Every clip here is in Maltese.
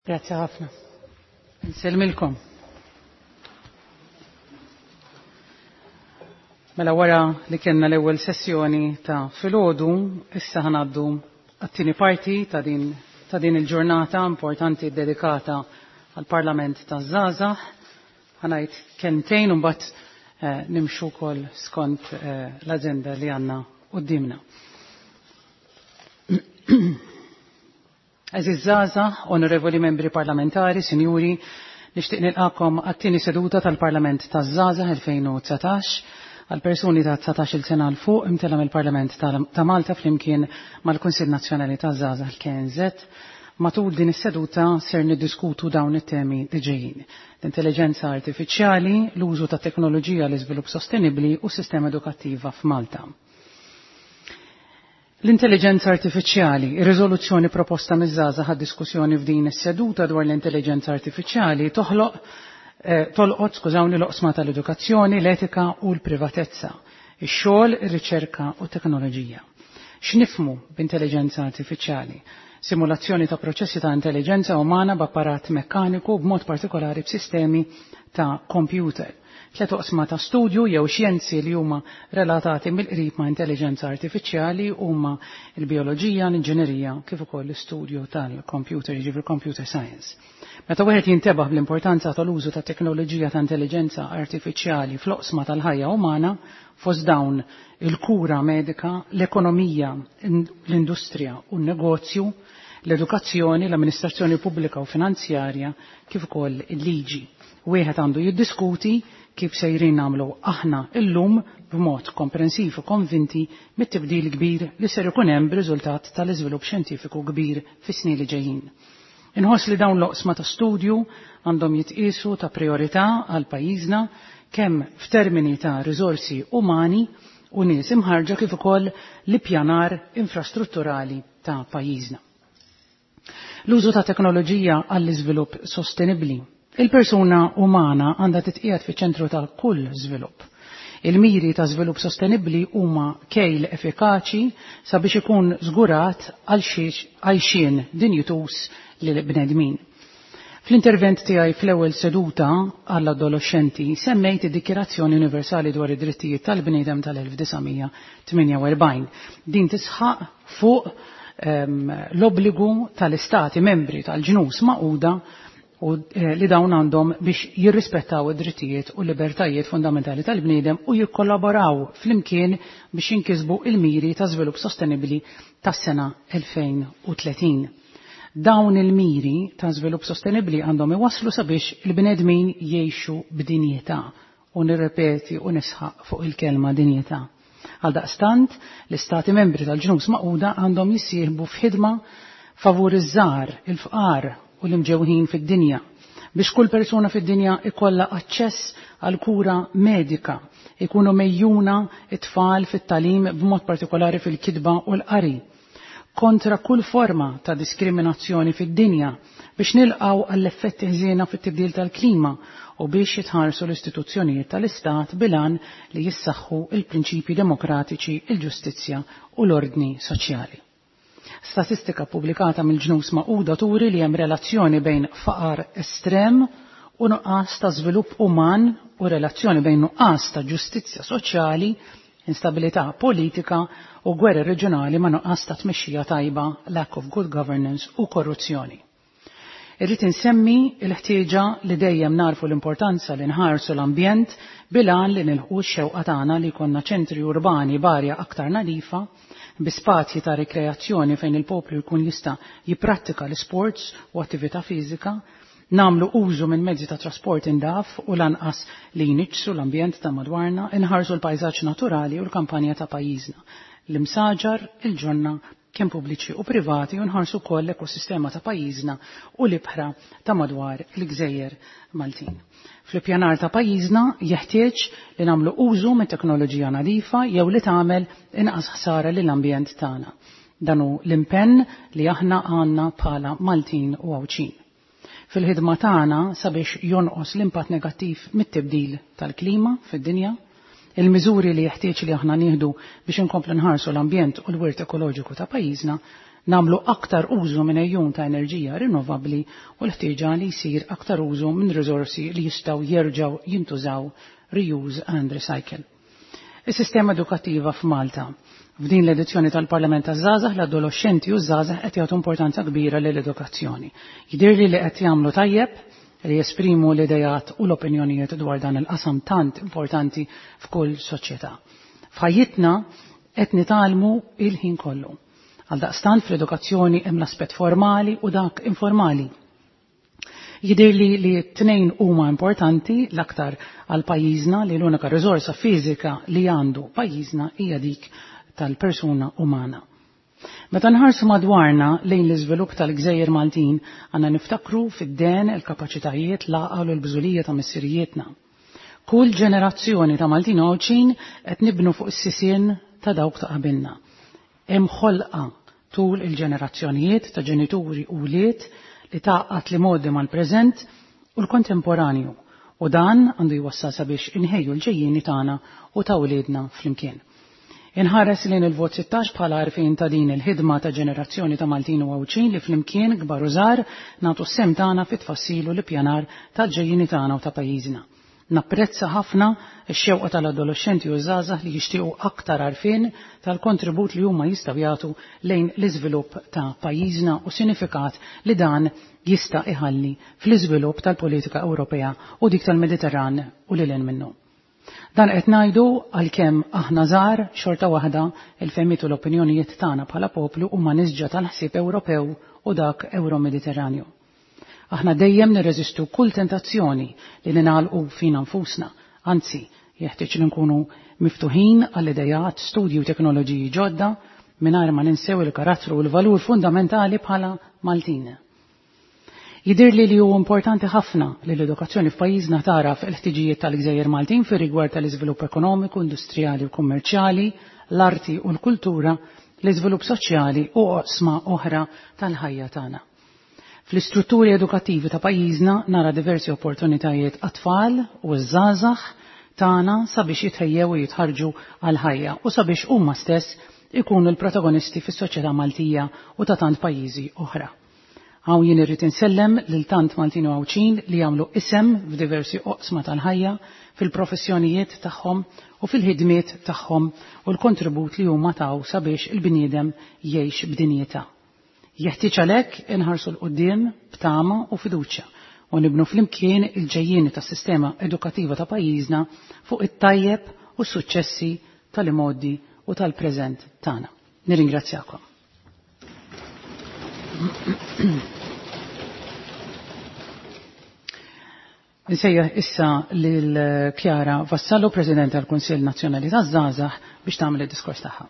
Grazie ħafna. Nselmilkom. Mela wara li kienna l-ewwel sessjoni ta' filgħodu, issa ħanaddu għat-tieni parti ta' din il-ġurnata importanti dedikata għall-Parlament taż-Żgħażagħ. Ħanajt kemmtejn u mbagħad nimxu wkoll skont l-aġenda li għandna qudiemna. Eżiż żgħażagħ, onorevoli membri parlamentari, sinjuri, nixtieq nilqakom għat-tieni seduta tal-Parlament taż-Żgħażagħ 2019 għal persuni ta' 19-il sena l fuq imtela mill-Parlament ta' Malta flimkien mal-Kunsill Nazzjonali taż-Żgħażagħ il-KNZ. Matul din is-seduta ser niddiskutu dawn it-temi li ġejjin: l-intelligenza artifiċjali, l-użu ta' teknoloġija l-iżvilupp sostenibbli u s-sistema edukattiva f'Malta. L-intelligenza artifiċjali, ir-riżoluzzjoni proposta miż-żgħażagħ għad-diskussjoni f'din is-seduta dwar l-intelligenza artifiċjali tolqot l-oqsma tal-edukazzjoni, l-etika u l-privatezza, ix-xogħol, ir-riċerka u t-teknoloġija. X'nifhmu b'intelligenza artifiċjali? Simulazzjoni ta' proċessi ta' intelligenza umana b'apparat mekkaniku b'mod partikolari b'sistemi ta' computer. Tliet oqsma ta' studju jew xjenzi li huma relatati mill-qrib ma' intelligenza artifiċjali huma l-bioloġija, l-inġinerija kif ukoll l-istudju tal-computer, jiġifieri computer science. Meta wieħed jintebaħ bl-importanza tal-użu ta' teknoloġija ta' intelligenza artifiċjali fl-oqsma tal-ħajja umana, fost dawn il-kura medika, l-ekonomija, l-industrija u n-negozju, l-edukazzjoni, l-amministrazzjoni pubblika u finanzjarja kif ukoll il-liġi. Wieħed għandu jiddiskuti kif sejrin nagħmlu aħna llum b'mod komprensiv u konvinti mit-tibdil kbir li ser ikun hemm b'riżultat tal-iżvilupp xjentifiku kbir fis-snin li ġejjin. Inħoss li dawn l-oqsma ta' studju għandhom jitqiesu ta' priorità għal pajjiżna kemm f'termini ta' riżorsi umani u nies imħarġa kif ukoll l-ippjanar infrastrutturali ta' pajjiżna. L-użu ta' teknoloġija għall-iżvilupp sostenibbli. Il-persuna umana għandha titqiegħed fiċ-ċentru ta' kull żvilupp. Il-miri ta' żvilupp sostenibbli huma kejl effikaċi sabiex ikun żgurat għajxien dinjutus lil bnedmin. Fl-intervent tiegħi fl-ewwel seduta għall-adolescenti semmejt id-Dikjerazzjoni Universali dwar id-Drittijiet tal-Bniedem tal-1948. Din tisħaq fuq l-obbligu tal-istati membri tal-ġnus Magħquda u li dawn għandhom biex jirrispettaw id-drittijiet u libertajiet fundamentali tal-bniedem u jikkollaboraw flimkien biex jinkisbu il-miri ta' żvilupp sostenibbli tas-sena 2030. Dawn il-miri ta' żvilupp sostenibbli għandhom iwasslu sabiex il-bnedmin jgħixu b'dinjità u nirrepeti u nisħaq fuq il-kelma dinjità. Għaldaqstant, l-istati membri tal-ġnus Magħquda għandhom jissieħbu f'ħidma favur iż-żgħar, il-fqar u l-imġewħin fid-dinja biex kull persuna fid-dinja ikollha aċċess għal kura medika, ikunu mejjuna it-tfal fit-tagħlim b'mod partikolari fil-kitba u l-qari, kontra kull forma ta' diskriminazzjoni fid-dinja biex nilqgħu għall-effetti ħżiena fit-tibdil tal-klima u biex jitħarsu l-istituzzjonijiet tal-Istat bilan li jissaħħu il-prinċipji demokratiċi, il-ġustizzja u l-ordni soċjali. Statistika pubblikata mill-ġnus Magħquda turi li hemm relazzjoni bejn faqar estrem u nuqqas ta' żvilupp uman u relazzjoni bejn nuqqas ta' ġustizzja soċjali, instabilità politika u gwerri reġjonali ma' nuqqas ta' tmexxija tajba, lack of good governance u korruzzjoni. Irrid insemmi l-ħtieġa li dejjem narfu l-importanza li nħarsu l-ambjent bilan li nilħu x-xewqa tagħna li jkollna ċentri urbani barja aktar nadifa, bi spazji ta' rikreazzjoni fejn il-poplu jkun jista' jipprattika l-sports u attività fiżika, nagħmlu użu minn mezzi ta' trasport indaf u lanqas li jniġsu l-ambjent ta' madwarna, inħarsu l-pajżaġġ naturali u l-kampanja ta' pajjiżna, l-imsaġar, il-ġonna kemm pubbliċi u privati u nħarsu wkoll l-ekosistema ta' pajjiżna u l-ibħra ta' madwar il-Gżejjer Maltin. Fl-ippjanar ta' pajjiżna jeħtieġ li nagħmlu użu minn teknoloġija nadifa jew li tagħmel inqas ħsara lill-ambjent tagħna. Dan hu l-impenn li aħna għandna bħala Maltin u Għawċin. Fil-ħidma tagħna sabiex jonqos l-impatt negattiv mit-tibdil tal-klima fid-dinja, il-miżuri li jeħtieġ li aħna nieħdu biex inkomplu nħarsu l-ambjent u l-wirt ekoloġiku ta' pajjiżna Namlu aktar użu minn ejjun ta' enerġija rinnovabbli u l-ħtieġa li jsir aktar użu minn riżorsi li jistgħu jerġgħu jintużaw, reuse and recycle. Is-sistema edukattiva f'Malta. F'din l-edizzjoni tal-Parlament taż-żgħażagħ l-adolescenti u żgħażagħ qed jagħtu importanza kbira lill-edukazzjoni. Jidhirli li qed jagħmlu tajjeb li jesprimu l-idejat u l-opinjonijiet dwar dan il-qasam tant importanti f'kull soċjetà. F'ħajjitna qed nitgħallmu il-ħin kollu. Għaldaqstant fl-edukazzjoni hemm l-aspett formali u dak informali. Jidhirli li t-tnejn huma importanti l-aktar għal pajjiżna li l-unika riżorsa fiżika li għandu pajjiżna hija dik tal-persuna umana. Meta nħarsu madwarna lejn l-iżvilupp tal-Gżejjer Maltin għandna niftakru fid-den il-kapaċitajiet l-għaqal u l-bżulija ta' missirijietna. Kull ġenerazzjoni ta' Maltin għawċin qed nibnu fuq is-sisien ta' dawk ta' qabilna. Hemm ħolqa tul il-ġenerazzjonijiet ta' ġenituri u wlied li taqqat li modi mal-preżent u l-kontemporanju u dan għandu jwassal sabiex inħejju l-ġejjieni tagħna u ta' wliedna flimkien. Inħares lejn il-vot 16 bħala għarfien ta' din il-ħidma ta' ġenerazzjoni ta' Maltin u Għawċin li flimkien kbar u żgħar nagħtu s-sem tagħna fit-tfassilu l-ippjanar tal-ġejjieni tagħna u ta' pajjiżna. Napprezza ħafna x-xewqa tal-adolescenti u żgħażagħ li jixtiequ aktar għarfien tal-kontribut li huma jistgħu jagħtu lejn l-iżvilupp ta' pajjiżna u sinifikat li dan jista' iħalli fl-iżvilupp tal-politika Ewropea u dik tal-Mediterran u lil hinn minnu. Dan qed ngħidu għalkemm aħna żgħar xorta waħda il-femmitu l-opinjonijiet tagħna bħala poplu huma nisġa tal-ħsieb Ewropew u dak Euro-Mediterranju. Aħna dejjem nirreżistu kull tentazzjoni li ningħalqu fina nfusna, anzi jeħtieġ li nkunu miftuħin għall-idejat, studji u teknoloġiji ġodda mingħajr ma ninsew il-karattru u l-valur fundamentali bħala Maltin. Jidhirli li huwa importanti ħafna li l-edukazzjoni f'pajjiżna taraf il-ħtiġijiet tal-Gżejjer Maltin fir-rigward tal-iżvilupp ekonomiku, industrijali u kummerċjali, l-arti u l-kultura, l-iżvilupp soċjali u oqsma oħra tal-ħajja tagħna. Fl-istrutturi edukattivi ta' pajjiżna nara diversi opportunitajiet għat-tfal u żgħażagħ tagħna sabiex jitħejjew u jitħarġu għal ħajja u sabiex huma stess ikunu l-protagonisti fis-soċjetà Maltija u ta' tant pajjiżi oħra. Hawn jien irrid insellem lil tant Maltin u Għawċin li jagħmlu isem f'diversi oqsma tal-ħajja fil-professjonijiet tagħhom u fil-ħidmiet tagħhom u l-kontribut li huma taw sabiex il-bniedem jgħix b'dinjità. Jeħtieġ għalhekk inħarsu l-qudiem b'tama u fiduċja u nibnu flimkien il-ġejjieni tas-sistema edukattiva ta' pajjiżna fuq it-tajjeb u s-suċċessi tal-imoddi u tal-preżent tagħna. Nirringrazzjakom. Nsejjaħ issa lil Kjara Vassallo, President tal-Kunsill Nazzjonali taż-Żgħażagħ biex tagħmel id-diskors tagħha.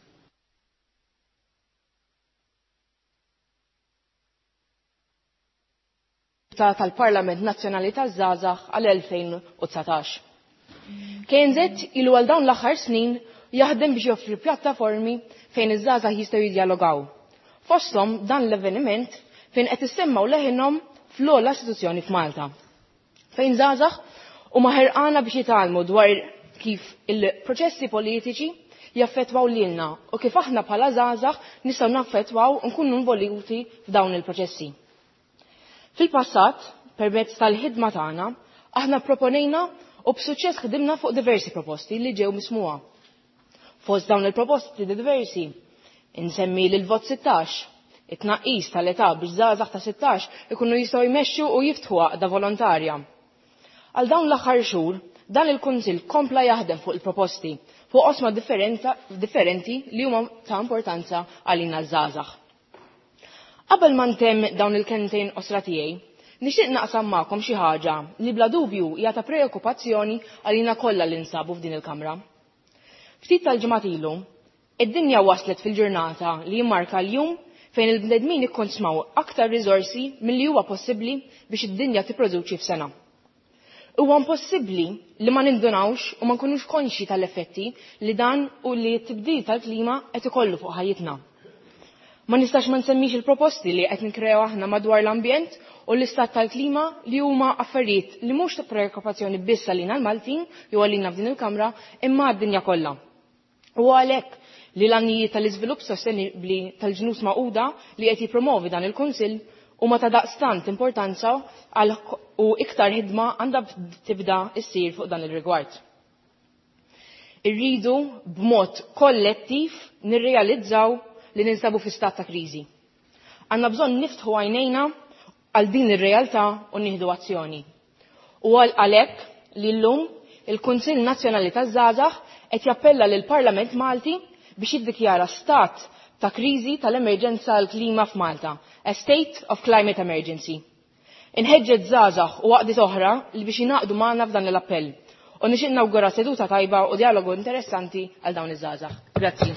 Tal-Parlament Nazzjonali taż-Żgħażagħ għal-2019. KNZ ilu għal dawn l-aħħar snin jaħdem biex joffri pjattaformi fejn iż-żgħażagħ jistgħu jiddialogaw. Fosthom dan l-avveniment fejn qed issemmaw leħinhom fl-ogħla istituzzjoni f'Malta. Fejn żgħażagħ huma ħerqana biex jitgħallmu dwar kif il-proċessi politiċi jaffettwaw lilna u kif aħna bħala żgħażagħ nistgħu naffettwaw u nkunu involuti f'dawn il-proċessi. Fil-passat, permezz tal-ħidma tagħna, aħna proponejna u b'suċċess ħdimna fuq diversi proposti li ġew mismuha. Fost dawn il-proposti diversi, insemmi lil-vot 16, it-tnaqqis tal-età biex żgħażagħ ta' 16 ikunu jistgħu jmexxu u jiftħu għaqda volontarja. Għal dawn l-aħħar xhur, dan il-Kunsill kompla jaħdem fuq il-proposti fuq oqsma differenti li huma ta' importanza għalina żgħażagħ. Qabel ma ntemm dawn il-kentejn osra tiegħi, nixtieq naqsam magħkom xi ħaġa li bla dubju hija ta' preokkupazzjoni għalina kollha li nsabu f'din il-Kamra. Ftit tal-ġimgħat ilu, id-dinja waslet fil-ġurnata li jimmarka l-jum fejn il-bnedmin ikkonsmaw aktar riżorsi milli huwa possibbli biex id-dinja tipproduċi f'sena. Huwa impossibbli li ma nindunawx u ma nkunux konxi tal-effetti li dan u li t-tibdil tal-klima qed ikollu fuq ħajjitna. Ma nistax ma nsemmix il-proposti li qed ninkrew aħna madwar l-ambjent u l-istat tal-klima li huma affarijiet li mhux ta' preokkupazzjoni biss għalina l-Maltin jew għalina f'din il-Kamra imma għad-dinja kollha. U għalhekk li l-għannijiet tal-iżvilupp sostenibbli tal-ġnus Magħquda li qed jippromovi dan il-Kunsill huma ta' daqstant importanza u iktar ħidma għandha tibda ssir fuq dan ir-rigward. Irridu b'mod kollettiv nirrealizzaw li ninsabu fi stat ta' kriżi. Għandna bżonn niftħu għajnejna għal din ir-realtà u nieħdu azzjoni. U għalhekk li llum il-Kunsill Nazzjonali taż-Żgħażagħ qed jappella lill-Parlament Malti biex jiddikjara stat ta' kriżi tal-emerġenza għall-klima f'Malta, a state of climate emergency. Inħeġġeġ żgħażagħ u għaqdiet oħra li biex jingħaqdu magħna f'dan l-appell. U nixtieq nawgura seduta tajba u dialogu interessanti għal dawn iż-żgħażagħ. Grazzi.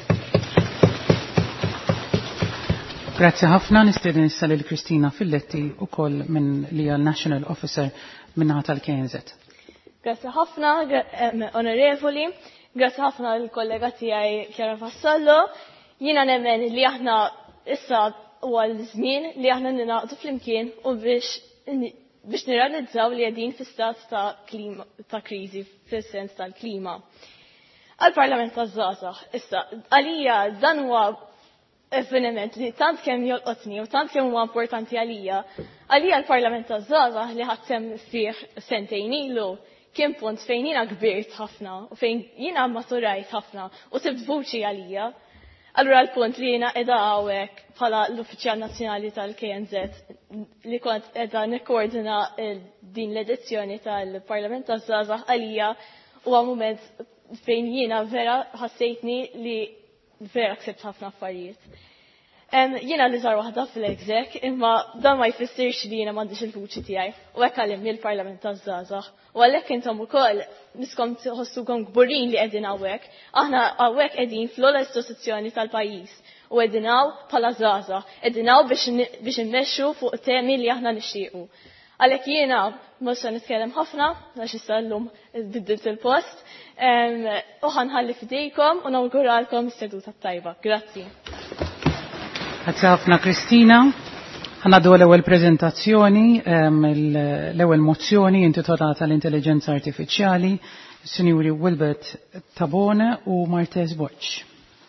Grazzi ħafna, nistieden issa lil Kristina Filletti wkoll minn li hija National Officer minnaħa tal-KNZ. Grazzi ħafna, onorevoli, grazzi ħafna l-kollega tiegħi Chiara Vassallo. Jiena nemmen li aħna issa huwa l-żmien li aħna ninaqdu flimkien u biex nirrealizzaw li qegħdin fi stat ta' kriżi fis-sens tal-klima. Għall-Parlament taż-Żgħażagħ, issa għalija dan huwa avveniment li tant kemm jolqotni u tant kemm huwa importanti għalija l-Parlament taż-Żgħażagħ li ħadsem fih sentejn ilu kien punt fejn jiena kbirt ħafna u fejn jiena maturajt ħafna u sibt vuċi għalija. Allura l-punt li jiena qiegħda hawnhekk bħala l-Uffiċjal Nazzjonali tal-KNZ li kont qiegħda nikkoordina din l-edizzjoni tal-Parlament taż-Żgħażagħ għalija huwa mument fejn jiena vera ħassejtni li vera ksibt ħafna affarijiet. Jiena li żar waħda fil-exec, imma dan ma jfissirx li jiena m'għandix il-vuċi tiegħi u hekk għallimni l-Parlament taż-Żgħażagħ. U għalhekk intom ukoll niskom tħossukom kburin li qegħdin hawnhekk. Aħna hawnhekk qegħdin fl-ogħla istituzzjoni tal-pajjiż u qegħdin hawn bħala żgħażagħ, qegħdin hawn biex immexxu fuq temi li aħna nixtiequ. Għalhekk jiena mhux se nitkellem ħafna għax issa llum biddilt il-post u ħanħalli f'idejkom u nawguralkom is-seduta tajba. Grazzi. Grazzi ħafna Kristina. Għanadu l-ewwel preżentazzjoni, l-ewwel mozzjoni intitolata l-Intelligenza Artifiċjali, Sinjuri Wilbert Tabone u Martez Boċ.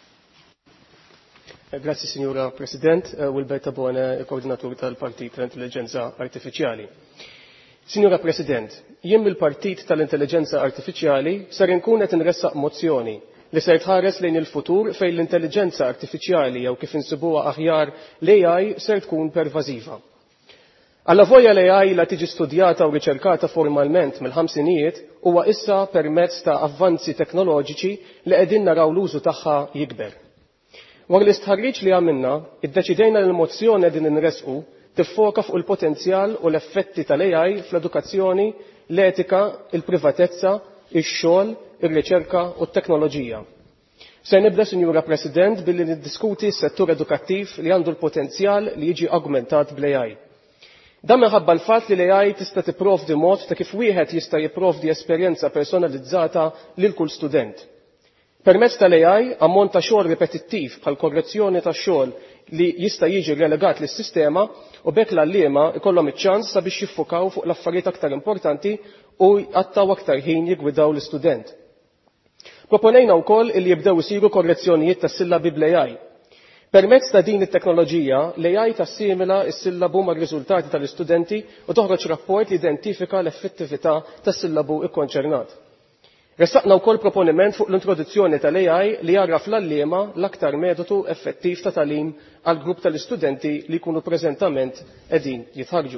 Grazzi Signora President, Wilbert Tabone, koordinatur tal-Partit tal-Intelligenza Artifiċjali. Signora President, jien mill-Partit tal-Intelligenza Artifiċjali ser inkun qed inressaq mozzjoni li ser tħares lejn il-futur fejn l-intelligenza artifiċjali jew kif insibuha aħjar l-AI ser tkun pervażiva. Alla volja l-AI la tiġi studjata u riċerkata formalment mill-ħamsinijiet huwa issa permezz ta' avvanzi teknoloġiċi li qegħdin naraw l-użu tagħha jikber. Wara l-istħarriġ li għamilna, iddeċidejna li l-mozzjoni qegħdin inresqu tiffoka fuq il-potenzjal u l-effetti tal-AI fl-edukazzjoni, l-etika, il-privatezza, ix-xogħol, ir-riċerka u t-teknoloġija. Se nibda, Sinjura President, billi niddiskuti s-settur edukattiv li għandu l-potenzjal li jiġi augmentat bl-AI. Dan minħabba l-fatt li l-AI tista' tipprovdi mod ta' kif wieħed jista' jipprovdi esperjenza personalizzata lil kull student. Permezz tal-AI ammont ta' xogħol ripetittiv bħal korrezzjoni ta' xogħol li jista' jiġi relegat lis-sistema u bekk l-għalliema ikollhom iċ-ċans sabiex jiffukaw fuq l-affarijiet aktar importanti u jqattaw aktar ħin jigwidaw l-istudent. Proponejna wkoll li jibdew isiru korrezzjonijiet tas-sillabi bl-AI. Permezz ta' din it-teknoloġija, l-AI tassimila s-sillabu mar-riżultati tal-istudenti u toħroġ rapport li identifika l-effettività tas-sillabu ikkonċernat. Ressaqna wkoll proponiment fuq l-introduzzjoni tal-AI li jarraf l-għalliema l-aktar metodu effettiv ta' tagħlim għal grupp tal-istudenti li jkunu preżentament qegħdin jitħarġu.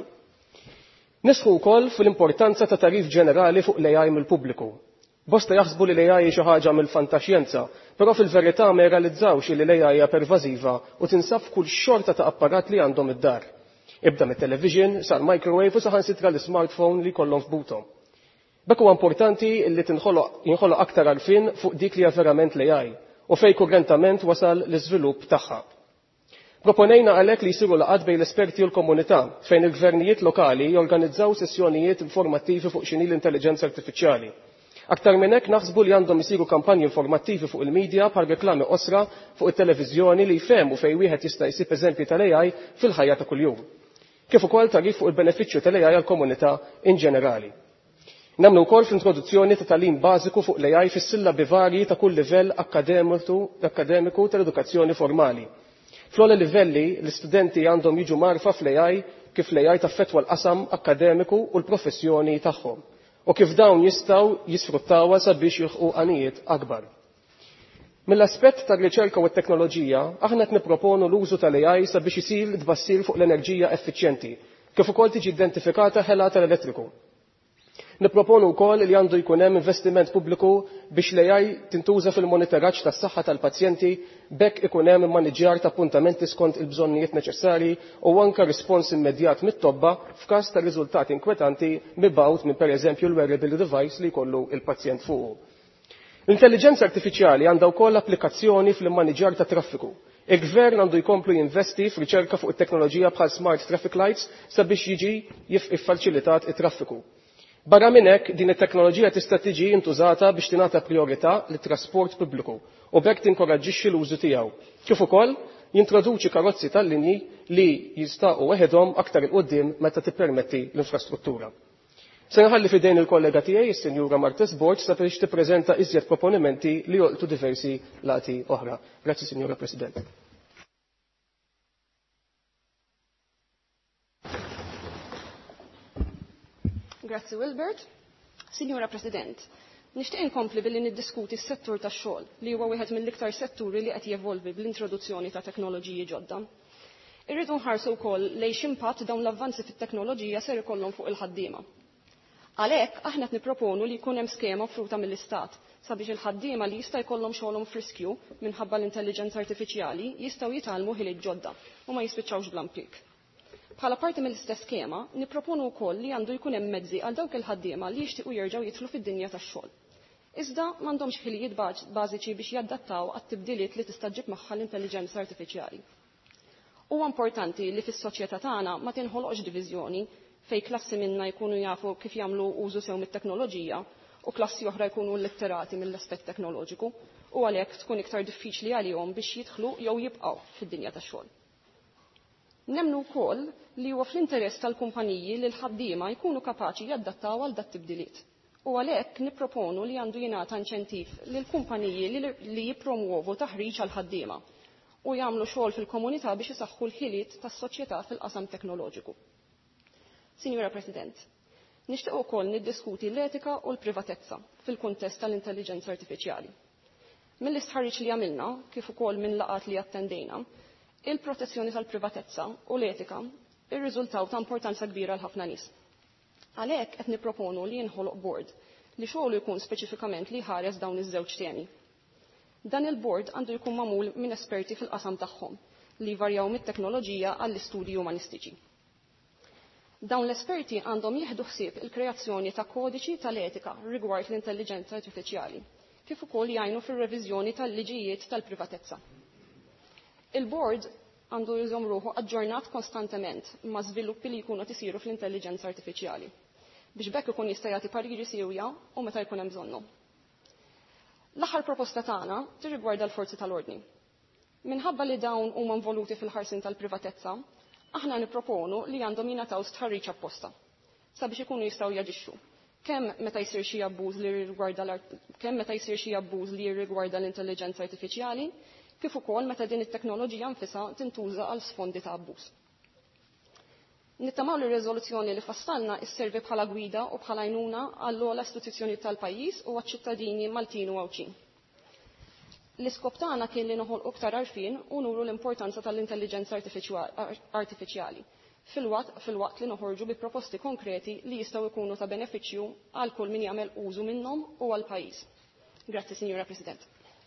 Nisħu wkoll fil-importanza ta' tarif ġenerali fuq l-AI mill-pubbliku. Bosta jaħsbu li l-AI xi ħaġa mill-fantaxjenza, però fil-verità ma jirrealizzawx li l-AI hija pervażiva u tinsab kull xorta ta' apparat li għandhom id-dar. Ibda mit-television, sar microwave u saħansitra l-smartphone li kollhom f'buthom. Bekk huwa importanti li jinħoloq aktar għarfien fuq dik li hija verament l-AI u fejn kurrentament wasal l-iżvilupp tagħha. Proponejna għalhekk li jsiru laqgħat bejn l-esperti u l-komunità fejn il-gvernijiet lokali jorganizzaw sessjonijiet informattivi fuq x'inhi l-intelligenza artifiċjali. Aktar minn hekk naħsbu li għandhom isiru kampanji informattivi fuq il-medja bħal reklami qosra fuq it-televiżjoni li jfehmu fejn wieħed jista' jsib eżempji tal-AI fil-ħajja ta' kuljum. Kif ukoll tarif fuq il-benefiċċju tal-AI għall-komunità in ġenerali. Nagħmlu wkoll fl-introduzzjoni ta' tagħlim bażiku fuq l-AI fis-sillabi varji ta' kull livell akademiku tal-edukazzjoni formali. Fl-ogħla livelli l-istudenti għandhom jiġu magħrufa fl-AI kif l-AI taffettwa l-qasam akademiku u l-professjoni tagħhom u kif dawn jistgħu jisfruttawha sabiex jilħqu għanijiet akbar. Mill-aspett tar-riċerka u t-teknoloġija, aħna qed nipproponu l-użu tal-AI sabiex isir tbassir fuq l-enerġija effiċjenti, kif ukoll tiġi identifikata ħela tal-elettriku. Nipproponu wkoll li għandu jkun hemm investiment pubbliku biex l-AI tintuża fil-monitoraġġ tas-saħħa tal-pazjenti bekk ikun hemm maniġġjar ta' appuntamenti skont il-bżonnijiet neċessarji u anke rispons immedjat mit-tobba f'każ ta' riżultati inkwetanti mibgħut minn pereżempju l-wearable device li jkollu il-pazjent fuqu. L-intelligenza artifiċjali għandha wkoll applikazzjoni fl-immaniġġjar ta' traffiku. Il-Gvern għandu jkomplu jinvesti f'riċerka fuq it-teknoloġija bħal smart traffic lights sabiex jiġi jiffaċilitat it-traffiku. Barra minn hekk din it-teknoloġija tista' tiġi ntużata biex tingħata priorità lit-trasport pubbliku u bekk tinkoraġġixxi l-użu tiegħu. Kif ukoll jintroduċi karozzi tal-linji li jistaqgħu weħedhom aktar il quddiem meta tippermetti l-infrastruttura. Se nħalli fidejn il-kollega tiegħi is-Sinjura Martes Borg sabiex tippreżenta iżjed proponimenti li jolqtu diversi lati oħra. Grazzi, Sinjura President. Grazzi Wilbert. Sinjura President, nixtieq inkompli billi niddiskuti s-settur tax-xogħol li huwa wieħed mill-iktar setturi li qed jevolvi bl-introduzzjoni ta' teknoloġiji ġodda. Irridu nħarsu wkoll lejn x'impatt dawn l-avvanzi fit-teknoloġija ser ikollhom fuq il-ħaddiema. Għalhekk aħna qed nipproponu li jkun hemm skema offruta mill-Istat sabiex il-ħaddiema li jista' jkollhom xogħolhom f'riskju minħabba l-intelligenza artifiċjali jistgħu jitgħallmu ħiliet ġodda u ma jispiċċawx bl-impjieg. Bħala parti mill-istess skema, nipproponu wkoll li għandu jkun hemm mezzi għal dawk il-ħaddiema li jixtiequ jerġgħu jidħlu fid-dinja tax-xogħol. Iżda m'għandhomx ħilijiet bażiċi biex jadattaw għat-tibdiliet li tista' ġġib magħha l-intelligenza artifiċjali. Huwa importanti li fis-soċjetà tagħna ma tinħolqx diviżjoni fejn klassi minna jkunu jafu kif jagħmlu użu sew mit-teknoloġija u klassi oħra jkunu litterati mill-aspett teknoloġiku u għalhekk tkun iktar diffiċli għalihom biex jidħlu jew jibqgħu fid-dinja tax-xogħol. Nemmnu wkoll li huwa fl-interess tal-kumpaniji li l-ħaddiema jkunu kapaċi jaddattaw għal dat tibdiliet. U għalhekk nipproponu li għandu jingħata inċentiv lil kumpaniji li jippromuovu taħriġ għal ħaddiema u jagħmlu xogħol fil-komunità biex isaħħu l-ħiliet tas-soċjetà fil-qasam teknoloġiku. Sinjura President, nixtieq ukoll niddiskuti l-etika u l-privatezza fil-kuntest tal-intelligenza artifiċjali. Mill-istħarriġ li għamilna, kif ukoll minn laqat li attendejna, il-protezzjoni tal-privatezza u l-etika ir-riżultaw ta' importanza kbira l ħafna nies. Għalhekk qed nipproponu li jinħoloq board li xogħlu jkun speċifikament li ħares dawn iż-żewġ temi. Dan il-board għandu jkun magħmul minn esperti fil-qasam tagħhom li varjaw mit-teknoloġija għall-istudji umanistiċi. Dawn l-esperti għandhom jieħdu ħsieb il-kreazzjoni ta' kodiċi tal-etika rigward l-intelligenza artifiċjali, kif ukoll jgħinu fir-reviżjoni tal-liġijiet tal-privatezza. Il-board għandu jżomm ruħu aġġornat konstantement ma' żviluppi li jkunu tisiru fl-intelligenza artifiċjali biex bekk ikun jista' jagħti pariri sewja u meta jkun hemm bżonnhom. L-aħħar proposta tagħna tirrigwarda l-forzi tal-ordni. Minħabba li dawn huma involuti fil-ħarsin tal-privatezza, aħna nipproponu li għandhom jingħataw stħarriġ apposta sabiex ikunu jistgħu jaġixxu kemm meta jsir xi abbuż li jirrigwarda l-intelligenza artifiċjali, kif ukoll meta din it-teknoloġija nfisha tintuża għal sfondi ta' abbuż. Nittamaw li r-riżoluzzjoni li fassalna isservi bħala gwida u bħala għajnuna għall-ogħla istituzzjonijiet tal-pajjiż u għaċ-ċittadini Maltin u Għawċin. L-iskop tagħna kien li noħolqu iktar għarfien u nuru l-importanza tal-intelligenza artifiċjali fil-waqt li noħorġu bi proposti konkreti li jistgħu jkunu ta' benefiċċju għal kull min jagħmel użu minnhom u għall-pajjiż. Grazzi, Sinjura President.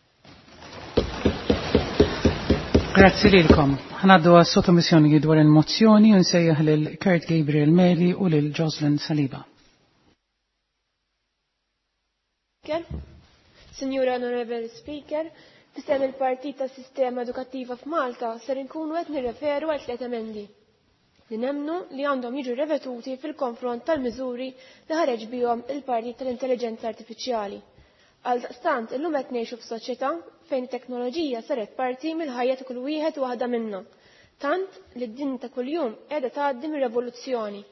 Grazzi lilkom. Ħnaddu għas sottomissjoni dwar il-mozzjoni u nsejjaħ lil Kurt Gabriel Meli u lil Jocelyn Saliba. Signora Honorable Speaker, fisem il-Partit tas Sistema Edukattiva f'Malta ser inkunu qed nirreferu għal 3 emendi li nemmnu li għandhom jiġu revetuti fil-konfront tal-miżuri li ħareġ bihom il-Partit tal-Intelligenza Artifiċjali. Għaldaqstant illum qed ngħixu f'soċjetà fejn it-teknoloġija saret parti mill-ħajja ta' kull wieħed u waħda minnha. Tant li d-din ta' kuljum qiegħda tgħaddi mir-revoluzzjoni.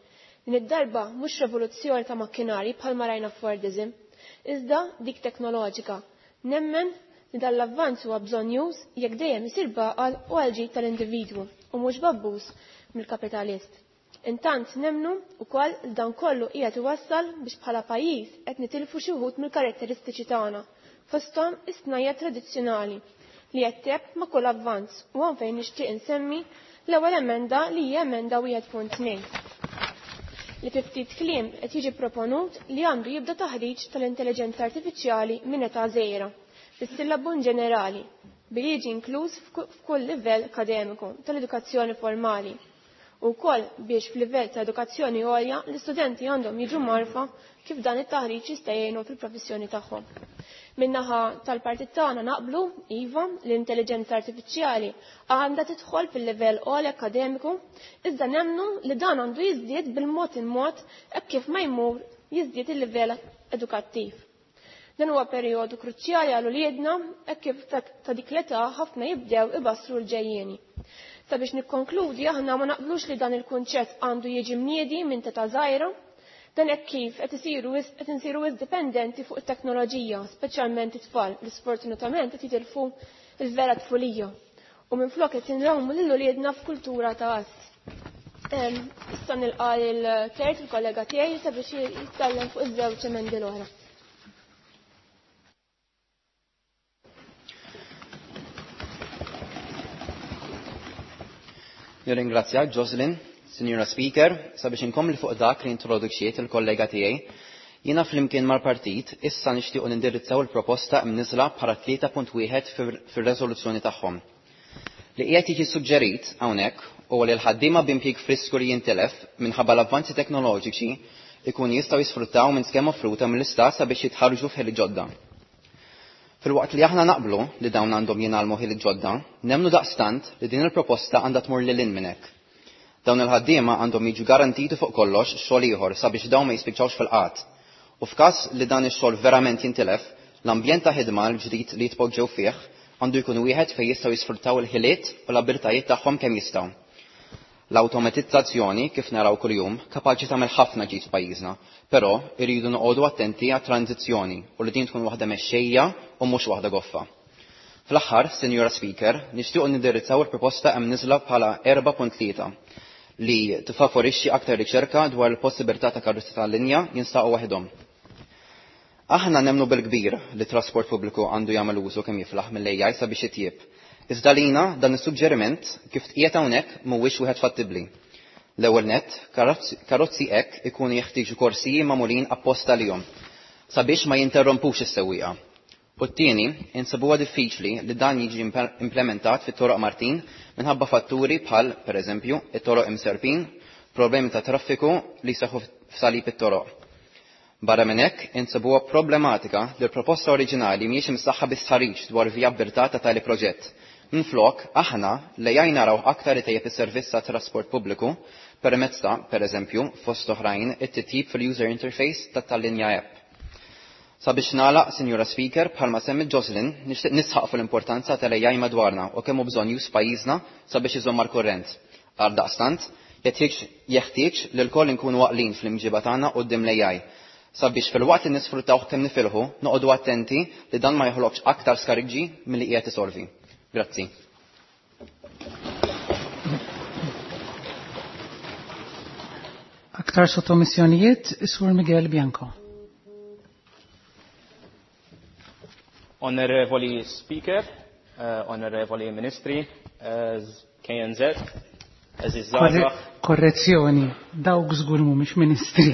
Din id-darba mhux revoluzzjoni ta' makkinari bħalma rajna f'Fordism, iżda dik teknoloġika. Nemmen li dan l-avvanz huwa bżonn już jekk dejjem isir baqal u għal-ġid tal-individwu u mhux babbuż mill-kapitalist. Intant nemmnu wkoll li dan kollu qiegħed iwassal biex bħala pajjiż qed nitilfu xi wħud mill-karatteristiċi tagħna fosthom is-snajja tradizzjonali li qed teb ma' kull avvanz u hawn fejn nixtieq insemmi l-ewwel emenda li hija emenda 1.2. Li fi ftit kliem qed jiġi proponut li għandu jibda taħriġ tal-intelligenza artifiċjali minn età żgħira fis-sillabu ġenerali billi jiġi inkluż f'kull livell akademiku tal-edukazzjoni formali u wkoll biex f'livell ta' edukazzjoni għolja l-istudenti għandhom jiġu marfa kif dan it-taħriġ jista' jgħinhom fil-professjoni tagħhom. Min-naħa tal-partit tagħna naqblu iva l-intelligenza artifiċjali għandha tidħol fil-livell għoli akademiku, iżda nemmnu li dan għandu jiżdied bil-mod il-mod hekk kif ma jmur jiżdied il-livell edukattiv. Dan huwa perjodu kruċjali għal uliedna hekk kif ta' dik l-età ħafna jibdew ibassru l-ġejjieni. Sabiex nikkonkludi aħna ma naqblux li dan il-kunċett għandu jiġi mniedi minn ta' żgħira, dan hekk kif qed insiru dipendenti fuq it-teknoloġija, speċjalment it-tfal li sfortunatament qed jitilfu l-vera tfulija. U minflok qed inrawmu lil uliedna f'kultura ta' qatt. Issa nilqa' il-Kert il-kollega tiegħi sabiex jitkellem fuq iż-żewġ emendi l-oħra. Nirringrazzjak Jocelyn, Signora Speaker, sabiex inkompli fuq dak li introduċiet il-kollega tiegħi, jiena flimkien mal-partit issa nixtiequ nindirizzaw il-proposta imniżla bħala 3.1 fir-reżoluzzjoni tagħhom. Li qiegħed jiġi suġġerit hawnhekk huwa li l-ħaddiema b'impjieg frisku li jintelef minħabba l-avvanzi teknoloġiċi ikun jistgħu jisfruttaw minn skema offruta mill-istat sabiex jitħarġu f'ħili ġodda. Fil-waqt li aħna naqblu li dawn għandhom jingħalmu ħili ġodda, nemmnu daqstant li din il-proposta għandha tmur lil hinn minn hekk. Dawn il-ħaddiema għandhom jiġu garantiti fuq kollox xogħol ieħor sabiex dawn ma jispiċċawx fil-qatt. U f'każ li dan ix-xogħol verament jintilef, l-ambjent ta' ħidma l-ġdid li jitpoġġew fih għandu jkun wieħed fejn jistgħu jisfruttaw il-ħiliet u l-abilitajiet tagħhom kemm jistgħu. L-awtomatizzazzjoni kif naraw kuljum kapaċi tagħmel ħafna ġid f'pajjiżna, però irridu noqogħdu attenti għat-tranzizzjoni u li din tkun waħda mexxejja u mhux waħda goffa. Fl-aħħar, Sinjura Speaker, nixtiequ nindirizzaw il-proposta hemm niżla bħala 4.3 li tifavorixxi aktar riċerka dwar il-possibilità ta' karozzi tal-linja jinstaqgħu waħedhom. Aħna nemmnu bil-kbir li trasport pubbliku għandu jagħmel użu kemm jiflaħ mill-AI sabiex itjieb. Iżda lina dan is-suġġeriment kif tqiegħed hawnhekk mhuwiex wieħed fattibbli. L-ewwel nett, karozzi hekk ikunu jeħtieġu korsiji magħmulin apposta lihom sabiex ma jinterrompux is-sewwieqa. U t-tieni, insibuha diffiċli li dan jiġi implementat fit-toroq Martin minħabba fatturi bħal, pereżempju, it-toroq imserbin, problemi ta' traffiku li jseħħu f'salib it-toroq. Barra minn hekk, insibuha problematika li l-proposta oriġinali mhijiex imsaħħa bis-sħariġ dwar vijabilità ta' tali proġett. Minflok, aħna lejjaj naraw aktar itejjeb is-servizz ta' trasport pubbliku permezz ta', pereżempju, fost oħrajn it-titjib fil-user interface tat-tal-linja app. Sabiex nagħlaq, Sinjura Speaker, bħalma semmi Jocelyn, nixtieq nisħaq fil-importanza tal-AI madwarna u kemm hu bżonn jus pajjiżna sabiex iżomm mal-kurrent. Għal daqstant, jeħtieġ li l-koll inkunu waqlin fl-imġiba tagħna quddiem l-AI. Sabiex fil-waqt li nisfruttawh kemm nifilħu, noqogħdu attenti li dan ma joħloqx aktar skariġġi milli qiegħed isolvi. Grazzi. Aktar sottomissjonijiet, Sur Miguel Bianco. Honorevoli Speaker, Honorevoli Ministri, KNZ, Aziz Zaza. Korrezzjoni, dawk żgur mhumiex ministri.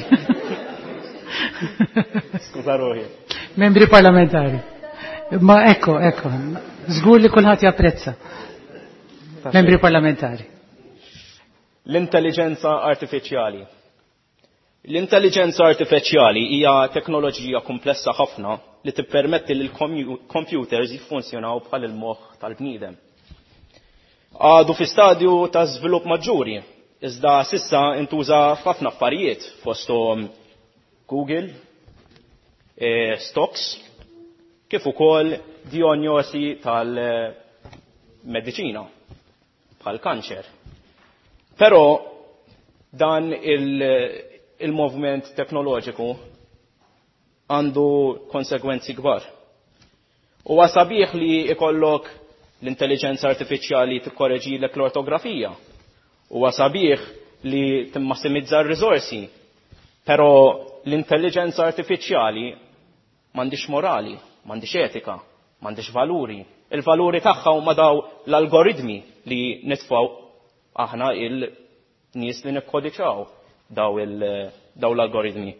Skuża ruħi. Membri parlamentari. Ma ekko, żgur li kulħadd japprezza. Membri parlamentari. L-intelligenza artifiċjali. L-intelligenza artifiċjali hija teknoloġija komplessa ħafna li tippermetti li l-computers jiffunzjonaw bħal il-moħħ tal-bniedem. Għadu fi stadju ta' żvilupp maġġuri, iżda sissa intuża f'ħafna affarijiet fosthom Google, stocks, kif ukoll diagnosi tal-mediċina bħal kanċer. Però dan il-movement teknoloġiku għandu konsekwenzi kbar. Huwa sabiħ li ikollok l-intelligenza artifiċjali tikkorreġilek l-ortografija. Huwa sabiħ li timmassimizza r-riżorsi, però l-intelligenza artifiċjali m'għandix morali, m'għandix etika, m'għandix valuri. Il-valuri tagħha huma daw l-algoritmi li nitfgħu aħna il-nies li nikkodiċaw daw l-algoritmi.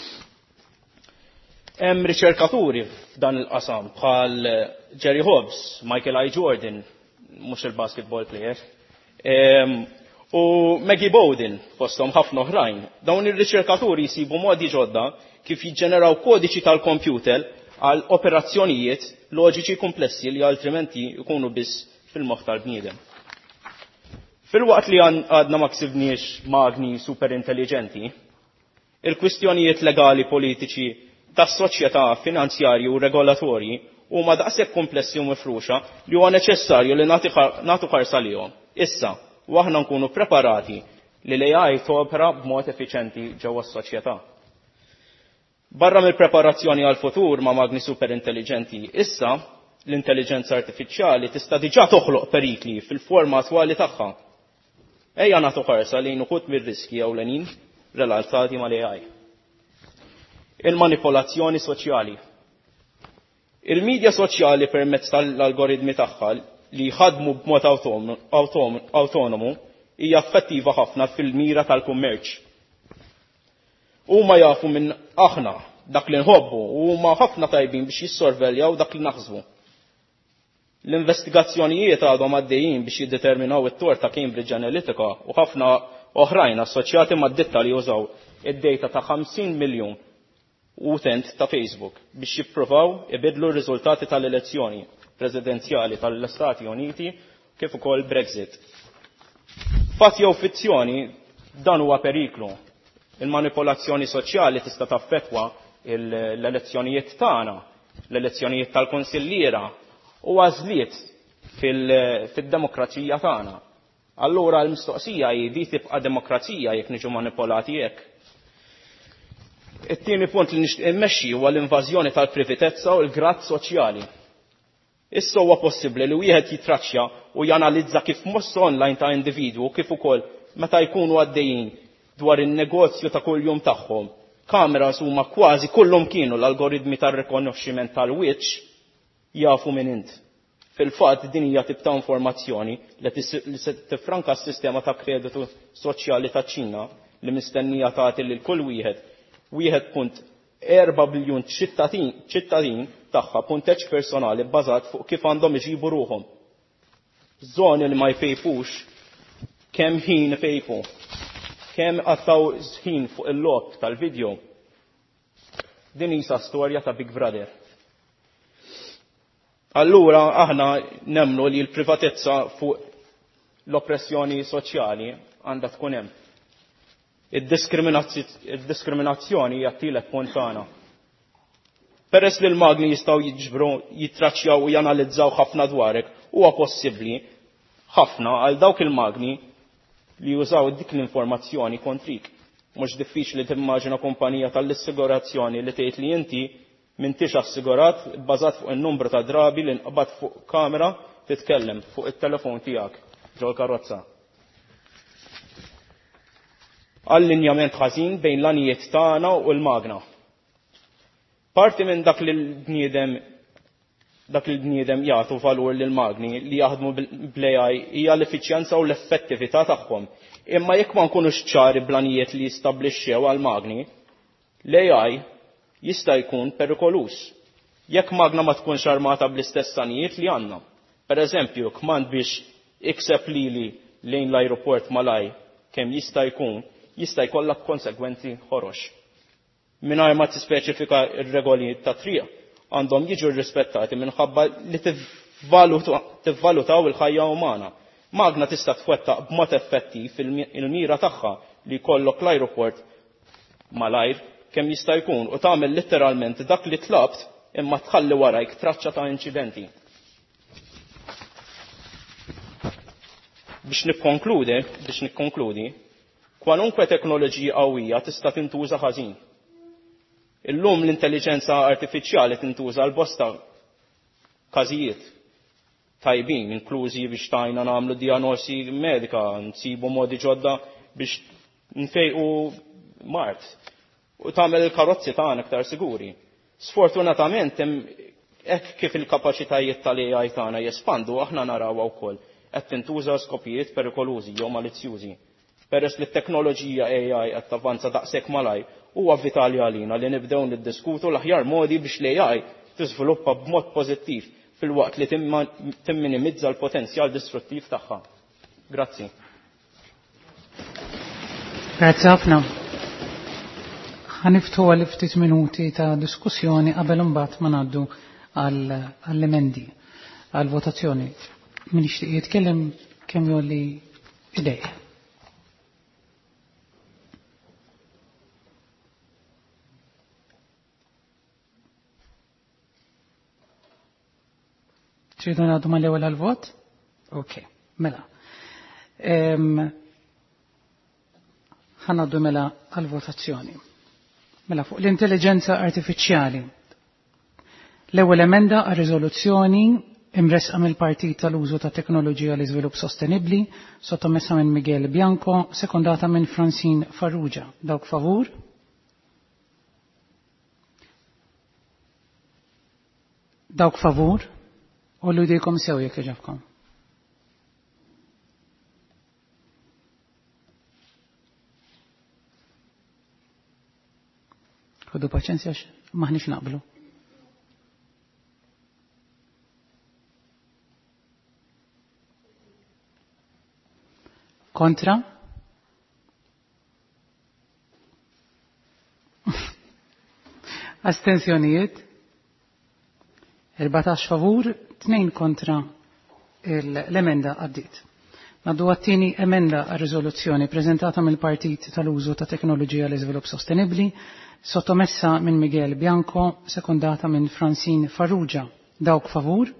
Hemm riċerkaturi f'dan il-qasam bħal Jerry Hobbs, Michael I. Jordan, mhux il-basketball player, u Maggie Bowden fosthom ħafna oħrajn. Dawn ir-riċerkaturi jsibu modi ġodda kif jiġġeneraw kodiċi tal-kompjuter għal operazzjonijiet loġiċi komplessi li altrimenti jkunu biss fil-moħħ tal-bniedem. Fil-waqt li għadna ma ksibniex magni superintelligenti, il-kwistjonijiet legali politiċi tas-soċjetà, finanzjarji u regolatorji huma daqshekk komplessi u mifruxa li huwa neċessarju li nagħtu ħarsa lihom. Issa, u aħna nkunu preparati li l-AI topera b'mod effiċenti ġewwa s-soċjetà. Barra mill-preparazzjoni għal-futur ma' magni superintelligenti, issa l-intelligenza artifiċjali tista' diġà toħloq perikli fil-forma attwali tagħha. Ejja nagħtu ħarsa lejn uħud mir-riski ewlenin relatati mal-AI. Il-manipolazzjoni soċjali. Il-medja soċjali permezz tal-algoritmi tagħha li jħadmu b'mod autonomu hija effettiva ħafna fil-mira tal-kummerċ. Huma jafu minn aħna dak li nħobbu u huma ħafna tajbin biex jissorveljaw dak li naħsbu. L-investigazzjonijiet għadhom għaddejjin biex jiddeterminaw it-tort ta' Cambridge Analytica u ħafna oħrajn assoċjati mad-ditta li jużaw id-data ta' 50 miljun utent ta' Facebook biex jippruvaw ibidlu r-riżultati tal-elezzjoni presidenzjali tal-Istati Uniti kif ukoll Brexit. Fatt jew fizzjoni dan huwa periklu. Il-manipolazzjoni soċjali tista' taffettwa l-elezzjonijiet tagħna, l-elezzjonijiet tal-konsilliera u għażliet fid-demokrazija tagħna. Allura l-mistoqsija hi di tibqa' demokrazija jekk niġu manipolati hekk. It-tieni punt li nixtieq immexxi huwa l-invażjoni tal-privatezza u l-gratt soċjali. Issa huwa possibbli li wieħed jitraċċja u janalizza kif mossu online ta' individwu kif ukoll meta jkunu għaddejjin dwar in-negozju ta' kuljum tagħhom. Kameras huma kważi kollhom kienu l-algoritmi tar-rikonoxximent tal-wiċċ jafu minn int. Fil-fatt din hija tip ta' informazzjoni li se tifranka s-sistema ta' kreditu soċjali ta' Ċina li mistennija tagħti lil kull wieħed 1.4 biljun ċittadin tagħha punteġġ personali bbażat fuq kif għandhom iġibu ruhom. Żoni li ma jpejpux kemm ħin ipejpu. Kemm għattaw ħin fuq il-log tal-video. Din hija storja ta' Big Brother. Allura aħna nemmnu li l-privatezza fuq l-oppressjoni soċjali għandha tkun hemm. Id-diskriminazzjoni hija t-tielet punt tagħna. Peress li l-magni jistgħu jiġbru, jitraċċjaw u janalizzaw ħafna dwarek, huwa possibbli ħafna għal dawk il-magni li jużaw dik l-informazzjoni kontrik. Mhux diffiċli timmaġina kumpanija tal-assigurazzjoni li tgħid li inti m'intix assigurat bbażat fuq in-numru ta' drabi li nqabad fuq kamera titkellem fuq it-telefon tiegħek ġol karozza. Allinjament ħażin bejn l-anijiet tagħna u l-magna. Parti minn dak li l-bniedem jagħtu valur lil magni li jaħdmu bl-AI hija l-effiċjenza u l-effettività tagħhom. Imma jekk ma nkunux ċari blanijiet li jistabblixxew għal magni, l-AI jista' jkun perikolus. Jekk magna ma tkunx armata bl-istess sanijiet li għandna. Pereżempju, kmand biex ikseb lili lejn l-ajruport malaj kemm jista' jkollha konsekwenzi ħorox. Mingħajr ma tispeċifika r-regoli ta' triq għandhom jiġu rispettati minħabba li tivvalutaw il-ħajja umana. Magna tista' twettaq b'mod effettiv il-mira tagħha li jkollok l-ajruport malajr kemm jista' jkun u tagħmel letteralment dak li tlabt imma tħalli warajk traċċa ta' inċidenti. Biex nikkonkludi, Kwalunkwe teknoloġija qawwija tista' tintuża ħażin. Illum l-intelligenza artifiċjali tintuża l-bosta każijiet tajbin, inklużi biex tajna nagħmlu diagnosi medika, nsibu modi ġodda biex nfejqu mart u tagħmel il-karozzi tagħna aktar siguri. Sfortunatament hekk kif il-kapaċitajiet tal-AI tagħna jespandu aħna narawha wkoll qed tintuża skopijiet perikolużi jew malizzjużi. Peress li t-teknoloġija AI qed tavvanza daqshekk malaj huwa vitali għalina li nibdew niddiskutu l-aħjar modi biex l-AI tiżviluppa b'mod pożittiv fil-waqt li timminimizza l-potenzjal distruttiv tagħha. Grazzi. Grazzi ħafna. Ħaniftu għal ftit minuti ta' diskussjoni qabel imbagħad ma ngħaddu għall-emendi għall-votazzjoni. Min jixtieq jitkellem kemm jolli idej. Tridu ngħaddu mal-ewwel għall-vot? Okay, mela. Ħanaddu mela għall-votazzjoni. Mela fuq l-intelligenza artifiċjali. L-ewwel emenda għal riżoluzzjoni imresqa mill-Partit tal-Użu ta' Teknoloġija l Iżvilupp Sostenibbli, sottomessa minn Miguel Bianco, sekondata minn Francine Farrugia. Dawk favur? Dawk favur? Ollu jdejkom sew jekk iġabkom. Ħodu paċenzja maħniex naqblu. Kontra? Astensjonijiet? 14 favur, 2 kontra l-emenda għaddit. Naddu għattini emenda għal riżoluzzjoni prezentata mill-Partit tal-Użu ta' Teknoloġija l Iżvilupp Sostenibbli, sottomessa minn Miguel Bianco, sekondata minn Francine Farrugia. Dawk favur?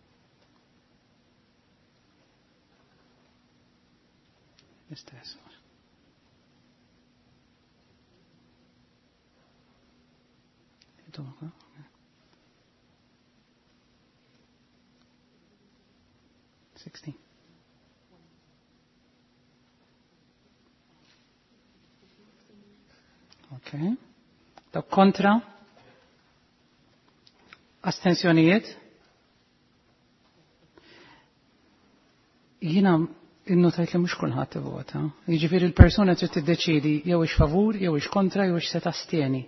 Okay. Dawk kontra? Astensjonijiet? Jiena innotajt li mhux kulħadd ivvota. Jiġifieri l-persuna trid tiddeċiedi jew ix favur, jew ix kontra, jew ix se tastieni.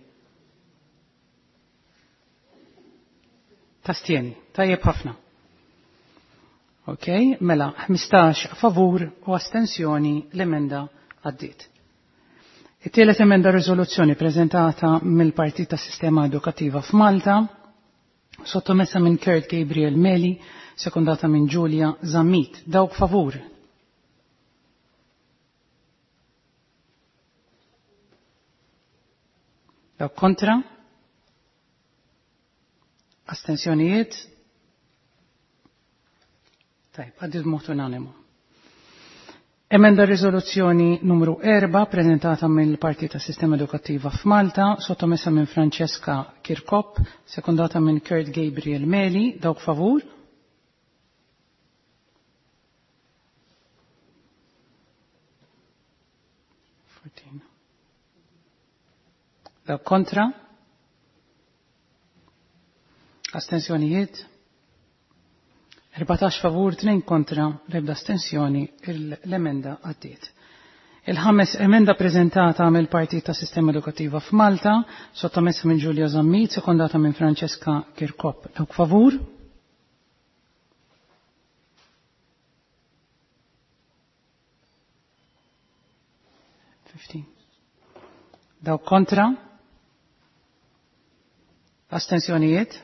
Tastieni, tajjeb ħafna. Ok, mela 15 favur u astensjoni l-emenda għaddiet. It-tielet emenda riżoluzzjoni preżentata mill-Partit tas Sistema Edukattiva f'Malta, sottomessa minn Kurt Gabriel Meli, sekondata minn Giulia Zammit. Dawk favur? Dawk kontra? Astensjonijiet? Tajb, għaddit mod unanimu. Emenda riżoluzzjoni numru 4, prezentata mill-Partit tas Sistema Edukattiva f'Malta, sottomessa minn Francesca Kirkop, sekondata minn Kurt Gabriel Meli. Dawk favur? Dawk kontra? Astensjonijiet? 14 favur, 2 kontra, l-ebda astensjoni, l-emenda għaddiet. Il-ħames emenda prezentata mill-Partit tas Sistema Edukattiva f'Malta, sottomessa minn Giulia Zammit, sekondata minn Francesca Kirkop. Dawk favur? Dawk kontra? Astensjonijiet?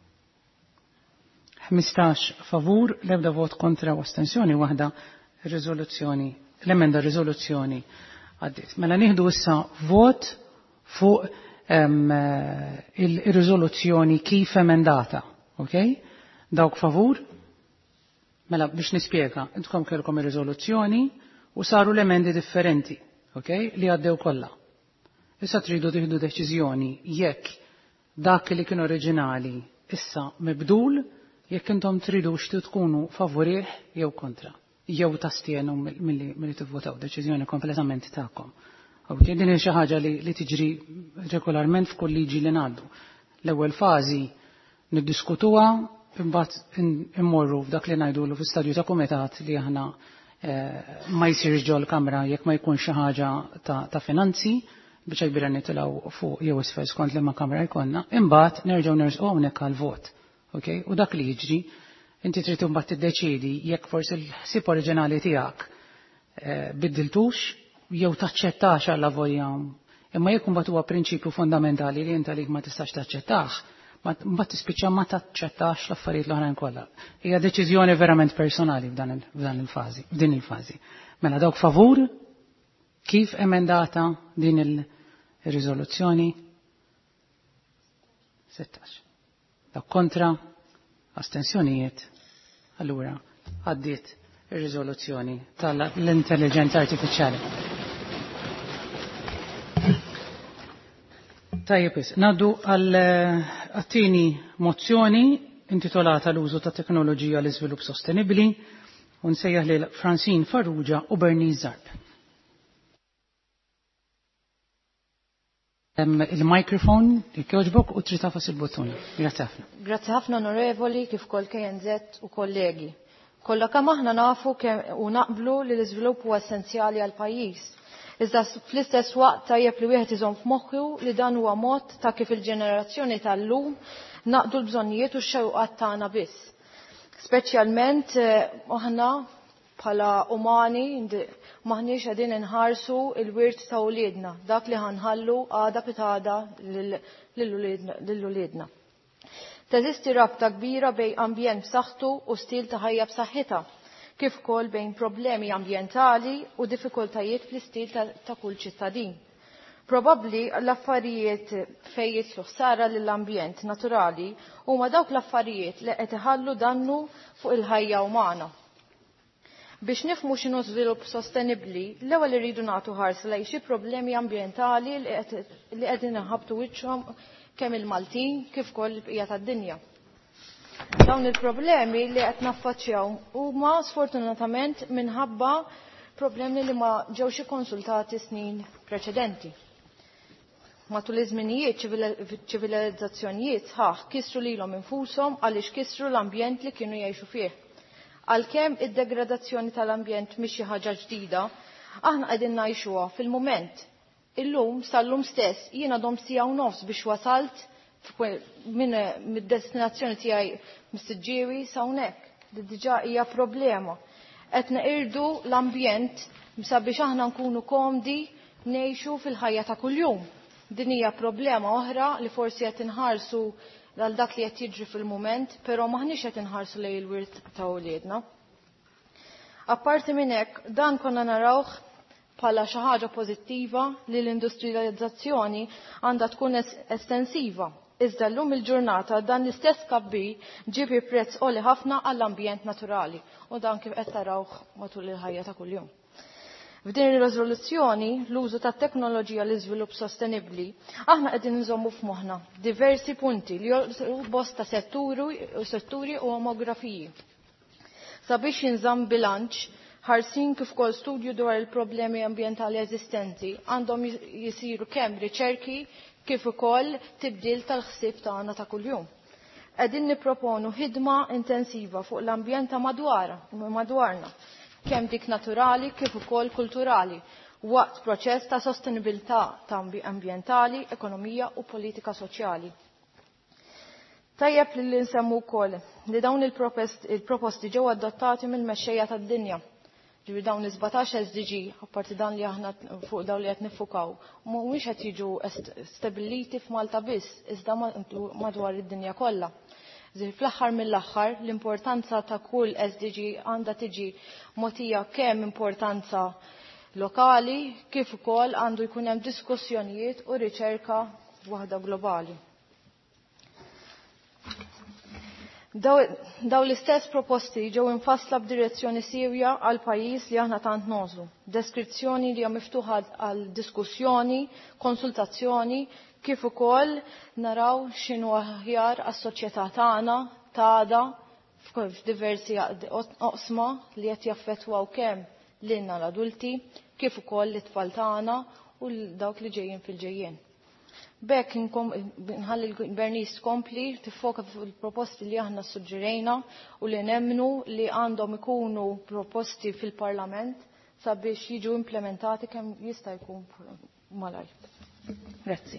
15 favur, l-ebda vot kontra u astensjoni waħda, l-emenda riżoluzzjoni għaddit. Mela nieħdu issa vot fuq il-riżoluzzjoni kif emendata, ok? Dawk favur? Mela biex nispjega, intkom kellkom ir-riżoluzzjoni u saru l-emendi differenti, Okay? Li għaddew kollha. Issa tridu tieħdu deċiżjoni jekk dak li kien oriġinali issa mibdul, jekk intom tridux tkunu favorih jew kontra. Jew tastienu milli tivvotaw deċiżjoni kompletament tagħkom. Din hi xi ħaġa li tiġri regolarment f'kull liġi li ngħaddu. L-ewwel fażi niddiskutuha, imbagħad immorru f'dak li ngħidulu fi-stadju ta' kumitat li aħna ma jsirx ġol kamra jekk ma jkun xi ħaġa ta' finanzi biex kbira nitilgħu fuq jew isfel skont li ma kamra jkollna, imbagħad nerġgħu nersqu hawnhekk għall-vot. Okay? U dak li jiġri, inti trid imbagħad tiddeċiedi jekk forsi l-ħsieb oriġinali tiegħek biddiltux jew taċċettax alla volja. Imma jekk imbagħad huwa prinċipju fundamentali li inta lik ma tistax taċċettax, mbagħad tispiċċa ma taċċettax l-affarijiet l-oħrajn kollha. Hija deċiżjoni verament personali f'dan il-fażi, f'din il-fażi. Mela dawk favur kif emendata din il-riżoluzzjoni? 16. Dak kontra, astensjonijiet, allura għaddiet ir-riżoluzzjoni tal-intelligenza artifiċjali. Tajjeb, naddu għal-attini mozzjoni intitolata l-użu ta' teknoloġija l-iżvilupp sostenibbli u nsejjaħ lil Francine Farrugia u Bernice Zarb. Il-mikrofon, il-kjoġbok u tritafas il-bottuni. Grazie ħafna. Grazie ħafna onorevoli kif kol KNZ u kollegi. Kollha kemm aħna nafu u naqblu li l-iżvilupp huwa essenzjali għal pajjiż. Iżda fl-istess waqt tajjeb li wieħed iżomm f'moħħu li dan huwa mod ta' kif il-ġenerazzjoni tal-lum naqdu l-bżonnijiet u x-xewqat tagħna biss. Speċjalment aħna bħala umani maħniex qegħdin inħarsu l-wirt ta' uliedna, dak li ħanħallu għada pitada lill-uliedna. Teżisti rabta kbira bejn ambjent b'saħħtu u stil ta' ħajja b'saħħitha, kif ukoll bejn problemi ambjentali u diffikultajiet fl-istil ta' kull ċittadin. Probabbli l-affarijiet fejn jitlu ħsara lill-ambjent naturali huma dawk l-affarijiet li qed iħallu dannu fuq il-ħajja umana. Biex nifhmu x'inhu żvilupp sostenibbli, l-ewwel irridu nagħtu ħarsa lejn xi problemi ambjentali li qegħdin inħabbtu wiċċhom kemm il-Maltin kif ukoll il-bqija tad-dinja. Dawn il-problemi li qed naffaċċjaw huma sfortunatament minħabba problemi li ma ġewx ikkonsultati snin preċedenti. Matul iż-żminijiet ċivilizzazzjonijiet sħaħ kissru lilhom infushom għaliex kissru l-ambjent li kienu jgħixu fih. Għalkemm id-degradazzjoni tal-ambjent mhix xi ħaġa ġdida, aħna qegħdin ngħixuha fil-mument. Illum sal-lum stess jiena dom sija u nofs biex wasalt mid-destinazzjoni tiegħi mis-Siġġiewi sa hawnhekk li diġà hija problema. Qed neqirdu l-ambjent sabiex aħna nkunu komdi ngħixu fil-ħajja ta' kuljum. Din hija problema oħra li forsi qed inħarsu għal dak li qed jiġri fil-mument, però maħniex qed inħarsu lejn il-wirt ta' uliedna. Apparti minn hekk, dan konna narawh bħala xi ħaġa pożittiva li l-industrializzazzjoni għandha tkun estensiva. Iżda llum il-ġurnata dan l-istess kabbir ġie bi prezz għoli ħafna għall-ambjent naturali u dan kif qed tarawh matul il-ħajja ta' kuljum. F'din ir-riżoluzzjoni l-użu tat-teknoloġija l iżvilupp sostenibbli, aħna qegħdin nżommu f'moħħna diversi punti li bosta setturi u omografiji. Sabiex jinżamm bilanċ ħarsin kif ukoll studju dwar il-problemi ambjentali eżistenti għandhom jisiru kemm riċerki kif ukoll tibdil tal-ħsieb tagħna ta' kuljum. Qegħdin nipproponu ħidma intensiva fuq l-ambjent ta' madwarna, kemm dik naturali kif ukoll kulturali, waqt proċess ta' sostenibilità ta' ambjentali, ekonomija u politika soċjali. Tajjeb li nsemmu wkoll li dawn il-proposti ġew adottati mill-mexxejja tad-dinja. Ġifieri dawn is-17 SDG, apparti dan li aħna fuq dawn li qed niffukaw, mhumiex qed jiġu stabiliti f'Malta biss, iżda madwar id-dinja kollha. Fl-aħħar mill-aħħar l-importanza ta' kull SDG għandha tiġi mogħtija kemm importanza lokali kif ukoll għandu jkun hemm diskussjonijiet u riċerka waħda globali. Daw l-istess proposti ġew infassla b'direzzjoni sirja għal pajjiż li aħna tant nożu. Deskrizzjoni li hija miftuħa għal diskussjoni, konsultazzjoni, kif ukoll naraw x'inhu aħjar għas-soċjetà tagħna għada f'diversi oqsma li qed jaffettwaw kemm lilna l-adulti, kif ukoll l-tfal tagħna u dawk li ġejjin fil-ġejjien. Bekk nħalli l-Bernice kompli tiffoka fil-proposti li aħna suġġerejna u li nemmnu li għandhom ikunu proposti fil-Parlament sabiex jiġu implementati kemm jista' jkun malajr. Grazzi.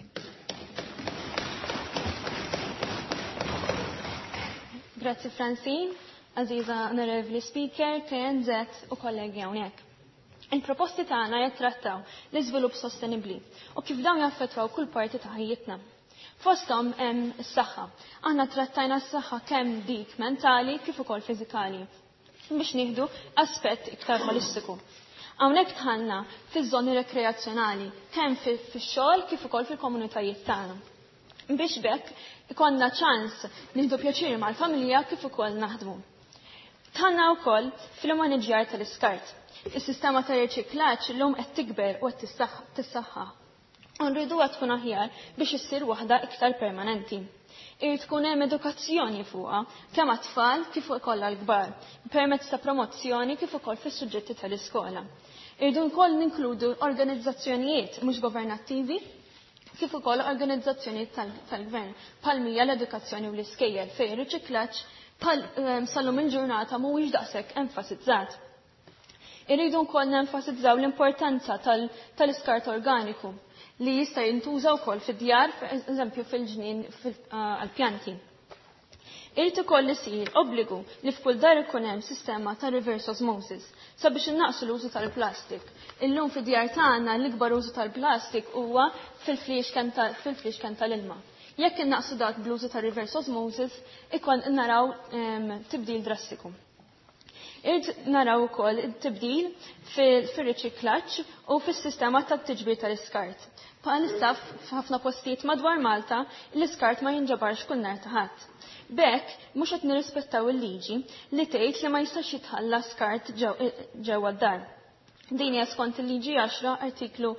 Grazzi Francine, Aziza Onorevoli Speaker, KNZ u kollegi hawnhekk. Il-proposti tagħna jittrattaw l-iżvilupp sostenibbli u kif dawn jaffettwaw kull parti ta' ħajjitna. Fosthom hemm is-saħħa. Aħna trattajna s-saħħa kemm dik mentali kif ukoll fiżikali biex nieħdu aspett iktar holistiku. Hawnhekk tħallna fiż-żoni rekreazzjonali kemm fix-xogħol kif ukoll fil-komunitajiet tagħna. Biex bekk ikollna ċans nieħdu pjaċir mal-familja kif ukoll naħdmu. Tħallna wkoll fil-maniġjar tal-iskart. Is-sistema ta' riċiklaġġ llum qed tikber u qed tissaħħa. Nridu qed tkun aħjar biex issir waħda iktar permanenti. Irid tkun hemm edukazzjoni fuqha kemm għat-tfal kif ukoll għall-kbar, permezz ta' promozzjoni kif ukoll fis-suġġetti tal-iskola. Irridu wkoll ninkludu organizzazzjonijiet mhux governattivi kif ukoll organizzazzjonijiet tal-gvern bħal-mija l-edukazzjoni u l-iskejjel fejn ir-riċiklaġġ sal-lum il-ġurnata mhuwiex daqshekk enfasizzat. Irridu wkoll nenfasizzaw l-importanza tal-iskart organiku li jista' jintuża wkoll fid-djar, eżempju fil-ġnien għall-pjanti. Irid ukoll isir obbligu li f'kull dar ikun hemm sistema ta' reverse osmosis sabiex innaqsu l-użu tal-plastik. Illum fid-djar tagħna l-ikbar użu tal-plastik huwa fil-fliexken tal-ilma. Jekk innaqsu dak bl-użu ta' reverse osmosis, ikun naraw tibdil drastiku. Irid naraw ukoll tibdil fir-riċiklaġġ u fis-sistema tat-tiġbir tal-iskart. Bħalissa f'ħafna postijiet madwar Malta l-iskart ma jinġabarx kull nhar ta' ħadd. Bekk mhux qed nirrispettaw il-liġi li tgħid li ma jistax jitħalla skart ġewwa d-dar. Din hija skont il-liġi 10 artiklu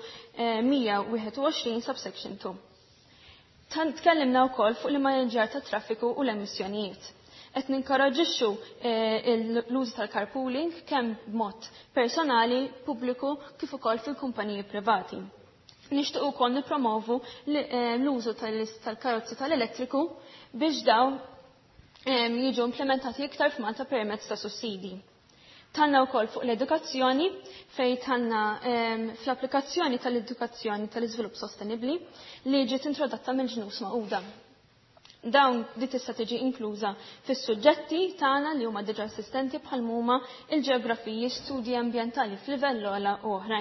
121 subsection 2. Tkellimna wkoll fuq l-maniġjar tat-traffiku u l-emissjonijiet. Qed ninkoraġixxu l-użu tal-carpooling kemm b'mod personali, pubbliku kif ukoll fil-kumpaniji privati. Nixtieq ukoll nippromovu l-użu tal-karozzi tal-elettriku biex dawn jiġu implementati iktar f'Malta permezz ta' sussidi. Tħallna wkoll fuq l-edukazzjoni fejn tħallna fl-applikazzjoni tal-edukazzjoni tal-iżvilupp sostenibbli li ġiet introdotta mill-ġnus Magħquda. Dawn di tista' tiġi inkluża fis-suġġetti tagħna li huma diġà assistenti bħal huma il-ġeografiji, studji ambjentali f'livell ogħla u oħrajn.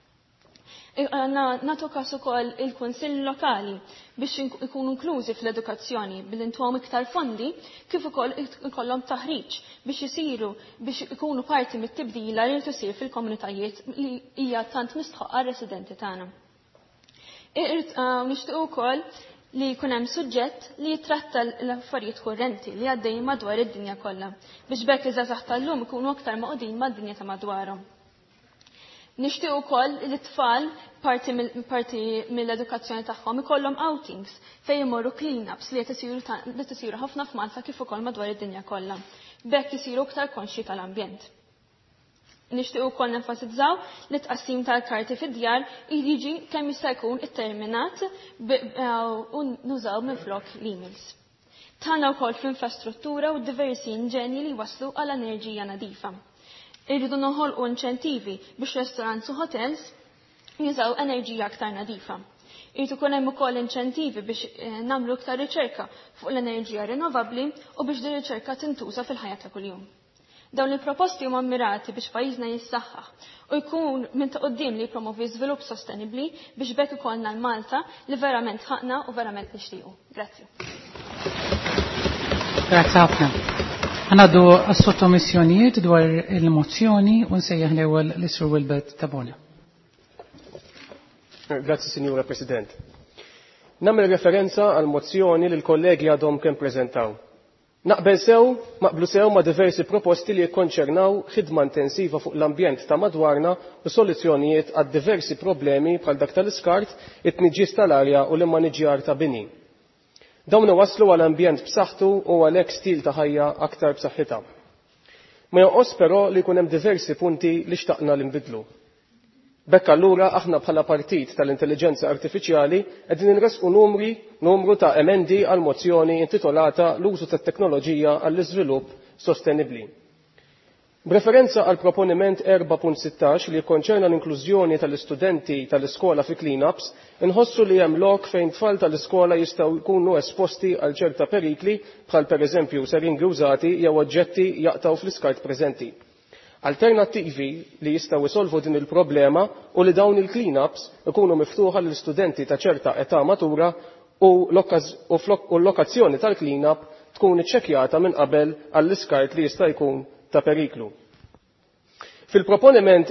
Nagħtu każ ukoll il-kunsill lokali biex ikunu inklużi fl-edukazzjoni billi ntuhom iktar fondi kif ukoll ikollhom taħriġ biex ikunu parti mit-tibdila li tisir fil-komunitajiet li hija tant mistħoqqa residenti tagħna. Nixtieq ukoll li jkun hemm suġġett li jitratta l-affarijiet kurrenti li għaddejjin madwar id-dinja kollha biex bekk iż-żgħażagħ tal-lum ikunu aktar maqudin mad-dinja ta' madwarhom. Nixtieq ukoll li t-tfal parti mill-edukazzjoni tagħhom ikollhom outings fejn imorru clean-ups li tisiru ħafna f'Malta kif ukoll madwar id-dinja kollha. Bekk isiru aktar konxi tal-ambjent. Nixtieq ukoll nenfasizzaw li tqassim tal-karti fid-djar jiġi kemm jista' jkun itterminat u nużaw minflok l-emails. Tħallna wkoll fl-infrastruttura u diversi inġenji li waslu għal enerġija nadifa. Irridu noħolqu inċentivi biex restaurants u hotels jużaw enerġija aktar nadifa. Irridu ikun hemm ukoll inċentivi biex nagħmlu iktar riċerka fuq l-enerġija rinnovabbli u biex din riċerka tintuża fil-ħajja ta' kuljum. Dawn il-proposti huma mirati biex pajjiżna jissaħħaħ u jkun minn ta' qudiem li jippromovi żvilupp sostenibbli biex bekk ikollna l-Malta li verament ħaqna u verament nixtiequ. Grazzi. Grazzi ħafna. Għanaddu għas-sottomissjonijiet dwar il-mozzjoni u nsejjaħ l-ewwel l-Sur Wilbert Tabona. Grazzi, Signora President. Nagħmel referenza għal mozzjoni li l-kollegi għadhom kemm preżentaw. Maqblu sew ma' diversi proposti li jikkonċernaw ħidma intensiva fuq l-ambjent ta' madwarna u soluzzjonijiet għad diversi problemi bħal dak tal-iskart, it-tniġġis tal-arja u l-immaniġġjar ta' bini. Dawn waslu għal ambjent b'saħħtu u għalhekk stil ta' ħajja aktar b'saħħitha. Ma jonqos però li jkun hemm diversi punti li xtaqna li nbidlu. Bekk allura aħna bħala partit tal-intelligenza artifiċjali qegħdin inresqu numru ta' emendi għal mozzjoni intitolata l-użu tat-teknoloġija għall-iżvilupp sostenibbli. B'referenza għal proponiment 4.16 li jikkonċerna l-inklużjoni tal-istudenti tal-iskola fi cleanups, inħossu li hemm lok fejn tfal tal-iskola jistgħu jkunu esposti għal ċerta perikli bħal pereżempju seringi użati jew oġġetti jaqtaw fl-iskart preżenti. Alternattivi li jistgħu jsolvu din il-problema u li dawn il-cleanups ikunu miftuħa l studenti ta' ċerta età matura u l-lokazzjoni tal-cleanup tkun iċċekkjata minn qabel għall-iskart li jista' jkun ta' periklu. Fil-proponiment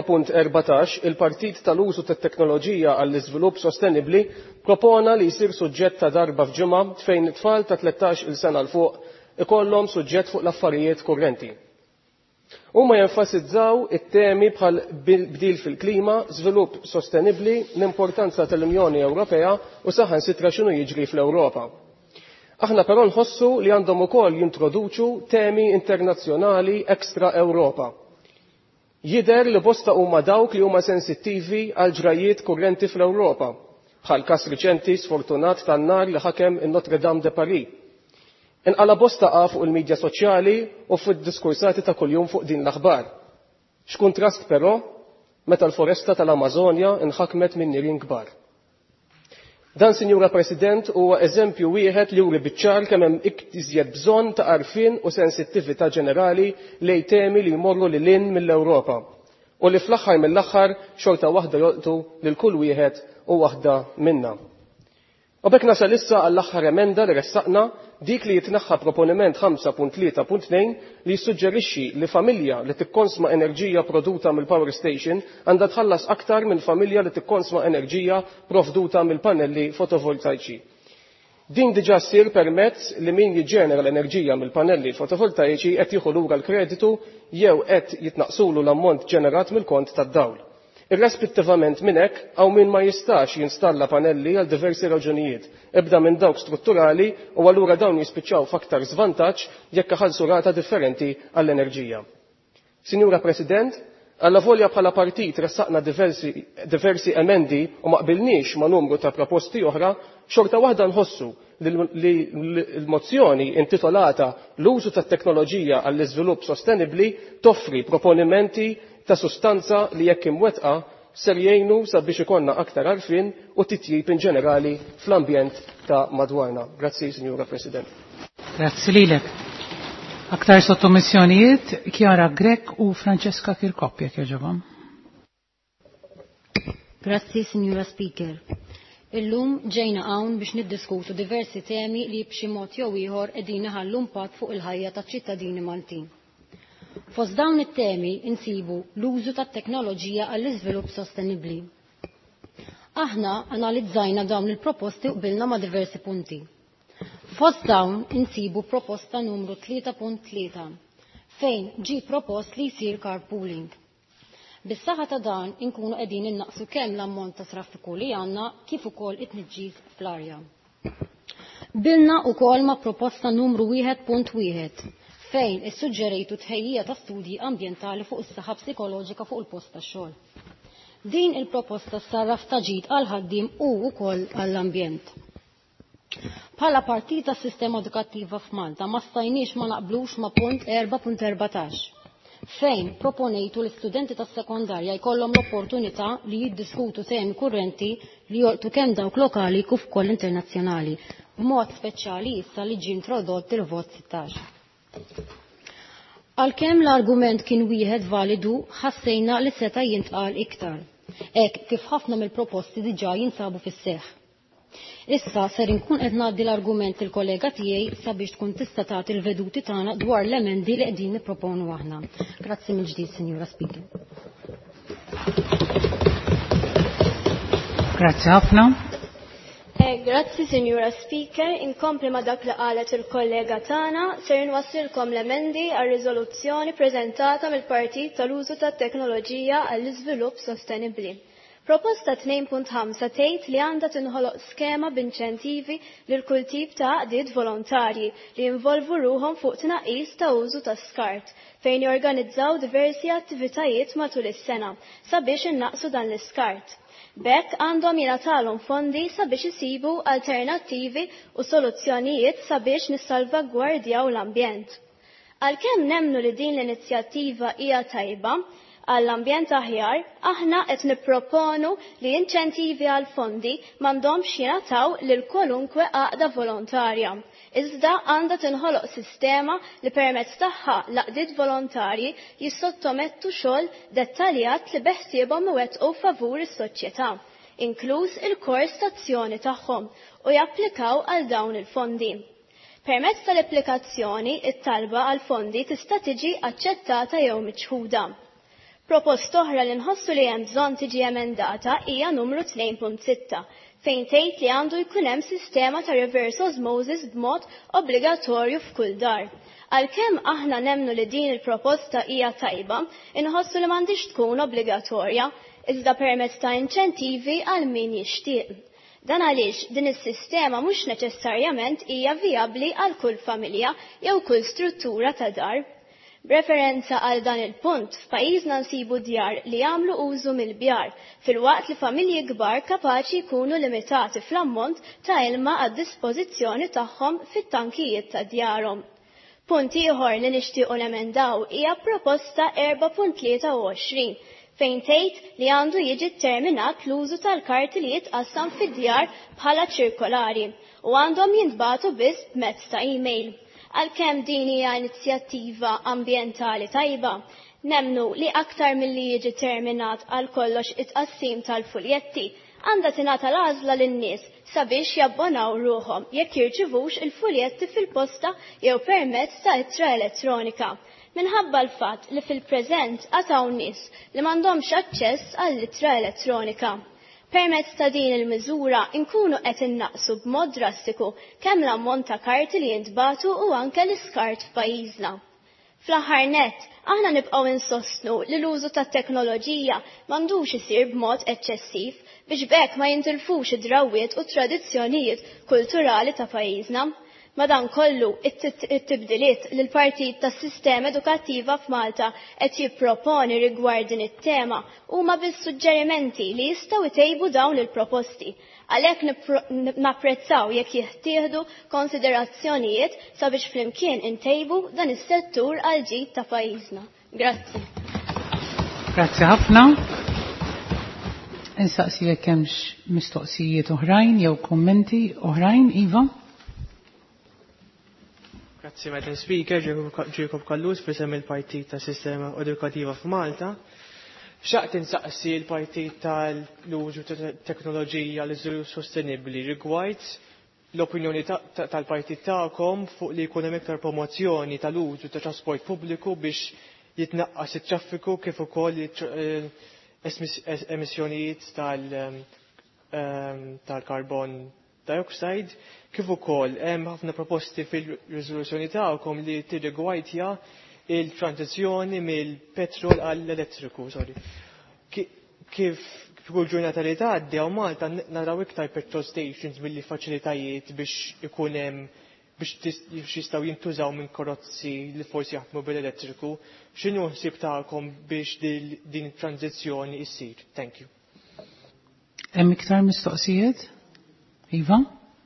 4.14 il-Partit tal-Użu tat-Teknoloġija għall-Iżvilupp Sostenibbli propona li jsir suġġett ta' darba f'ġimgħa fejn it-tfal ta' 13-il sena l fuq ikollhom suġġett fuq l-affarijiet kurrenti. Huma jenfasizzaw it-temi bħal bdil fil-klima, żvilupp sostenibbli, l-importanza tal-Unjoni Ewropea u saħansitra x'inhu jiġri fl-Ewropa. Aħna però nħossu li għandhom ukoll jintroduċu temi internazzjonali ekstra Ewropa. Jidher li bosta huma dawk li huma sensittivi għal ġrajiet kurrenti fl-Ewropa, bħal każ riċenti sfortunat tan-nar li ħakem in-Notre Dame de Paris. Inqala bosta fuq il-medja soċjali u fid-diskursati ta' kuljum fuq din l-aħbar. X'kuntrast però meta l-foresta tal-Amazonja inħakmet minn nirien kbar. Dan, Sinjura President, huwa eżempju wieħed li juri biċ-ċar kemm hemm iżjed bżonn ta' għarfien u sensittività ġenerali lejn temi li jmorru lil hinn mill-Ewropa u li fl-aħħar mill-aħħar xorta waħda jolqtu lil kull wieħed u waħda minnha. U bekk nasal issa għall-aħħar emenda li ressaqna dik li jitneħħa proponiment 5.3.2 li jissuġġerixxi li familja li tikkonsma enerġija produta mill-power station għandha tħallas aktar minn familja li tikkonsma enerġija provduta mill-pannelli fotovoltaiċi. Din diġà ssir permezz li min jiġġenera l-enerġija mill-pannelli fotovoltaiċi qed jieħu lura l-kreditu jew qed jitnaqsulu l-ammont ġenerat mill-kont tad-dawl. Irrespettivament minn hekk hawn min ma jistax jinstalla panelli għal diversi raġunijiet, ebda minn dawk strutturali u allura dawn jispiċċaw f'aktar żvantaġġ jekk iħallsu rata differenti għall-enerġija. Sinjura President, alla volja bħala partit ressaqna diversi emendi u ma qbilniex ma' numru ta' proposti oħra, xorta waħda nħossu li l-mozzjoni intitolata l-użu tat-teknoloġija għall-iżvilupp sostenibbli toffri proponimenti ta' sustanza li jekk imwettqa ser jgħinu sabiex ikollna aktar għarfien u titjib in ġenerali fl-ambjent ta' madwarna. Grazzi, Signora President. Grazzi lilek. Aktar sottomissjonijiet Chiara Grek u Francesca Kirkop, jekk jogħġobhom. Grazzi, Signora Speaker. Illum ġejna hawn biex niddiskutu diversi temi li b'xi mod jew ieħor qegħdin iħallu impatt fuq il-ħajja taċ-ċittadini Maltin. Fost dawn it-temi insibu l-użu tat-teknoloġija għall-iżvilupp sostenibbli. Aħna analizzajna dawn il-proposti u qbilna ma' diversi punti. Fost dawn insibu proposta numru 3.3 fejn ġi propost li jsir carpooling. Bis-saħħa ta' dan inkunu qegħdin innaqsu kemm l-ammont ta' traffiku li għandna kif ukoll it-tniġġis fl-arja. Bilna ukoll ma' proposta numru 1.1 fejn issuġġerejtu tħejjija ta' studji ambjentali fuq is-saħħa psikoloġika fuq il-post tax-xogħol. Din il-proposta sarraf taġid għal ħaddiem u wkoll għall-ambjent. Bħala partit tas-sistema edukattiva f'Malta ma stajniex ma naqblux ma' punt 4.14 fejn proponejtu l-istudenti tas-sekondarja jkollhom l-opportunità li jiddiskutu temi kurrenti li jolqtu kemm dawk lokali kif ukoll internazzjonali, b'mod speċjali issa li ġie introdott il-vot 16. Għalkemm l-argument kien wieħed validu, ħassejna li seta' jintqal iktar, hekk kif ħafna mill-proposti diġà jinsabu fis-seħħ. Issa ser inkun qed ngħaddi l-argument il-kollega tiegħi sabiex tkun tista' tagħti l-veduti tagħna dwar l-emendi li qegħdin nipproponu aħna. Grazzi mill-ġdid, Sinjura Speaker. Grazzi ħafna. Grazzi, Sinjura Speaker. Inkompli ma dak li qalet il-kollega tagħna ser nwassilkom l-emendi għar-riżoluzzjoni preżentata mill-Partit tal-Użu tat-Teknoloġija għall-Iżvilupp Sostenibbli. Proposta 2.5 tgħid li għandha tinħoloq skema b'inċentivi lil kull tip ta' għaqdiet volontarji li jinvolvu ruhom fuq tnaqqis ta' użu ta' skart fejn jorganizzaw diversi attivitajiet matul is-sena sabiex innaqsu dan l-iskart. Bekk għandhom jingħatalhom fondi sabiex isibu alternattivi u soluzzjonijiet sabiex nissalvagwardjaw l-ambjent. Għalkemm nemmnu li din l-inizjattiva hija tajba għall-ambjent aħjar, aħna qed nipproponu li inċentivi għal fondi m'għandhomx jingħataw lil kwalunkwe għaqda volontarja. Iżda għandha tinħoloq sistema li permezz tagħha l-għaqdiet volontarji jissottomettu xogħol dettaljat li beħsiebhom iwettqu favur is-soċjetà, inkluż il-kors tazzjoni tagħhom u japplikaw għal dawn il-fondi. Permezz tal-applikazzjoni, it-talba għal fondi tista' tiġi aċċettata jew miċħuda. Proposta oħra li nħossu li hemm bżonn tiġi emendata hija numru 2.6 fejn tgħid li għandu jkun hemm sistema ta' reverse osmosis b'mod obbligatorju f'kull dar. Għalkemm aħna nemmnu li din il-proposta hija tajba, inħossu li m'għandix tkun obbligatorja, iżda permezz ta' inċentivi għal min jixtieq. Dan għaliex din is-sistema mhux neċessarjament hija vijabbli għal kull familja jew kull struttura ta' dar. B'referenza għal dan il-punt, f'pajjiżna nsibu djar li jagħmlu użu mill-bjar, filwaqt li familji kbar kapaċi jkunu limitati fl-ammont ta' ilma għad-dispożizzjoni tagħhom fit-tankijiet ta' djarhom. Punt ieħor li nixtiequ nemendaw hija proposta 4.23 fejn tgħid li għandu jiġi terminat l-użu tal-karti li jitqassam fid-djar bħala ċirkolari u għandhom jintbagħtu biss b'mezz ta' email. Għalkemm din hija inizjattiva ambjentali tajba, nemmnu li aktar milli jiġi terminat għal kollox it-qassim tal-fuljetti, għandha tingħata l-għażla lin-nies sabiex jabbonaw ruhom jekk jirċivux il-fuljetti fil-posta jew permezz ta' ittra elettronika. Minħabba l-fatt li fil-preżent għataw nies li m'għandhomx aċċess għall-ittra elettronika. Permezz ta' din il-miżura nkunu qed innaqsu b'mod drastiku kemm l-ammont ta' karti li jintbagħtu u anke l-iskart f'pajjiżna. Fl-aħħar nett, aħna nibqgħu insostnu li l-użu tat-teknoloġija m'għandux isir b'mod eċċessiv biex bekk ma jintilfux id-drawwiet u tradizzjonijiet kulturali ta' pajjiżna. Madankollu, it-tibdiliet li l-Partit tas-Sistema Edukattiva f'Malta qed jipproponi rigward din it-tema huma bis-suġġerimenti li jistgħu jtejbu dawn il-proposti. Għalhekk napprezzaw jekk jittieħdu konsiderazzjonijiet sabiex flimkien intejbu dan is-settur għal ġid ta' pajjiżna. Grazzi. Grazzi ħafna. Insaqsi jekk hemmx mistoqsijiet oħrajn jew kummenti oħrajn, Iva? Grazzi, Madam Speaker, Jacob Kallus, fisem il-Partit ta' Sistema Edukattiva f'Malta. Xaqt insaqsi l-Partit tal-użu ta' teknoloġija l-iżvilupp sostenibbli rigward l-opinjoni tal-Partit tagħkom fuq li jkun hemm iktar promozzjoni tal-użu ta' trasport pubbliku biex jitnaqqas it-traffiku kif ukoll emissjonijiet tal-carbon dioxide, kif ukoll hemm ħafna proposti fil-riżoluzzjoni tagħkom li tirrigwardja il-tranzizzjoni mill-petrol għall-elettriku, Kif kull ġurnata li tgħaddi hawn Malta naraw iktar petrol stations milli faċilitajiet biex ikun hemm biex jistgħu jintużaw minn karozzi li forsi jaħdmu bil-elettriku. X'inhu ħsieb tagħkom biex din it-tranzizzjoni issir? Thank you. Hemm iktar mistoqsijiet? Iva?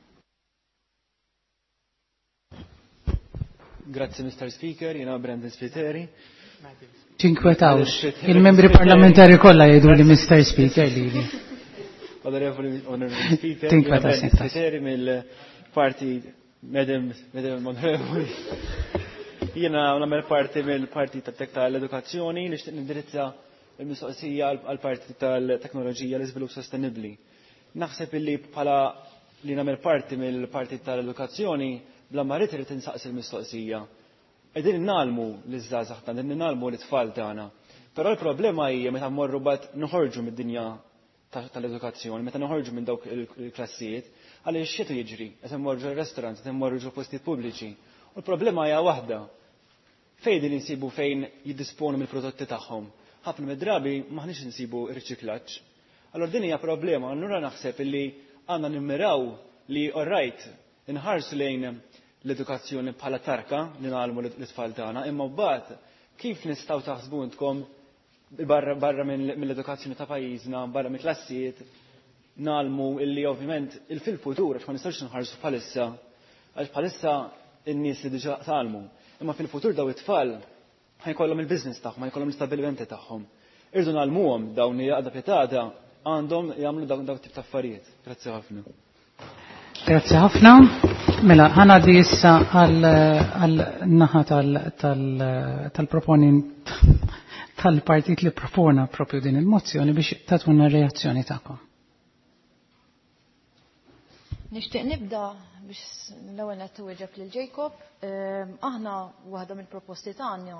Grazie, Mr. Speaker, jena Brandon Spiteri. Tinkwetawx, il-membri parlamentari kollha jgħidu li Mr. Speaker li. Honorable Speaker, jena Brandon Spiteri mill-parti Madam Onorevoli. Jena nagħmel parti mill-parti tat-tek tal-edukazzjoni li xtieq nindirizza l-mistoqsija għall-parti tal-teknoloġija l-iżvilupp sostenibbli. Naħseb illi bħala li nagħmel parti mill-parti tal-edukazzjoni bla marit irid insaqsi l-mistoqsija. Qegħdin innalmu l-iżżażagħ tagħna, qegħdin innalmu l-itfal tagħna. Però l-problema hija meta mmorru bad noħorġu mid-dinja tal-edukazzjoni, meta noħorġu minn dawk il-klassijiet, Għaliex xietu jiġri, qed immorru ġol-restaurant, qed immorru ġol postijiet pubbliċi. U l-problema hija waħda. Fejn din insibu fejn jiddisponu mill-prodotti tagħhom. Ħafna mid-drabi maħniex insibu riċiklaġġ. Allora din hija problema, allura naħseb illi għandna nimmiraw li orrajt inħarsu lejn l-edukazzjoni bħala tarka li nagħlmu l-itfal tagħna, imma mbagħad kif nistgħu taħsbu intkom barra mill-edukazzjoni ta' pajjiżna, barra mill-klassijiet, nagħlmu illi ovvjament fil-futur għax ma nistgħux nħarsu bħalissa għax bħalissa n-nies li diġà tagħlmu, imma fil-futur daw it-tfal ħajkollhom il-business tagħhom, ħajkollhom l-istabbilimenti tagħhom. Irdu nagħlmuhom dawn li għadha pjetada għandhom jagħmlu dawn tip ta' affarijiet. Grazzi ħafna. Grazzi ħafna. Mela, ħanaddi issa għal-naħa tal-proponi tal-partit li propona propju din il-mozzjoni biex tatwuna reazzjoni tagħkom. Nixtieq nibda biex l-ewwel qed iwieġeb lil Jacob. Aħna waħda mill-proposti tagħna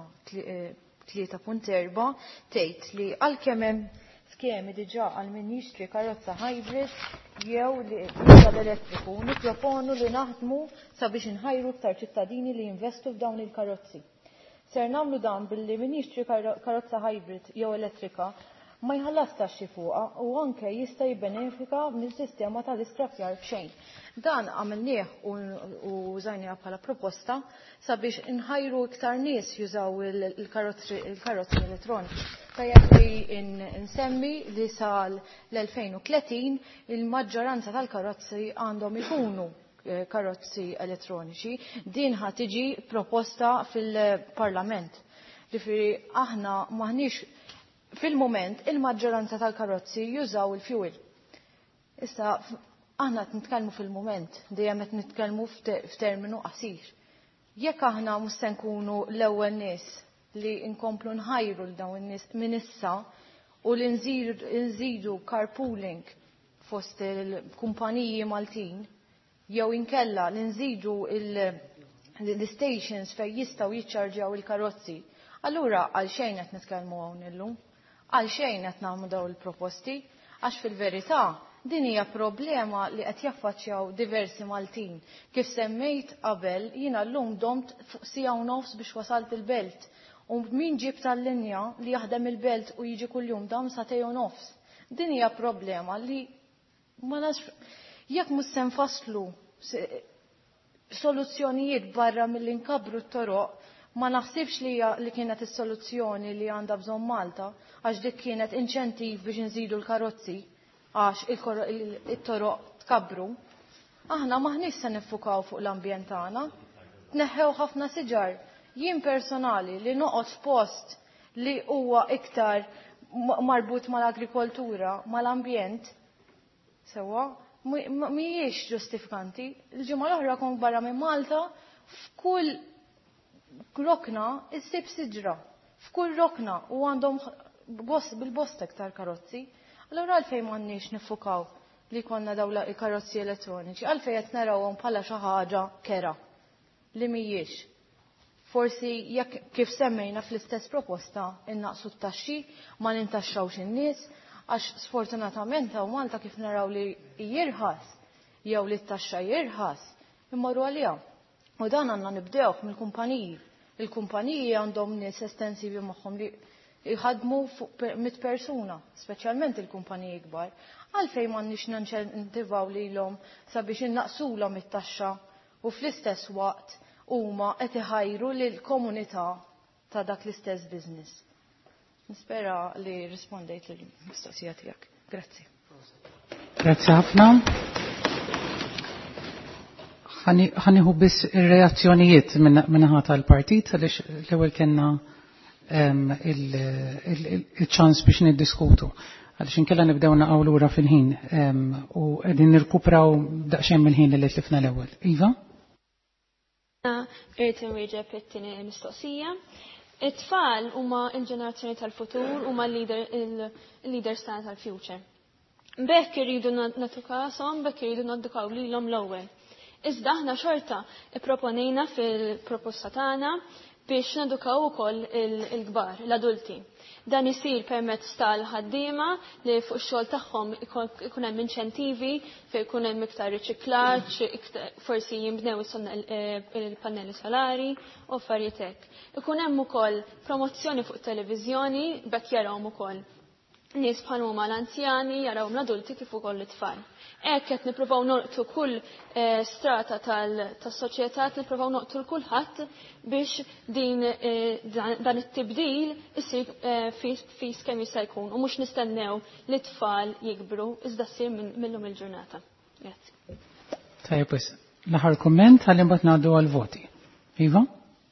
3.4 tgħid li għalkemm hemm skemi diġà għal min jixtri karozza hybrid jew li l-elettriku nipproponu li naħdmu sabiex inħajru iktar ċittadini li jinvestu f'dawn il-karozzi. Ser nagħmlu dan billi min jixtri karozza hybrid jew elettrika ma jħallas taxxi fuqha u anke jista' jibbenefika mill-sistema tal-istraffjar b'xejn. Dan għamilnieh u użajniha bħala proposta sabiex inħajru iktar nies jużaw il-karozzi elettroniċi. Tajjeb li nsemmi li sal l-2030 il-maġġoranza tal-karozzi għandhom ikunu karozzi elettroniċi. Din ħad tiġi proposta fil-Parlament. Ġifieri aħna maħniex fil-moment il-maġġoranza tal-karozzi jużaw il-fuel. Issa aħna qed nitkellmu fil-moment, dejjem qed nitkellmu f'terminu qasir. Jekk aħna mhux se nkunu l-ewwel nies li nkomplu nħajru l dawn in-nies minn issa u li nżidu carpooling fost il-kumpaniji Maltin jew inkella li nżidu l-stations fejn jistgħu jiċċarġjaw il-karozzi, allura għal xejn qed nitkellmu hawn illum. Għal xejn qed nagħmlu daw il-proposti, għax fil-verità din hija problema li qed jaffaċċjaw diversi Maltin. Kif semmejt qabel, jiena llum domt fuq siegħa u nofs biex wasalt il-belt. U min ġib tal-linja li jaħdem il-belt u jiġi kuljum dam satej u nofs. Din hija problema li ma nafx jekk mhux se nfasslu soluzzjonijiet barra milli nkabru t-toroq, ma naħsibx li kienet is-soluzzjoni li għandha bżonn Malta, għax dik kienet inċentiv biex nżidu l-karozzi, għax it-toroq tkabru. Aħna maħniex se niffukaw fuq l-ambjent tagħna. Tneħħew ħafna siġar. Jien personali li noqgħod f'post li huwa iktar marbut mal-agrikoltura, mal-ambjent, sewwa, mhijiex ġustifikanti. Il-ġimgħa l-oħra kont barra minn Malta, f'kull rokna issib siġra. F'kull rokna u għandhom bil-bost iktar karozzi. Allura għalfejn m'għandniex niffukaw li konna dawn il-karozzi elettroniċi, għalfejn qed narawhom bħala xi ħaġa kera li mhijiex. Forsi jekk kif semmejna fl-istess proposta innaqsu t-taxxi ma nintaxxawx in-nies għax sfortunatament hawn Malta kif naraw li jirħas jew li t-taxxa jirħas immorru għaliha. U dan għandna nibdewh mill-kumpaniji. Il-kumpaniji għandhom nies estensivi magħhom li jħadmu fuq 100 persuna, speċjalment il-kumpaniji kbar. Għalfejn m'għandniex ninċentivaw lilhom sabiex innaqsulhom it-taxxa u fl-istess waqt huma qed iħajru lill-komunità ta' dak l-istess business. Nispera li rispondejt lill-mistoqsija tiegħek. Grazzi. Grazzi ħafna. Ħanieħu biss ir-reazzjonijiet minnaħa tal-partit għaliex l-ewwel kellna il-ċans biex niddiskutu. Għaliex inkella nibdew naqgħu lura fil-ħin u qegħdin nirkupraw daqsxejn mill-ħin li tlifna l-ewwel. Iva? Irrid inwieġeb it-tieni mistoqsija. It-tfal huma l-ġenerazzjoni tal-futur huma l-leaders tagħna tal-future. Bekk irridu nagħtu kasom, bekk irridu naddukaw lilhom l-ewwel. Iżda aħna xorta ipproponejna fil-proposta tagħna biex nedukaw ukoll il-kbar, l-adulti. Dan isir permezz tal-ħaddiema li fuq ix-xogħol tagħhom ikun hemm inċentivi fejn ikun hemm iktar riċiklaġġ, forsi jinbnew il-pannelli solari u affarijiet hekk. Ikun hemm ukoll promozzjoni fuq televiżjoni bekk jarawhom ukoll nies bħal huma l-anzjani, jarawhom l-adulti kif ukoll it-tfal. Hekk qed nippruvaw noqtu kull strata tas-soċjetà, nippruvaw noqtu kulħadd biex dan it-tibdil isir fis kemm jista' jkun u mhux nistennew li t-tfal jikbru iżda ssir minnhom il-ġurnata. Grazzi. Tajjeb wis. L-aħħar kumment ħalli mbagħad ngħaddu għall-voti. Iva?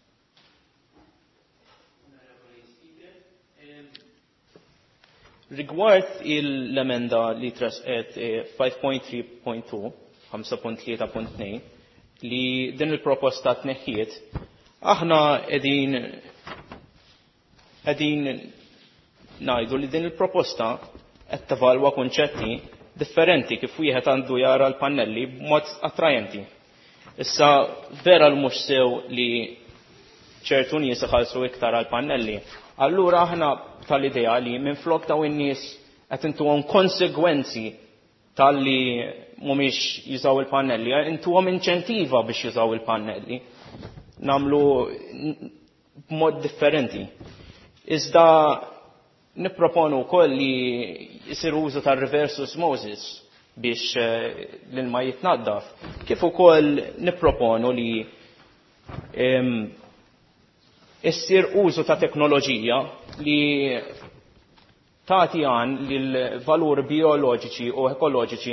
Rigward l-emenda li trasqet 5.3.2, 5.3.2, li din il-proposta tneħħiet, aħna qegħdin ngħidu li din il-proposta qed tevalwa kunċetti differenti kif wieħed għandu jara l-pannelli b'mod attrajenti. Issa vera l-mhux sew li ċertu nies iħallsu iktar għall-pannelli. Allura aħna tal-idea li minflok daw in-nies qed intuhom konsegwenzi tal-li mhumiex jużaw il-pannelli, intuhom inċentiva biex jużaw il-pannelli. Namlu b'mod differenti. Iżda nipproponu wkoll li jsir użu tar-reverse osmosis biex l-ilma jitnaddaf. Kif ukoll nipproponu li issir użu ta' teknoloġija li tagħti għan lil-valur bioloġiċi u ekoloġiċi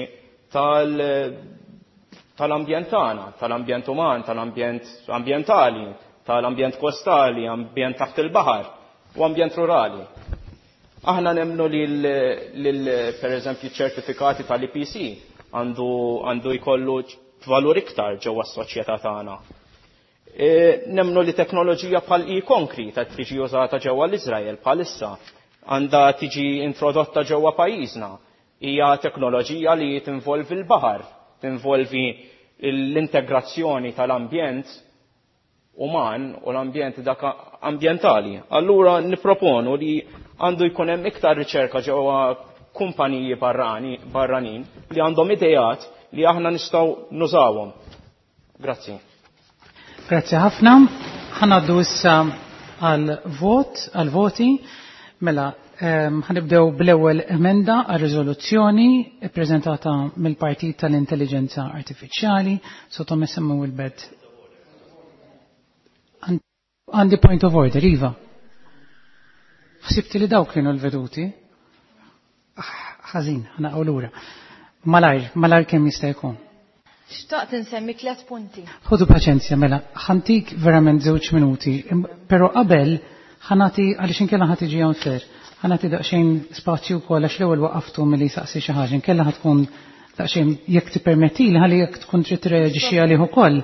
tal-ambjent tagħna, tal-ambjent uman, tal-ambjent ambjentali, tal-ambjent kostali, ambjent taħt il-baħar u ambjent rurali. Aħna nemmnu li pereżempju ċertifikati tal-IPC għandu jkollu valur iktar ġewwa s-soċjetà tagħna. Nemmnu li teknoloġija bħal e-concrete qed tiġi użata ġewwa l-Iżrael bħalissa għandha tiġi introdotta ġewwa pajjiżna. Hija teknoloġija li tinvolvi l-baħar, tinvolvi l-integrazzjoni tal-ambjent uman u l-ambjent dak ambjentali. Allura nipproponu li għandu jkun hemm iktar riċerka ġewwa kumpaniji barranin li għandhom idejat li aħna nistgħu nużawhom. Grazzi. Grazie ħafna. Ħanaddu issa għal-voti. Mela, ħanibdew bl-ewwel emenda għal riżoluzzjoni ppreżentata mill-Partit tal-Intelligenza Artifiċjali sotto messemmu il-bed. Għandi point of order, Iva. Ħsibti li dawk kienu l-veduti? Ħażin, ħanaqgħu lura. Malajr kemm jista' jkun. Xtaqt insemmi 3 punti. Ħodu paċenzja, mela, ħantik verament 2 minuti, pero qabel ħanati għaliex inkella ħatiġi unfair. Ħanati daqsxejn spazju wkoll għax l-ewwel waqaftu milli saqsi xi ħaġa, inkella ħatkun daqsxejn jekk tippermettili ħalli jekk tkun trid tirreġixxi għalih ukoll.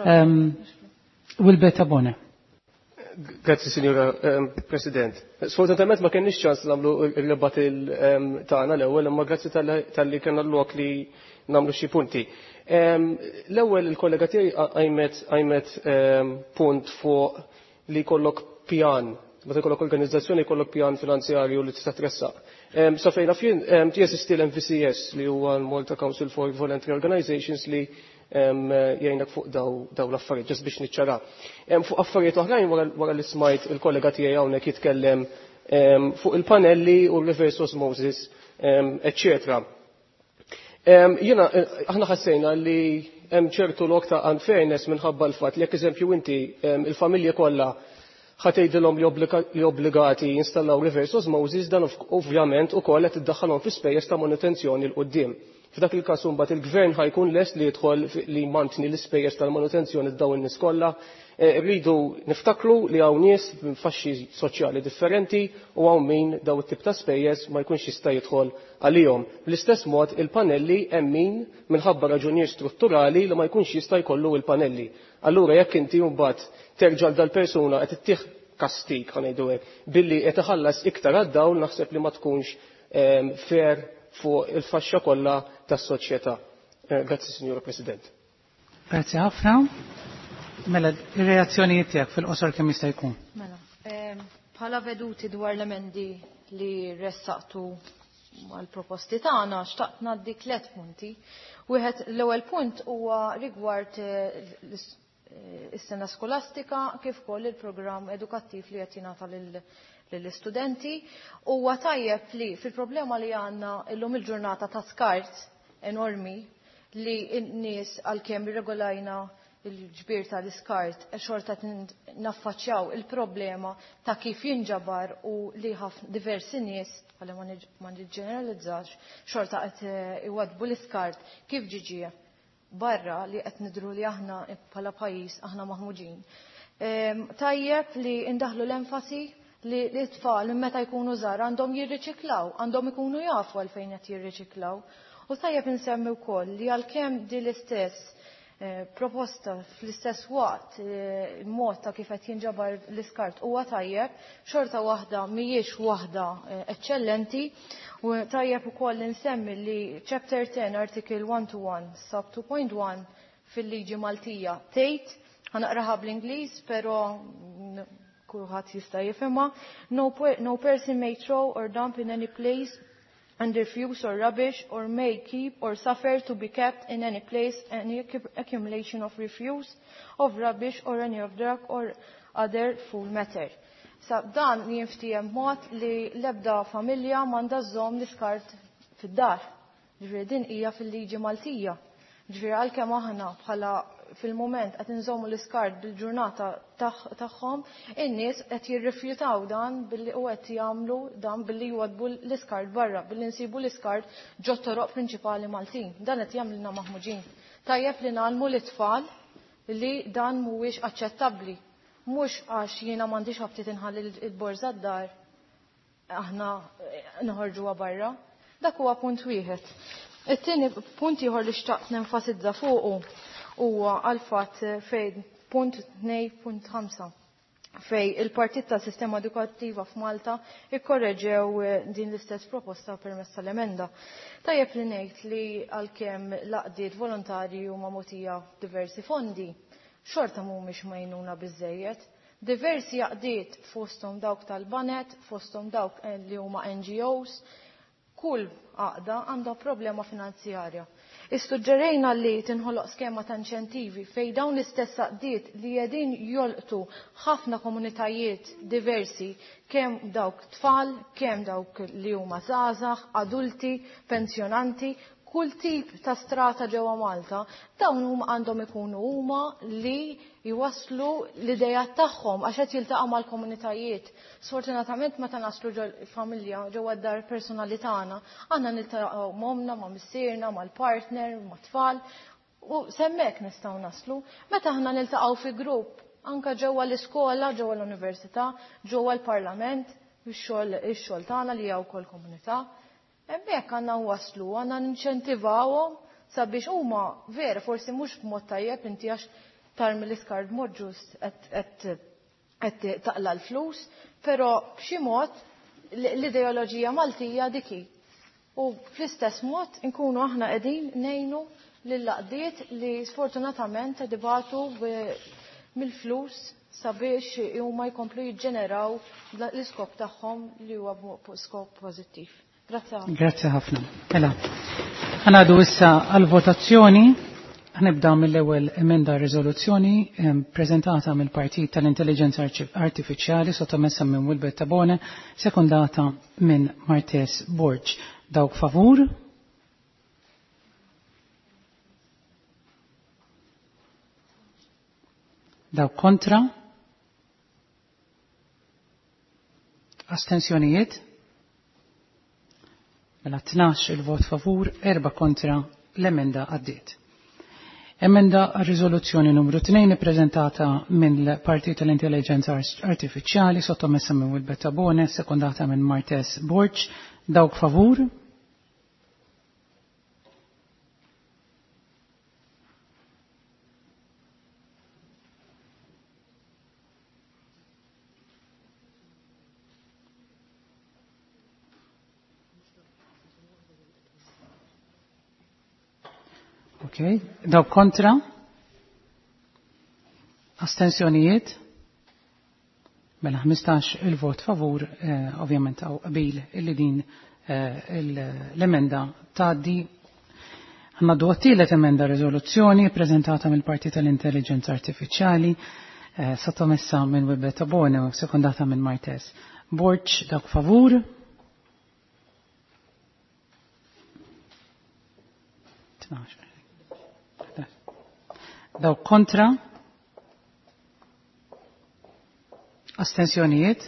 Wilbert Abone. Grazzi, Signora President. Sfortunatament ma kenniex ċans nagħmlu r-rebat tagħna l-ewwel, imma grazzi tal-li kellna l-lok li nagħmlu xi punti. L-ewwel il-kollega tiegħi għajmet punt fuq li jkollok pjan, meta jkollok organizzazzjoni jkollok pjan finanzjarju li tista' tressaq. Sa fejn fien jeżisti l-MVCS li huwa l-Malta Council for Voluntary Organizations li jgħinak fuq daw l-affarijiet ġas biex niċċara. Fuq affarijiet oħrajn wara li smajt il-kollega tiegħi hawnhekk jitkellem fuq il-panelli u reverse osmosis, eccetera. Jiena aħna ħassejna li hemm ċertu lok ta' unfairness minħabba l-fatt li jekk eżempju inti il-familja kollha ħatejdilhom li obbligati jinstallaw reverse osmosis dan ovvjament ukoll qed iddaħħalhom fi spejjeż ta' manutenzjoni l qudiem. F'dak il-każ imbagħad il-gvern ħajkun lest li jidħol li mantni l-ispejjeż tal-manutenzjoni daw in-nies kollha. Rridu niftakru li hawn nies b'faxxi soċjali differenti u hawn min daw it-tip ta' spejjeż ma jkunx jista' jidħol għalihom. Bl-istess mod il-panelli hemm min minħabba raġunijiet strutturali li ma jkunx jista' jkollu il-panelli. Allura jekk inti mbagħad terġa' dal-persuna qed ittieħ kastik ħanejdu hekk billi qed iħallas iktar għad-dawl naħseb li ma tkunx fair fuq il-faxxa kollha tas-soċjetà. Grazzi, Signora President. Grazzi ħafna. Mela, ir-reazzjonijiet tiegħek fil-qosor kemm jista' jkun. Mela, bħala veduti dwar l-emendi li ressaqtu mal-proposti tagħna xtaqt ngħaddi 3 punti. Wieħed l-ewwel punt huwa rigward is-sena skolastika kif ukoll il-programm edukattiv li qed jingħata lill-istudenti. Huwa tajjeb li fil-problema li għandna llum il-ġurnata ta' skart enormi li n-nies għalkemm irregolajna il-ġbir tal-iskart xorta naffaċċjaw il-problema ta' kif jinġabar u li diversi nies għalli ma niġġeneralizzax xorta qed iwadbu l-iskart kif ġiġi barra li qed nidru li aħna bħala pajjiż aħna maħmuġin. Tajjeb li ndaħlu l-enfasi li l-tfal minn meta jkunu żgħar għandhom jirriċiklaw, għandhom ikunu jafu għalfejn qed jirriċiklaw. U tajjeb insemmi wkoll li għalkemm di l-istess proposta fl-istess waqt il-mod ta' kif qed jinġabar l-iskart huwa tajjeb, xorta waħda mhijiex waħda eċċellenti u tajjeb ukoll insemmi li Chapter 10 Article 1-1 Sub 2.1 fil-liġi Maltija tgħid ħanaqraħa bl-Ingliż però kulħadd jista' jifhimha. No person may throw or dump in any place and refuse or rubbish or may keep or suffer to be kept in any place any accumulation of refuse of rubbish or any of drug or other foul matter. Sa dan jinftiem mod li l-ebda familja m'għandha żżomm l-iskart fid-dar. Ġifieri din hija fil-liġi Maltija. Ġifieri għalkemm aħna bħala fil-moment qed inżommu l-iskart bil-ġurnata tagħhom, in-nies qed jirrifjutaw dan billi u qed jagħmlu dan billi jwadbu l-iskart barra, billi nsibu l-iskart ġo toroq prinċipali Maltin. Dan qed jagħmlilna maħmuġin. Tajjeb li nagħlmu l-itfal li dan mhuwiex aċċettabbli. Mhux għax jiena m'għandix ħabtiet inħalli l-borża d-dar aħna noħorġuha barra. Dak huwa punt wieħed. It-tieni punt ieħor li xtaqt nenfasizza fuqu huwa għal fatt fejn punt 2.5 fej il-partit ta' sistema edukattiva f'Malta ikkorreġew din l-istess proposta permezz tal-emenda. Tajjeb li ngħid li għalkemm laqdiet volontarji huma mogħtija diversi fondi, xorta mhumiex mgħinuna biżejjed. Diversi jaqdiet fosthom dawk tal-banet, fosthom dawk li huma NGOs, kull għaqda għandha problema finanzjarja. Istuġġerejna li tinħoloq skema ta' inċentivi fej dawn l-istess saqdiet li jedin jolqtu ħafna komunitajiet diversi, kemm dawk tfal, kemm dawk li huma żgħażagħ, adulti, pensjonanti, kull tip ta' strata ġewwa Malta, dawn huma għandhom ikunu huma li jwasslu l-idejat tagħhom għax qed jiltaqgħu mal-komunitajiet. Sfortunatament meta naslu familja ġewwa d-dar personali tagħna, għandna niltaqgħu momna ma' missierna, mal-partner, ma' tfal, u semmek nistgħu naslu. Meta aħna niltaqgħu fi grupp anke ġewwa l-iskola, ġewwa l-università, ġewwa l-parlament, ix-xogħol tagħna li hija wkoll komunità. Hemmhekk għandna waslu, għandna ninċentivawhom sabiex huma vera forsi mhux b'mod tajjeb inti għax tarmi l-iskard mod ġust qed taqla l-flus, però b'xi mod l-ideoloġija Maltija diki. U fl-istess mod inkunu aħna qegħdin ngħinu lill-laqdiet li sfortunatament qed ibatu mill-flus sabiex huma jkomplu jiġġeneraw l-iskop tagħhom li huwa skop pożittiv. Grazie ħafna. Mela, ħanadu issa għal-votazzjoni. Ħnibda mill-ewwel emenda riżoluzzjoni preżentata mill-Partit tal-Intelligenza Artifiċjali sottomessa minn Wilbert Tabone, sekondata minn Martes Borg. Dawk favur? Dawk kontra? Astensjonijiet? Mela 12 il-vot favur, 4 kontra, l-emenda għaddiet. Emenda riżoluzzjoni numru 2 prezentata minn l-Partit tal-Intelligenza Artifiċjali sottomessa minn Wilbert Tabone, sekondata minn Martes Borg. Dawk favur? Okay. Daw kontra? Astensjonijiet? Mela 15 il-vot favur, ovvjament għaw qabil illi din l-emenda tgħaddi. Għanna tielet emenda riżoluzzjoni prezentata mill-Partit tal-Intelligenza Artifiċjali, sottomessa minn Wilbert Tabone u sekondata minn Martes. Borċ dak favur. Dawk kontra. Astensjonijiet?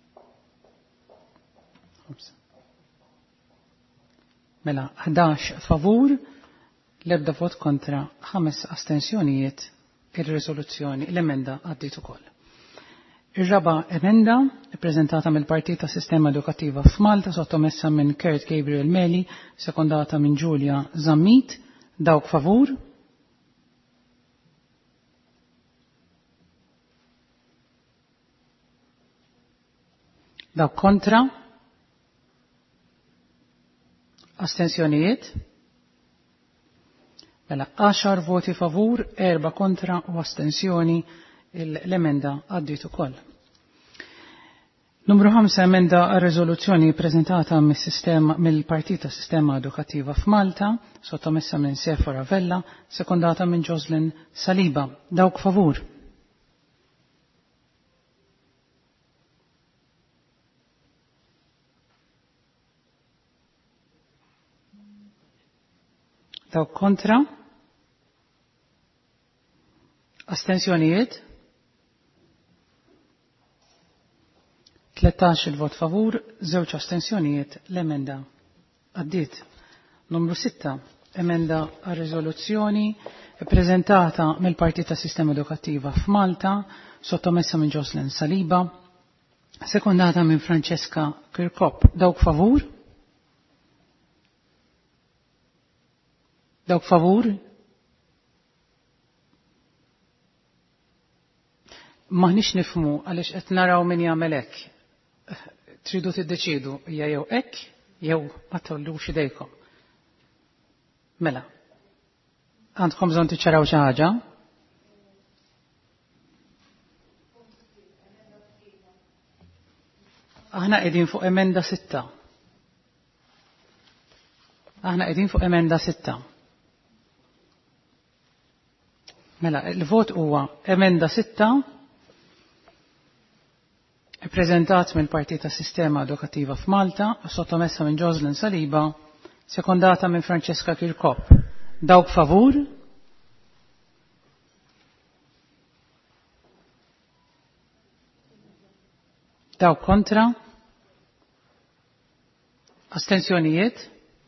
Mela 11 favur, l-ebda vot kontra, 5 astensjonijiet, il-riżoluzzjoni, l-emenda għaddit ukoll. Ir-raba emenda, prezentata mill-Partit ta' Sistema Edukattiva f'Malta, sottomessa minn Kurt Gabriel Meli, sekondata minn Giulia Zammit, dawk favur. Dawk kontra. Astensjonijiet. Mela 10 voti favur, 4 kontra u astensjoni, l-emenda għaddit ukoll. Numru 5 emenda għal-rezoluzzjoni prezentata mill-Partit ta' Sistema Edukattiva f'Malta, sottomessa minn Sephora Vella, sekondata minn Jocelyn Saliba. Dawk favur. Dawk kontra. Astensjonijiet. 13 il-vot favur, 2 astensjonijiet, l-emenda għaddit. Numru 6, emenda għal-riżoluzzjoni prezentata mill-Partit ta' Sistema Edukattiva f'Malta, sottomessa minn Jocelyn Saliba, sekondata minn Francesca Kirkop. Dawk favur? Dawk favur? Maħniex nifmu għaliex qed naraw min jagħmel hekk. Tridu tiddeċidu hija jew hekk jew ma tollux idejkom. Mela. Għandkom bżonn tiċċaraw xi ħaġa? Aħna qegħdin fuq emenda 6. Aħna qegħdin fuq emenda 6. Mela, il-vot huwa emenda 6 prezentat mill-Partit ta' Sistema Edukattiva f'Malta, sottomessa minn Jocelyn Saliba, sekondata minn Francesca Kirkop. Dawk favur? Dawk kontra? Astensjonijiet?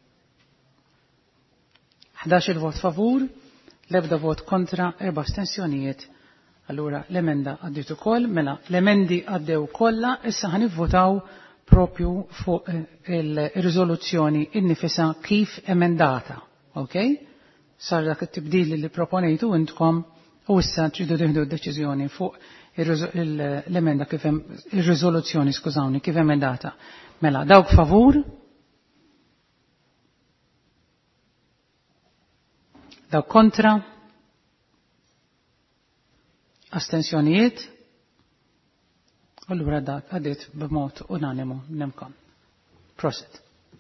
11 il-vot favur, l-ebda vot kontra, 4 astensjonijiet. Allura l-emenda għaddit ukoll, mela l-emendi għaddew kollha, issa ħanivvotaw propju fuq il-riżoluzzjoni innifisa kif emendata. Ok? Sar dak it-tibdil li proponejtu intkom u issa tridu tieħdu d-deċiżjoni fuq l-emenda kif ir-riżoluzzjoni, skużawni, kif emendata. Mela dawk favur? Dawk kontra? Astensjonijiet? Allura dak għaddit b'mod unanimu nemkom. Proset.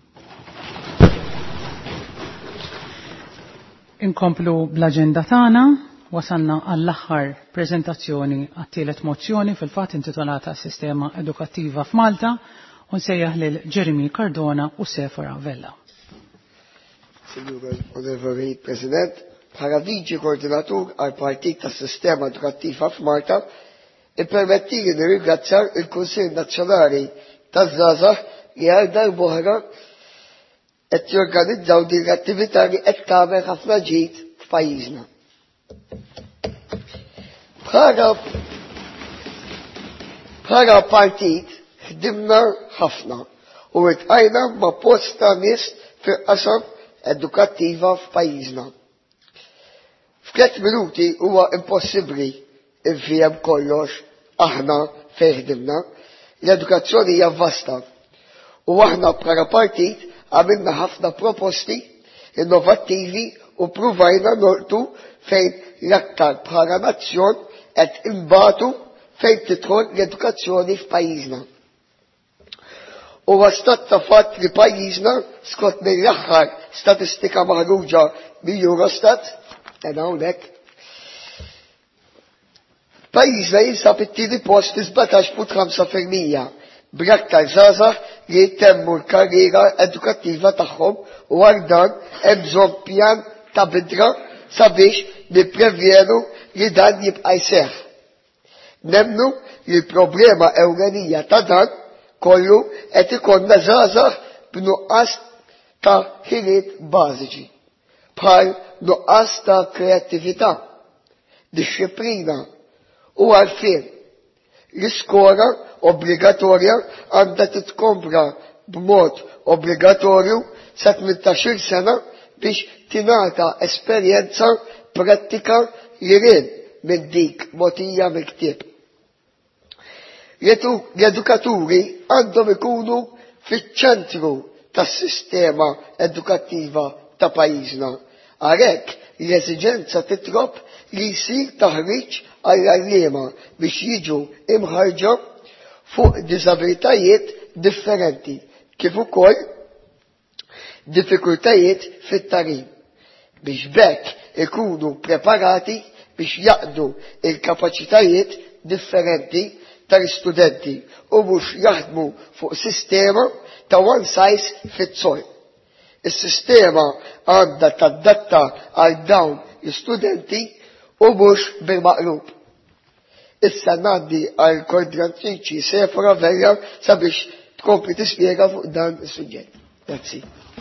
Inkomplu bl-aġenda tagħna, wasanna għall-aħħar preżentazzjoni għat-tielet mozzjoni fil-fatt intitolata Sistema Edukattiva f'Malta u nsejjaħ lil Jeremy Cardona u Sephora Vella. Signor Onorevoli President, bħala viċi koordinatur għal Partit tas Sistema Edukattiva f'Malta, ippermettili nirringrazzjar il-Kunsill Nazzjonali taż-Żgħażagħ li għal darb'oħra qed jorganizzaw din l-attività li qed tagħmel ħafna ġid f'pajjiżna. Bħala partit ħdimna ħafna u rtqajna ma' posta nies fil-qasam edukattiva f'pajjiżna. F'3 minuti huwa impossibbli infihem kollox aħna fejn ħdimna, l-edukazzjoni hija vasta. U aħna bħala partit għamilna ħafna proposti innovattivi u pruvajna nortu fejn l-aktar bħala nazzjon qed imbagħtu fejn tidħol l-edukazzjoni f'pajjiżna. Huwa stat ta' fatt li pajjiżna skont mill-aħħar statistika maħruġa mill-Eurostat, hawnhekk, pajjiżna jinsab it-tieni post fi 17.5% b'aktar żgħażagħ li jtemmu l-karriera edukattiva tagħhom u għal dan hemm bżonn pjan ta' bidra sabiex nipprevjenu li dan jibqa' jseħħ. Nemmnu li l-problema ewlenija ta' dan kollu qed ikollna żgħażagħ b'nuqqas ta' ħiliet bażiċi bħal nuqqas ta' kreattività, dixxiplina u għarfien. L-iskola obbligatorja għandha titkompla b'mod obbligatorju sa 18 sena biex tingħata esperjenza prattika li lil minn dik mogħtija mill-ktieb. L-edukaturi għandhom ikunu fiċ-ċentru tas-sistema edukattiva ta' pajjiżna. Għalhekk l-eżiġenza titlob li jsir taħriġ għall-għalliema biex jiġu imħarġa fuq diżabilitajiet differenti kif ukoll diffikultajiet fit-tagħlim biex bekk ikunu preparati biex jaqdu il-kapaċitajiet differenti tal-istudenti u mhux jaħdmu fuq sistema ta' one size fits all. Is-sistema għandha tadatta għal dawn l-istudenti u mhux bil-maqlub. Issa ngħaddi għal koordinatriċi Sefra Verja sabiex tkompli tispjega fuq dan is-suġġett. Grazzi.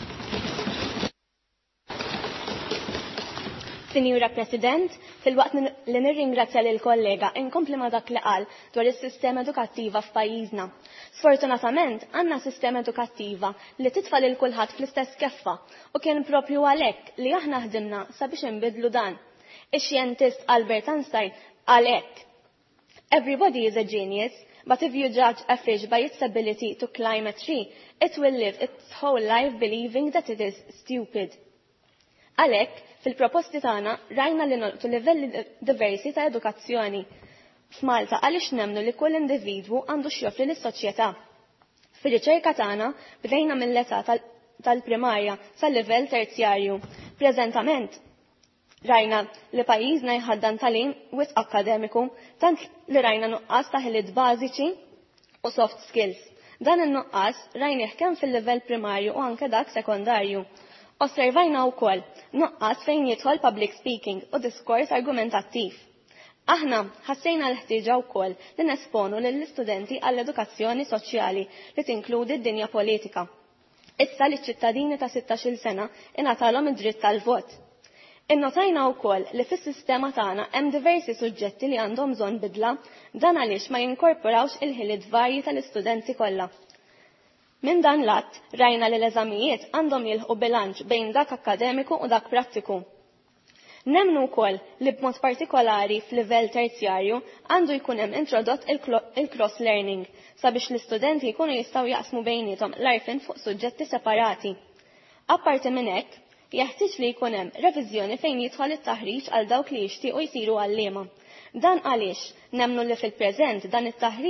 Sinjura President, fil-waqt li nirringrazzja lil kollega inkompli ma dak li qal dwar is-sistema edukattiva f'pajjiżna. Sfortunatament għandna sistema edukattiva li titfa' lil kulħadd fl-istess keffa u kien propju għalhekk li aħna ħdimna sabiex inbidlu dan. Ix-xjentist Albert Einstein qal hekk: Everybody is a genius, but if you judge a fish by its ability to climb a tree, it will live its whole life believing that it is stupid. Għalhekk, fil-proposti tagħna rajna li nolqtu livelli diversi ta' edukazzjoni f'Malta għaliex nemmnu li kull individwu għandu x'joffri lis-soċjetà. Fir-riċerka tagħna bdejna mill-età tal-primarja sal-livell terzjarju. Preżentament rajna li pajjiżna jħaddan tagħlim wisq akademiku tant li rajna nuqqas ta' ħiliet bażiċi u soft skills. Dan in-nuqqas rajnieh kemm fil-livell primarju u anke dak sekondarju. Osservajna wkoll nuqqas fejn jidħol public speaking u diskors argumentattiv. Aħna ħassejna l-ħtieġa wkoll li nesponu lill-istudenti għall-edukazzjoni soċjali li tinkludi d-dinja politika. Issa li ċ-ċittadini ta' 16-il sena ingħatalhom id-dritt tal-vot. Innotajna wkoll li fis-sistema tagħna hemm diversi suġġetti li għandhom bżonn bidla dan għaliex ma jinkorporawx il-ħiliet varji tal-istudenti kollha. Minn dan l-att rajna li l-eżamijiet għandhom jilħqu bilanċ bejn dak akademiku u dak prattiku. Nemmnu wkoll li b'mod partikolari f'livell terzjarju għandu jkun hemm introdott il-cross learning sabiex l-istudenti jkunu jistgħu jaqsmu bejniethom l-għarfien fuq suġġetti separati. Apparti minn hekk, jeħtieġ li jkun hemm reviżjoni fejn jidħol it-taħriġ għal dawk li jixtiequ jsiru għalliema. Dan għaliex nemmnu li fil-preżent dan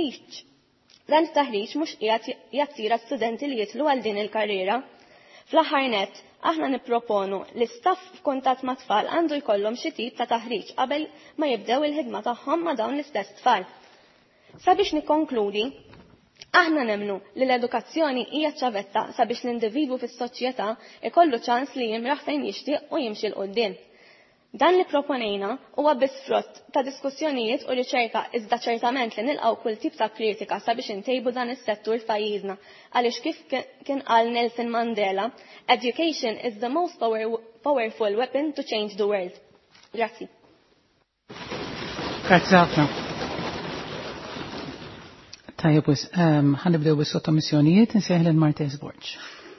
it-taħriġ mhux qiegħed jattira studenti li jitlu għal din il-karriera. Fl-aħħar nett, aħna nipproponu li staff f'kuntatt ma' tfal għandu jkollhom xi tip ta' taħriġ qabel ma jibdew il-ħidma tagħhom ma' dawn l-istess tfal. Sabiex nikkonkludi, aħna nemmnu li l-edukazzjoni hija ċavetta sabiex l-individwu fis-soċjetà ikollu ċans li jimraħ fejn jixtieq u jimxi l qudiem. Dan li proponejna huwa biss frott ta' diskussjonijiet u riċerka iżda ċertament li nilqgħu kull tip ta' kritika sabiex intejbu dan is-settur f'pajjiżna għaliex kif kien qal Nelson Mandela, education is the most powerful weapon to change the world. Grazzi. Grazzi ħafna. Tajjeb wis, ħanibdew bis-sottomissjonijiet insejħ lil Martez Borġ.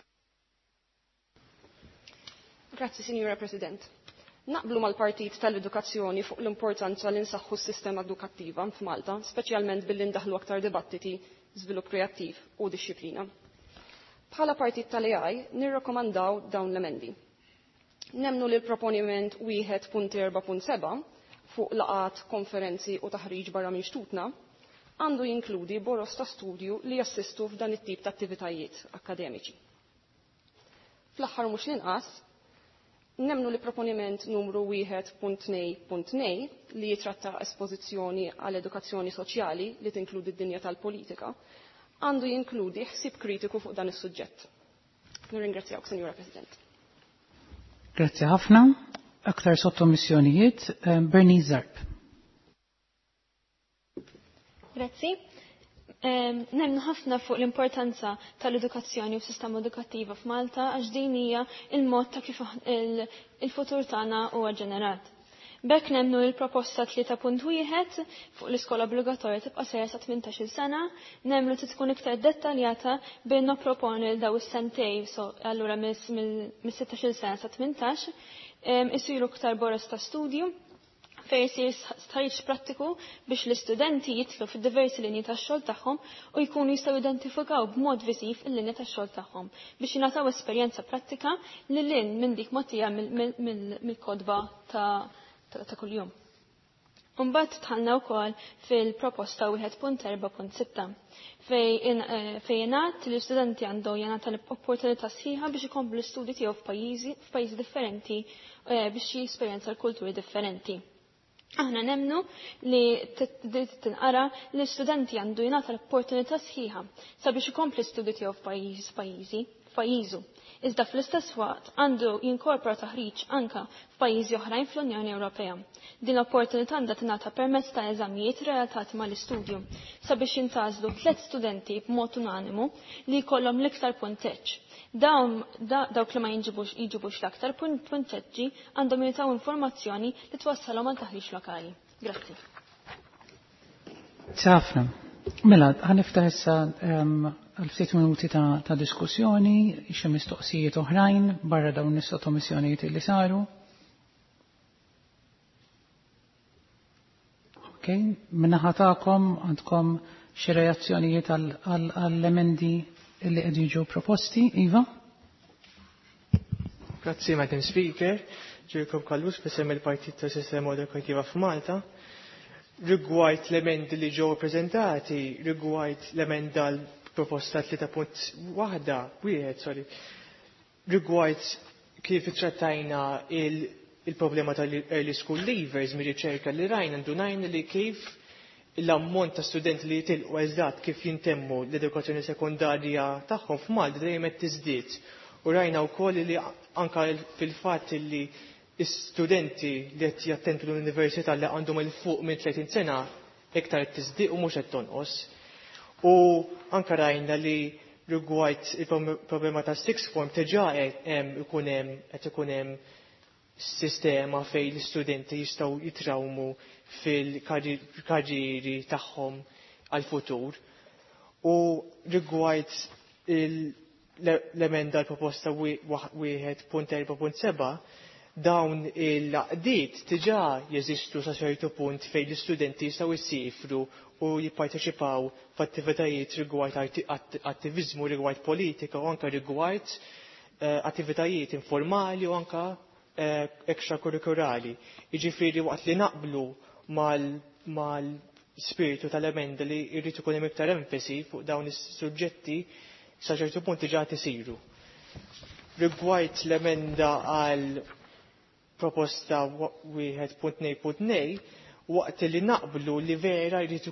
Grazzi, Signora President. Naqblu mal-Partit tal-Edukazzjoni fuq l-importanza li nsaħħu s-sistema edukattiva f'Malta, speċjalment billi ndaħlu aktar dibattiti, żvilupp kreattiv u dixxiplina. Bħala Partit tal-AI nirrakkomandaw dawn l-emendi. Nemmnu li l-proponiment 1.4.7 fuq laqat, konferenzi u taħriġ barra minn xtutna, għandu jinkludi boros ta' studju li jassistu f'dan it-tip ta' attivitajiet akademiċi. Fl-aħħar mhux l-inqas, nemnu li proponiment numru 1.2.2 li jitratta espożizzjoni għal edukazzjoni soċjali li tinkludi d-dinja tal-politika, għandu jinkludi ħsieb kritiku fuq dan is-suġġett. Nirringrazzjawk, Sinjura President. Grazzi ħafna. Aktar sottomissjonijiet, Bernice Zarb. Grazzi. Nemnu ħafna fuq l-importanza tal-edukazzjoni u sistema edukattiva f'Malta għax din hija il-mod ta' kif il-futur tagħna huwa ġenerat. Bekk nemnu il-proposta 3.1 fuq l-iskola obbligatorja tibqa' sejra sa 18-il sena, nemlu tkun iktar dettaljata bejn nopproponi l daw is-sentej, allura mis-16-il sena sa 18, isiru iktar boros ta' studju fejn isir stħarriġ prattiku biex l-istudenti jitlu fid-diversi linji tax-xogħol tagħhom u jkunu jistgħu identifikaw b'mod viżiv il-linja tax-xogħol tagħhom biex jingħataw esperjenza prattika lil lin minn dik mogħtija mill-kodba ta' kuljum. Imbagħad tħallna wkoll fil-proposta 1.4.6 fejn jingħad li l-istudenti għandhom jingħata l-opportunità sħiħa biex ikomplu l-istudji tiegħu f'pajjiżi differenti biexjesperjenza l-kulturi differenti. Aħna nemnu li tinqara li l-istudenti għandu jingħata l-opportunità sħiħa sabiex ikomplu l-istudji tiegħu f'pajjiżu. Iżda fl-istess waqt għandu jinkorpora taħriġ anka f'pajjiżi oħrajn fl-Unjoni Ewropea. Din l-opportunità għandha tingħata permezz ta' eżamijiet relatati mal-istudju sabiex jintażlu 3 studenti b'mod unanimu li jkollhom l-iktar punteġġ. Dawk li ma jiġibux l-aktar punteġġi għandhom jitaw informazzjoni li twassalhom għal taħriġ lokali. Grazzi. Ħafna. Mela, ħaniftaħ issa għal ftit minuti ta' diskussjoni, xi mistoqsijiet oħrajn barra dawn is-sottomissjonijiet li saru. Okay, minnaħa tagħkom għandkom xi reazzjonijiet għall-emendi li qed jiġu proposti, Iva? Grazzi, Madam Speaker. Ġirkom Kallus b'isem il-Partit tas-Sistema Edukattiva f'Malta. Rigward l-emendi li ġew preżentati, rigward l-emenda l-proposta 3.1, rigward kif ittrattajna il-problema tal-early school leavers mir-riċerka li rajna ndunajna li kif l-ammont ta' studenti li jitilqu eżatt kif jintemmu l-edukazzjoni sekundarja tagħhom f'Malta dejjem qed tiżdied. U rajna wkoll li anke fil-fatt li studenti li qed jattendu l-università li għandhom il fuq minn 30 sena iktar qed tiżdied u mhux qed tonqos. U anke rajna li rigward il-problema ta' sixth form diġà qed ikun hemm sistema fejn l-istudenti jistgħu jitrawmu fil-karrieri tagħhom għal-futur. U rigward l-emenda l-proposta 1.4.7 dawn il-laqdiet diġà jeżistu sa ċertu punt fejn l-istudenti jistgħu jsifru u jipparteċipaw f'attivitajiet rigward attiviżmu rigward politika u anke rigward attivitajiet informali u anke ekstrakurrikulari. Jiġifieri waqt li naqblu mal-spiritu tal-emenda li jrid ikun hemm iktar enfasi fuq dawn is-suġġetti sa ċertu punt diġà tisiru. Rigward l-emenda għal proposta 1.2.2 waqt li naqblu li vera jrid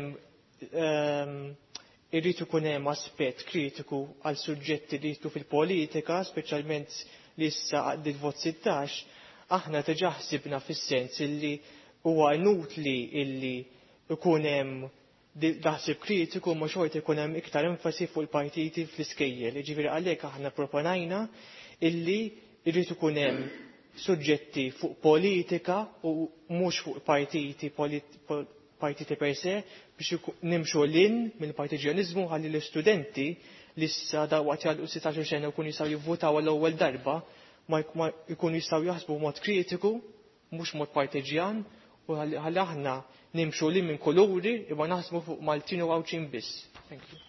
ikun hemm aspett kritiku għal suġġetti li jitlu fil-politika, speċjalment li issa għaddit vot 16, aħna diġà ħsibna fis-sens illi huwa inutli illi ikun hemm daħsib kritiku ma xorta ikun hemm iktar enfasi fuq il-partiti fl-iskejjel. Jiġifieri għalhekk aħna proponajna illi jrid ikun hemm suġġetti fuq politika u mhux fuq partiti per se biex nimxu lin mill-partiġjanizmu ħalli l-istudenti li issa waqt jgħalqu 16 sena jkunu jistgħu jivvutaw għall-ewwel darba ma jkunu jistgħu jaħsbu mod kritiku mhux mod partiġjan u ħalli aħna nimxu lin minn kuluri imma naħsbu fuq Maltin u Għawċin biss. Thank you.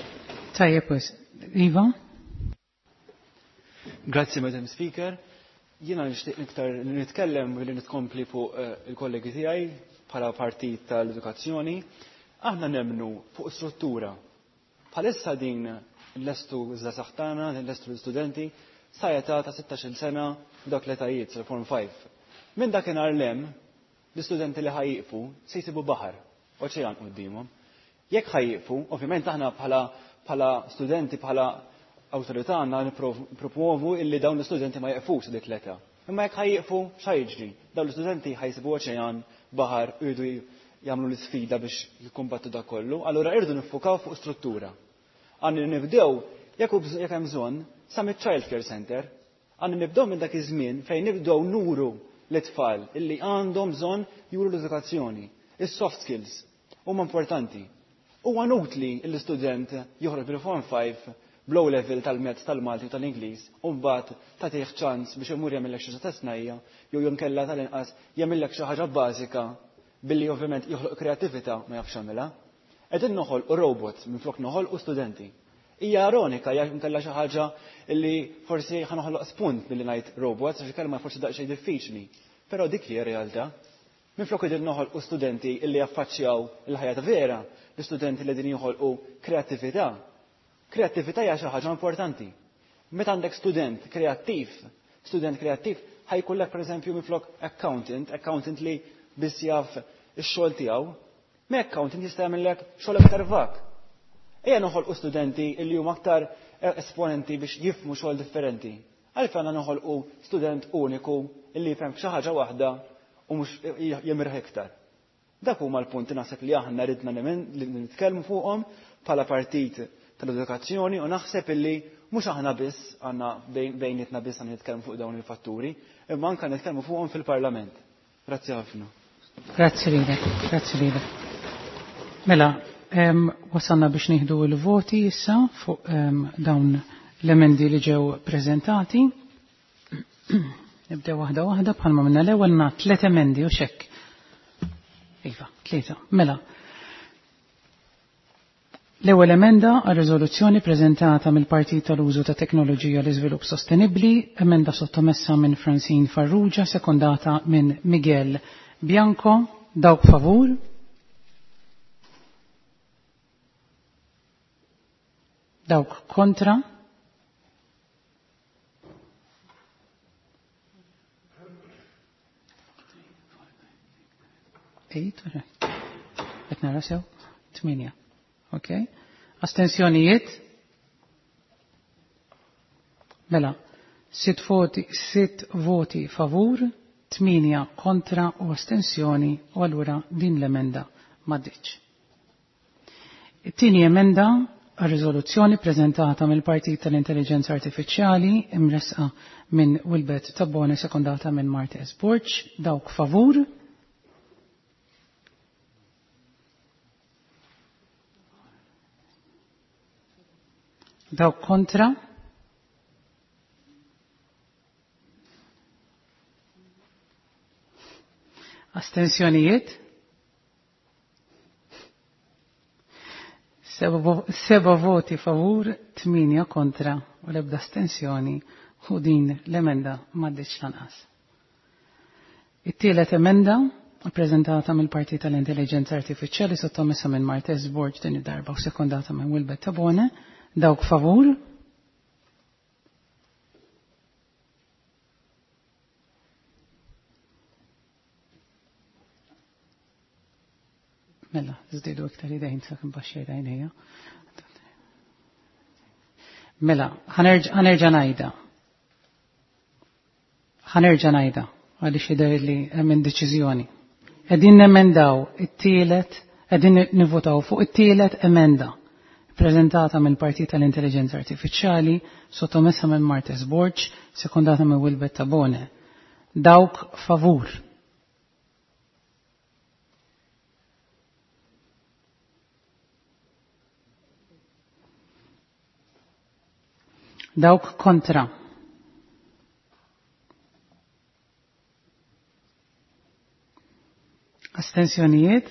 Tajjeb, Iva. Grazzi, Madam Speaker. Jiena nixtieq iktar nitkellem billi nitkompli fuq il-kollegi tiegħi bħala partit tal-edukazzjoni. Aħna nemmnu fuq struttura. Bħalissa din l-estu żgħażagħ tagħna, l-estu l-istudenti sa età ta' 16-il sena dak l-etajiet Form 5. Minn dakinhar lem l-istudenti li ħajjiqfu se jsibu baħar, oċean qudiemhom. Jekk ħajjiqfu, ovvjament aħna bħala studenti bħala awtorità għandna nippromuovu illi dawn l-istudenti ma jeqfux dik l-età. Imma jekk ħajjiqfu x'ħajġri? Dawn l-istudenti ħajsibu oċean, baħar, irdu jagħmlu l-isfida biex jikkumbattu dak kollu, allura irdu niffukaw fuq struttura. Għandna nibdew jekk hemm bżonn sa mit-child care center, għandna nibdew minn dak iż-żmien fejn nibdew nuru l-tfal illi għandhom bżonn juru l-edukazzjoni, is-soft skills huma importanti. Huwa utli l-istudent joħroġ bil-Form 5 blow level tal-mezz tal-Malti u tal-Ingliż u mbagħad tagħtih ċans biex imur jagħmellek xi ta' snajja jew jinkella tal-inqas jagħmellek xi ħaġa bażika billi ovvjament joħloq kreattività ma jafx jagħmilha. Qegħdin noħolqu robots minflok noħolqu studenti. Hija ironika jekk inkella xi ħaġa li forsi ħanoħloq spunt billi ngħid robots għax kelma forsi daqsxejn diffiċli, però dik hija realtà. Minflok qegħdin noħolqu studenti illi jaffaċċjaw il-ħajja ta' vera, l-istudenti li qegħdin joħolqu kreattività. Kreattività hija xi ħaġa importanti. Meta għandek student kreattiv ħajkollek pereżempju minflok accountant li biss jaf ix-xogħol tiegħu, ma accountant jista' jagħmellek xogħol aktar vak. Ejja noħolqu studenti li huma aktar esponenti biex jifhmu xogħol differenti. Għalfejn għandna noħolqu student uniku illi jifhem xi ħaġa waħda u mhux jemirħ iktar. Dak huma l-punti naħseb li aħna ridna li nitkellmu fuqhom bħala partit tal-edukazzjoni u naħseb illi mhux aħna biss għandna bejnietna biss għandna nitkellmu fuq dawn il-fatturi, imma anke nitkellmu fuqhom fil-Parlament. Grazzi ħafna. Grazzi lilek. Mela, wasalna biex nieħdu l-voti issa fuq dawn l-emendi li ġew preżentati. Nibdew waħda bħalma minna l-ewwel na 3 emendi u xekk. Iva, 3. Mela. L-ewwel emenda għal riżoluzzjoni preżentata mill-Partit tal-Użu ta' Teknoloġija l Iżvilupp Sostenibbli, emenda sottomessa minn Francine Farrugia, sekondata minn Miguel Bianco, dawk favur. Dawk kontra. Qed nara sew 8. Okay. Astensjonijiet? Mela, 6 voti favur, 8 kontra u astensjoni u allura din l-emenda m'għaddiċ. It-tieni emenda għal riżoluzzjoni preżentata mill-Partit tal-Intelligenza Artifiċjali imresqa minn Wilbert Tabbone sekondata minn Martes Borch, dawk favur. Dawk kontra? Astensjonijiet? 7 voti favur, 8 kontra u l-ebda astensjoni u din l-emenda m'għaddiċ lanqas. It-tielet emenda prezentata mill-Partit tal-Intelligenza Artifiċjali sottomessa minn Martes Borch din id-darba u sekondata minn Wilbert Tabbone. Dawk favur? Mela, żdiedu iktar idejn sakemm baxxej idejnejja. Mela, ħanerġa' ngħidha. Għaliex jidher li hemm deċiżjoni. Qegħdin nemendaw it-tielet, qegħdin nivvotaw fuq it-tielet emenda prezentata mill-Partit tal-Intelligenza Artifiċjali, sottomessa minn Martes Borch, sekondata minn Wilbert Tabbone. Dawk favur. Dawk kontra. Astensjonijiet?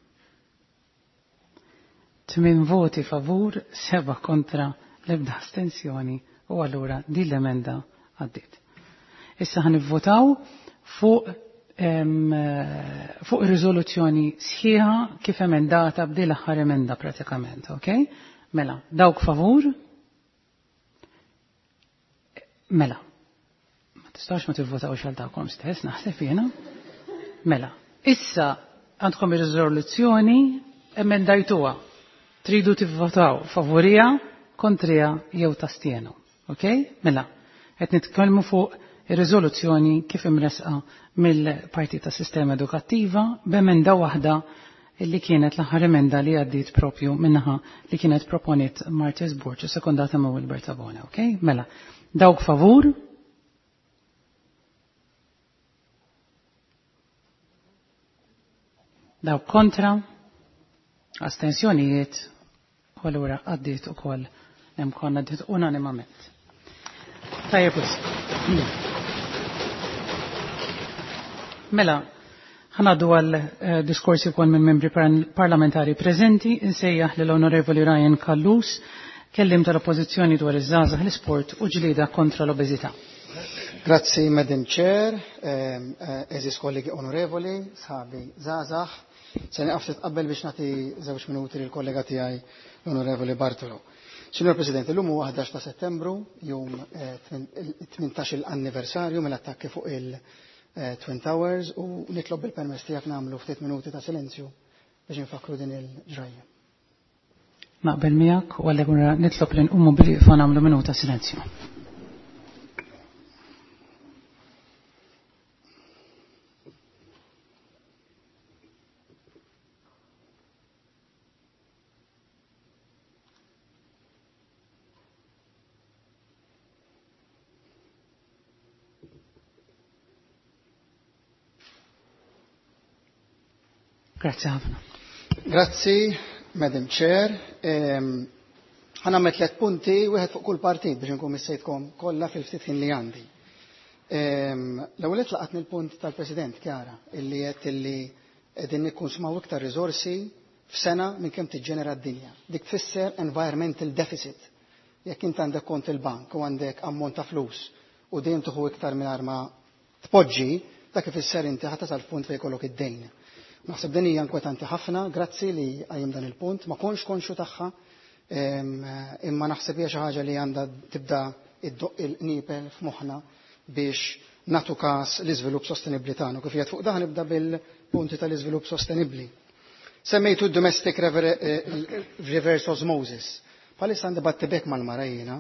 8 voti favur, 7 kontra l-ebda astensjoni u allura din l-emenda għaddit. Issa ħanivvotaw fuq ir-riżoluzzjoni sħiħa kif emendata b'din l-aħħar emenda pratikament, okay? Mela, dawk favur? Mela. Ma tistax ma tivvotawx għal dawkom stess, naħseb jiena. Mela, issa għandkom ir-riżoluzzjoni emendajtuha. Tridu tivvotaw favorija, kontrija jew tastienu, okay? Mela, qed nitkellmu fuq ir-riżoluzzjoni kif imresqa mill-Partit ta' Sistema Edukattiva b'emenda waħda illi kienet l-aħħar emenda li għaddiet propju minnaħa li kienet proponit Martis Burċ u sekondata ma' Wilbert Tabona, okay? Mela, dawk favur? Dawk kontra? Astensjonijiet? U allura għaddiet ukoll hemm konna għaddiet unanimament. Tajjeb Mela, ħanaddu għal diskorsi wkoll minn membri parlamentari preżenti, insejjaħ lill-Onorevoli Ryan Kallus, kellim tal-Oppożizzjoni dwar iż-żgħażagħ l-isport u ġlieda kontra l-obeżità. Grazzi, Madam Chair, eżis kollegi onorevoli, sħabi żgħażagħ. Se nieqaf titqabbel biex nagħti żewġ minuti lill-kollega tiegħi l-Onorevoli Bartolo. Signor President, illum huwa 11 ta' Settembru, jum 18 anniversarju mill-attakki fuq il-Twin Towers u nitlob bil-permess tiegħek nagħmlu ftit minuti ta' silenzju biex infakru din il-ġrajja. Naqbel miegħek u għalhekk nitlob li nqumu bil-iqfa nagħmlu minuta silenzju. Grazie ħafna. Grazzi, Madam Chair. Ħanammet 3 punti, wieħed fuq kull partit biex nkun missejtkom kollha fil-ftit ħin li għandi. L-ewwel laqatni l-punt tal-President Kjara illi qed illi qegħdin nikkonsmaw iktar riżorsi f'sena minn kemm tiġġenera d-dinja. Dik tfisser environmental deficit. Jekk int għandek kont il-bank u għandek ammont ta' flus u dejjem tieħu iktar mingħajr ma tpoġġi, dak ifisser inti ħadd tasal punt fejn jkollok id-dejn. Naħseb din hija inkwetanti ħafna, grazzi li qajjem dan il-punt, ma konx konxu tagħha, imma naħseb hija xi ħaġa li għandha tibda iddoq il-qnipel f'moħħna biex nagħtu każ l-iżvilupp sostenibbli tagħna. Kif qed fuq dan nibda bil-punti tal-iżvilupp sostenibbli. Semmejtu d-domestic reverse osmosis. Bħalissa għandi battibek mal-mara jiena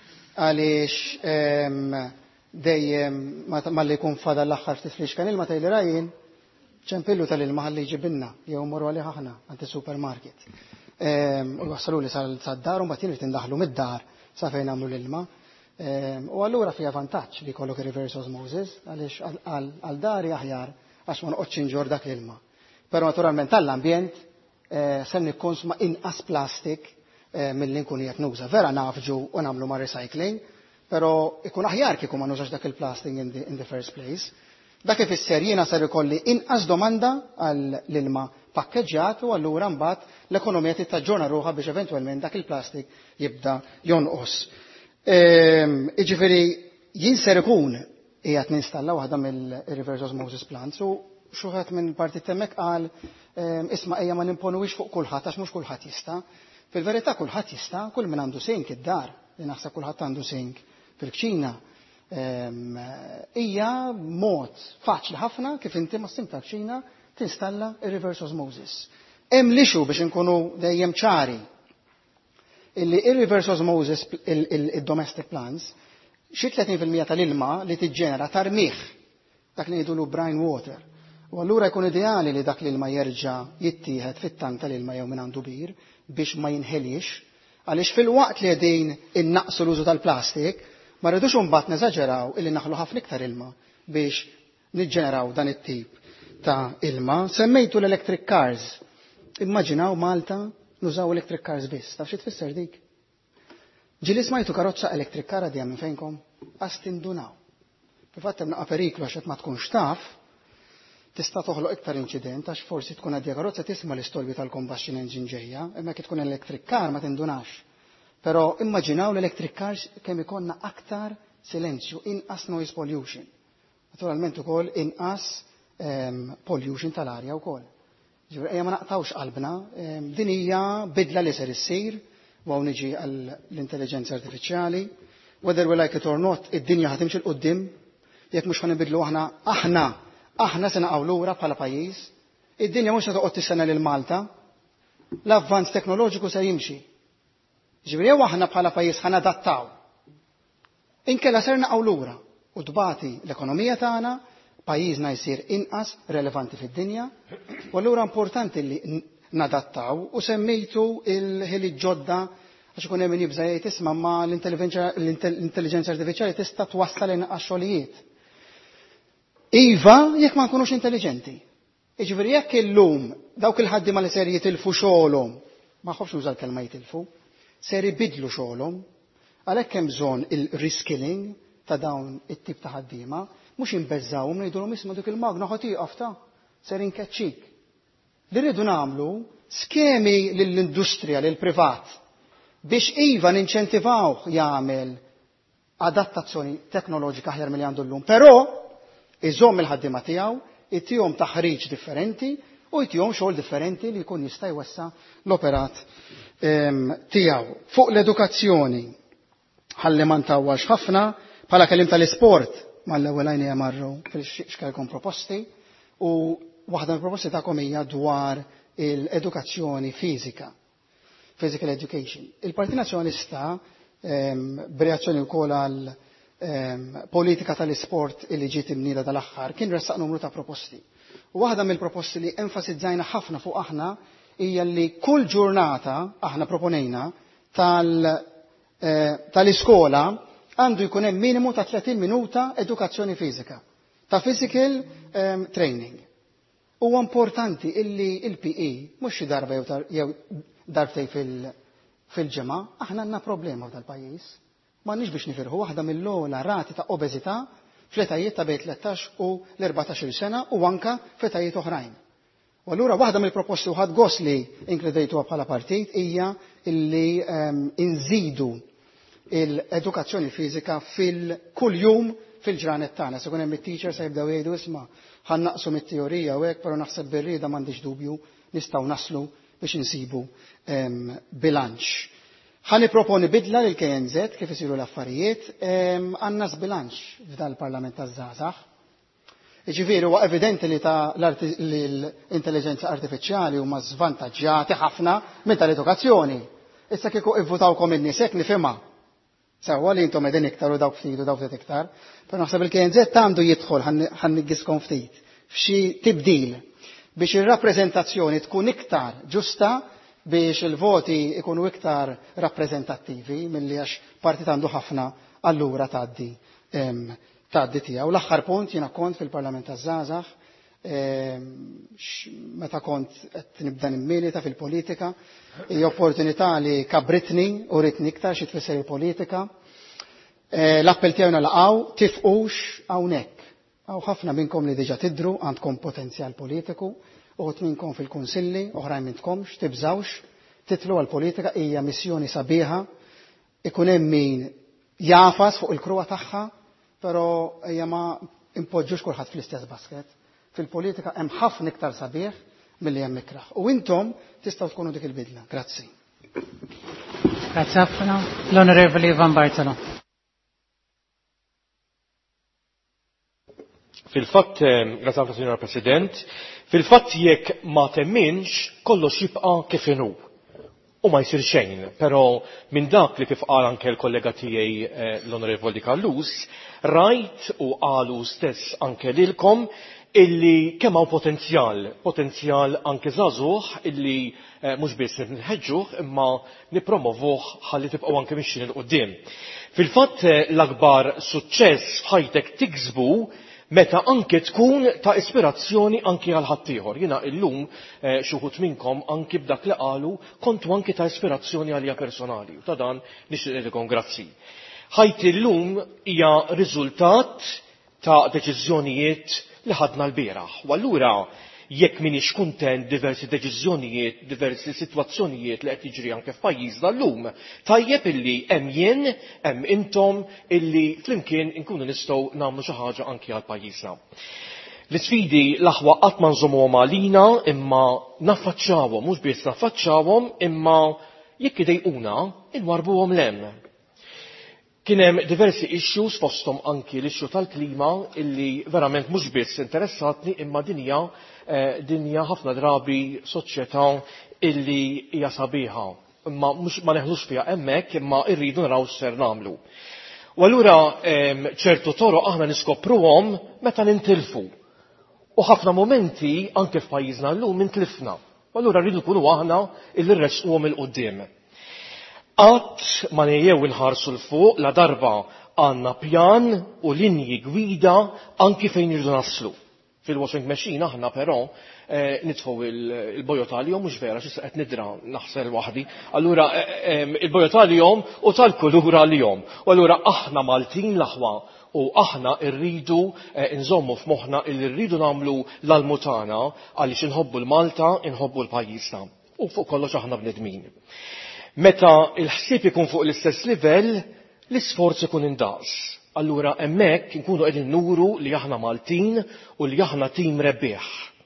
għaliex dejjem malli jkun fada l-aħħar ftit flix kan ilma tgħidli rajjin ċempillu tal-ilma ħalli jġibinna, jew morru għalih aħna għanti supermarket. U jwassalu li sal-dar u mbagħad jien indaħlu mid-dar sa fejn nagħmlu l-ilma. U allura fiha vantaġġ li jkollok reverse osmosis għaliex għal dari aħjar għax ma noqgħodx inġor dak l-ilma. Però naturalment tal-ambjent se nikkonsma inqas plastik milli nkun qed nuża. Vera nafġu u nagħmlu ma' recycling, però ikun aħjar kieku ma nużax dak il-plastic in the first place. Dak ifisser jiena ser ikolli inqas domanda għall-ilma pakkeġġjat u allura mbagħad l-ekonomija tittaġġorna ruħha biex eventwalment dak il-plastik jibda jonqos. Jiġifieri jien ser ikun qiegħed ninstalla waħda mill-reverse osmosis plants u xi wieħed minn partit hemmhekk qal isma' ejja ma nimponuwix fuq kulħadd għax mhux kulħadd jista'. Fil-verità kulħadd jista', kull min għandu sink id-dar, li naħseb kulħadd għandu sink fil-kċina. Hija mod faċli ħafna kif inti ma sink tal-kċina tinstalla ir-reverse osmosis. Hemm l-ixu biex inkunu dejjem ċari illi ir-reverse osmosis il-domestic plants xi 30% tal-ilma li tiġġenera tarmih dak li ngħidulu brine water. U allura jkun ideali li dak l-ilma jerġa' jittieħed fit-tank tal-ilma jew minn għandu bir biex ma jinħelix għaliex fil-waqt li qegħdin innaqsu l-użu tal-plastik ma rridux imbagħad neżaġeraw illi naħlu ħafna iktar ilma biex niġġeneraw dan it-tip ta' ilma. Semmejtu l-electric cars. Immaġinaw Malta nużaw electric cars biss. Taf xi tfisser dik? Ġieli smajtu karozza electric car għadija minn fejnkom? Għas tindunaw. Fil-fatt hemm naqa' periklu għax qed ma tkunx taf, tista' toħloq iktar inċident għax forsi tkun għadija karozza tisma' l-istolbi tal-combustion engine ġejja, imma kif tkun electric car ma tindunax. Però immaġinaw l-electric cars kemm ikonna aktar silenzju, inqas noise pollution. Naturalment ukoll inqas pollution tal-arja wkoll. Ejja ma naqtawx qalbna, din hija bidla li ser issir u hawn niġi għall-intelligenza artifiċjali. Whether we like it or not, id-dinja ħatimxi l qudiem jekk mhux ħanibidlu aħna se naqgħu lura bħala pajjiż. Id-dinja mhux se toqgħod tistenna lil Malta. L-avvanz teknoloġiku se jimxi. Ġifieri jew aħna bħala pajjiż ħanadattaw. Inkella ser naqgħu lura u tbati l-ekonomija tagħna, pajjiżna jsir inqas relevanti fid-dinja, u allura importanti li nadattaw u semmejtu il-ħili ġodda għax ikun hemm min jibża jgħid isma' ma l-intelligenza artifiċjali tista' twassal inqas xogħlijiet. Iva, jekk ma nkunux intelligenti. Jiġifieri jekk illum dawk il-ħaddiema li ser jitilfu xogħolhom, ma ħofx nuża l-kelma jitilfu, ser ibidlu xogħolhom, għalhekk hemm bżonn il-reskilling ta' dawn it-tip ta' ħaddiema, mhux imbeżżawhom ngħidulhom isma' dik il-magna ħadd tieqaf ta' ser inkeċċik. Li rridu nagħmlu skemi lill-industrija lill-privat biex iva ninċentivawh jagħmel adattazzjoni teknoloġika aħjar milli għandu llum, però iżomm il-ħaddiema tiegħu, ittihom taħriġ differenti u jtihom xogħol differenti li jkun jista' jwessa l-operat tiegħu. Fuq l-edukazzjoni ħalli ma ntawwax ħafna bħala kellim tal-isport mal-ewwel għajnija marru fil-xkalkom proposti u waħda mill-proposti tagħkom hija dwar l-edukazzjoni fiżika, physical education. Il-Partit Nazzjonalista b'reazzjoni wkoll għal politika tal-isport li ġiet imnieda tal-aħħar kien ressaq numru ta' proposti. U waħda mill-proposti li enfasizzajna ħafna fuq aħna hija li kull ġurnata aħna proponejna tal-iskola għandu jkun hemm minimu ta' 30 minuta edukazzjoni fiżika, ta' physical training. Huwa importanti illi il-PE mhux xi darba jew darbtej fil-ġimgħa, aħna għandna problema f'dal-pajjiż. M'għandniex biex nifirħu waħda mill-ogħla rati ta' obeżità fl-etajiet ta' bejn 13 u l-14 sena u anke f'etajiet oħrajn. U allura waħda mill-proposti u ħadd gost li inkludejtuha bħala partit hija illi inżidu l-edukazzjoni fiżika fil-kull jum fil-ġranet tagħna. Se jkun hemm it-teachers se jibdew jgħidu isma' ħannaqsu mit-teorija u hekk, però naħseb bir-rieda m'għandix dubju nistgħu naslu biex insibu bilanċ. Ħaniproponi bidla lil KNZ kif isiru l-affarijiet, għandna żbilanċ f'dal-Parlament taż-żgħażagħ. Jiġifieri huwa evidenti li l-intelligenza artifiċjali huma żvantaġġjati ħafna minn tal-edukazzjoni. Issa kieku ivvutawkom in-nies hekk nifhimha. Sewwa li intom qegħdin iktar u dawk ftit u dawk ftit iktar, però naħseb il-KNZ għandu jidħol ħannigiskom ftit f'xi tibdil biex ir-rappreżentazzjoni tkun iktar ġusta biex il-voti ikunu iktar rappreżentattivi milli għax partit għandu ħafna allura tgħaddi tiegħu. L-aħħar punt jiena kont fil-Parlament taż-żgħażagħ meta kont qed nibda nimmilita fil-politika, hija opportunità li kabritni u ritni iktar xi tfisser il-politika. L-appell tiegħu nalaqgħu tifqux hawnhekk. Hawn ħafna minnkom li diġà tidru għandkom potenzjal politiku, uħud minnkom fil-kunsilli, oħrajn minnkomx, tibżawx, titlu għall-politika hija missjoni sabiħa, ikun hemm min jafas fuq il-kruwa tagħha, però hija ma impoġġux kulħadd fl-istess basket. Fil-politika hemm ħafna iktar sabiħ milli hemm ikraħ. U intom tistgħu tkunu dik il-bidla. Grazzi. Grazzi ħafna. L-Onorevoli Van Bartolo. Fil-fatt, grazzi ħafna Sinjora President, fil-fatt jekk ma temminx kollox jibqa' kif inhu. U ma jsir xejn, però minn dak li kif qal anke l-kollega tiegħi l-Onorevoli Kallus, rajt u qalu stess anke lilkom illi kemm hawn potenzjal anke żagħżugħ illi mhux biss nħeġġuh imma nippromovuh ħalli tibqgħu anke mixjin il quddiem. Fil-fatt l-akbar suċċess ħajtek tiksbu meta anke tkun ta' ispirazzjoni anke għal ħaddieħor. Jiena illum xi wħud minnkom anke b'dak li qalu kontu anke ta' ispirazzjoni għalija personali. U ta' dan nixtieq ngħidilkom grazzi. Ħajti illum hija riżultat ta' deċiżjonijiet li ħadna l-bieraħ. U allura jekk minix kuntent diversi deċiżjonijiet, diversi sitwazzjonijiet li qed jiġri anke f'pajjiżna llum. Tajjeb illi hemm jien, hemm intom illi flimkien inkunu nistgħu nagħmlu xi ħaġa anke għal pajjiżna. L-isfidi l-aħwa qatt ma nżommuhom għalina imma naffaċċawhom, mhux biss naffaċċawhom imma jekk idejquna inwarbuhom lemm. Kien hemm diversi issues fosthom anki l-issue tal-klima illi verament mhux biss interessatni imma dinja ħafna drabi soċjetà illi hija sabiħa. Imma mhux ma neħlux fiha hemmhekk imma rridu naraw x'ser nagħmlu. U allura ċertu toroq aħna niskopruhom meta nintilfu. U ħafna momenti anke f'pajjiżna llum intlifna. U allura rridu nkunu aħna illi nresquhom il-qudiem. Qatt ma nejjew inħarsu l-fuq la darba għandna pjan u linji gwida anki fejn irridu naslu. Fil-washing machine aħna però nitfgħu il-bojot għalihom mhux vera x'issa qed nidra naħsel waħdi. Allura il-bojot għalihom u tal-kulura għalihom. U allura aħna Maltin l-aħwa u aħna rridu nżommu f'moħħna illi rridu nagħmlu l-almutana għaliex inħobbu l-Malta, inħobbu l-pajjiżna. U fuq kollox aħna bnedmin. Meta il-ħsieb ikun fuq l-istess livell, l-isforz ikun indaqs. Allura hemmhekk inkunu qegħdin nuru li aħna Maltin u li aħna tim rebbieħ.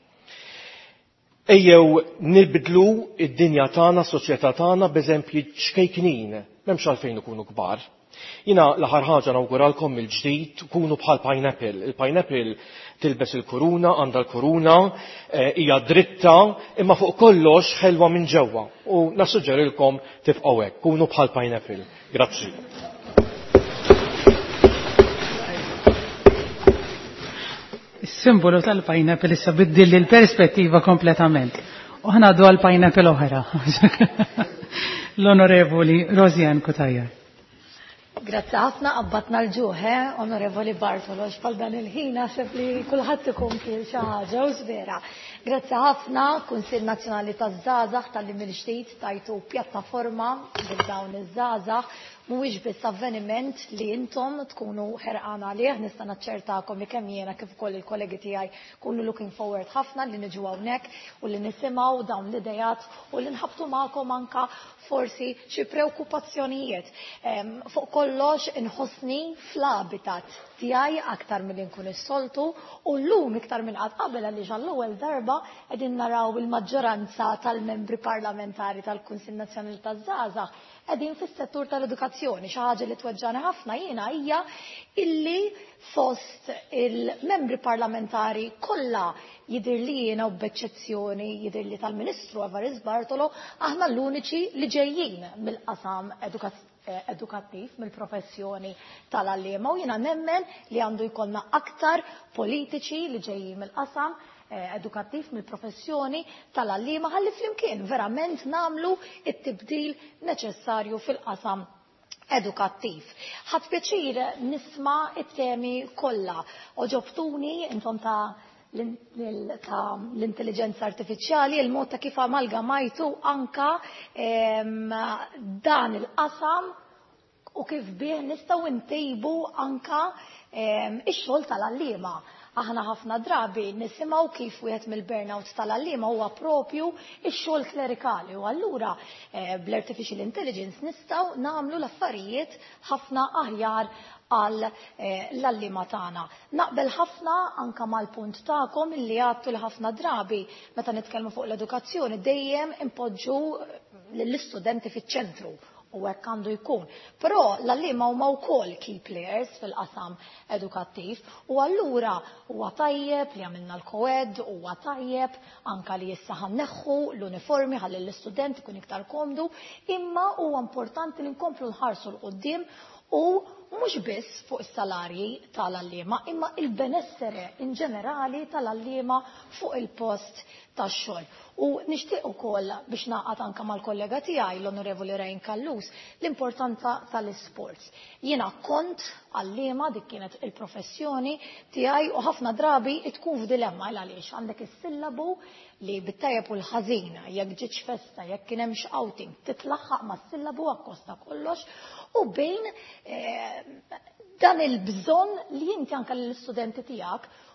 Ejjew nibdlu id-dinja tagħna, s-soċjetà tagħna b'eżempji xkejknin, m'hemmx għalfejn ikunu kbar. Jiena l-aħħar ħaġa nawguralkom il-ġdid kunu bħal pineapple. Il-pineapple tilbes il-kuruna, għandha l-kuruna, hija dritta, imma fuq kollox ħelwa minn ġewwa. U nassuġġerilkom tibqgħu hekk, kunu bħal pineapple. Grazzi. Is-simbolu tal-pineapple issa biddilli l-perspettiva kompletament. U ħnadu għal pineapple oħra. L-Onorevoli Rosjan Kutajjar. Grazzi ħafna qabbatna l-ġuħe, Onorevoli Bartolos, pal dan il-ħin naħseb li kulħadd ikun kiel xi ħaġa u żvera. Grazzi ħafna Kunsill Nazzjonali taż-Żgħażagħ tal-li mill-ġdid tajtu pjattaforma bil dawn iż-żgħażagħ mhuwiex biss avveniment li intom tkunu ħerqana għalih, nista' naċċertakom li kemm jiena kif ukoll il-kollegi tiegħi kunu looking forward ħafna li niġu hawnhekk u li nisimgħu dawn l-idejat u li nħabtu magħkom anke forsi xi preokkupazzjonijiet. Fuq kollox inħossni fl-habitat tiegħi aktar milli nkun is-soltu u llum iktar minn qatt qabel għaliex għall-ewwel darba qegħdin naraw il-maġġoranza tal-membri parlamentari tal-Kunsill Nazzjonali taż-Żgħażagħ qegħdin fis-settur tal-edukazzjoni. Xi ħaġa li tweġġani ħafna jiena hija illi fost il-membri parlamentari kollha jidher li jiena u b'eċċezzjoni jidher li tal-Ministru Avaris Bartolo aħna l-uniċi li ġejjin mill-qasam edukattiv mill-professjoni tal-għalliema u jiena nemmen li għandu jkollna aktar politiċi li ġejjin mill-qasam edukattiv mill-professjoni tal-għalliema ħalli flimkien verament namlu it-tibdil neċessarju fil-qasam edukattiv. Ħadd pjaċir nisma' it-temi kollha. Oġobtuni intom ta' l-intelligenza artifiċjali, il-mod ta' kif amalgamajtu anka dan il-qasam u kif bih nistgħu ntejbu anka ix-xogħol tal-għalliema. Aħna ħafna drabi nisimgħu kif wieħed mill-burnout tal-għalliema huwa propju x-xogħol klerikali u allura bl-artificial intelligence nistgħu nagħmlu l-affarijiet ħafna aħjar għal l-għalliema tagħna. Naqbel ħafna anke mal-punt tagħkom illi għadtu li ħafna drabi meta nitkellmu fuq l-edukazzjoni dejjem impoġġu lill-istudenti fiċ-ċentru. U hekk għandu jkun. Però l-għalliema huma wkoll key players fil-qasam edukattiv u allura huwa tajjeb li għamilna l-co-ed, huwa tajjeb anke li issa ħanneħħu l-uniformi ħalli l-istudent ikun iktar komdu, imma huwa importanti li nkomplu nħarsu l-qudiem u mhux biss fuq is-salarji tal-għalliema, imma il-benessere in ġenerali tal-għalliema fuq il-post tax-xogħol. U nixtieq ukoll biex naqgħod anke mal-kollega tiegħi l-Onorevoli Rejn Kallus l-importanza tal-isports. Jiena kont għalliema dik kienet il-professjoni tiegħi u ħafna drabi tkun f'dilemma għaliex għandek is-sillabu li bit-tajjeb u l-ħażin jekk ġietx festa jekk kien hemm outing titlaħħaq mas-sillabu akkosta kollox u bejn dan il-bżonn li inti anke l-istudenti tiegħek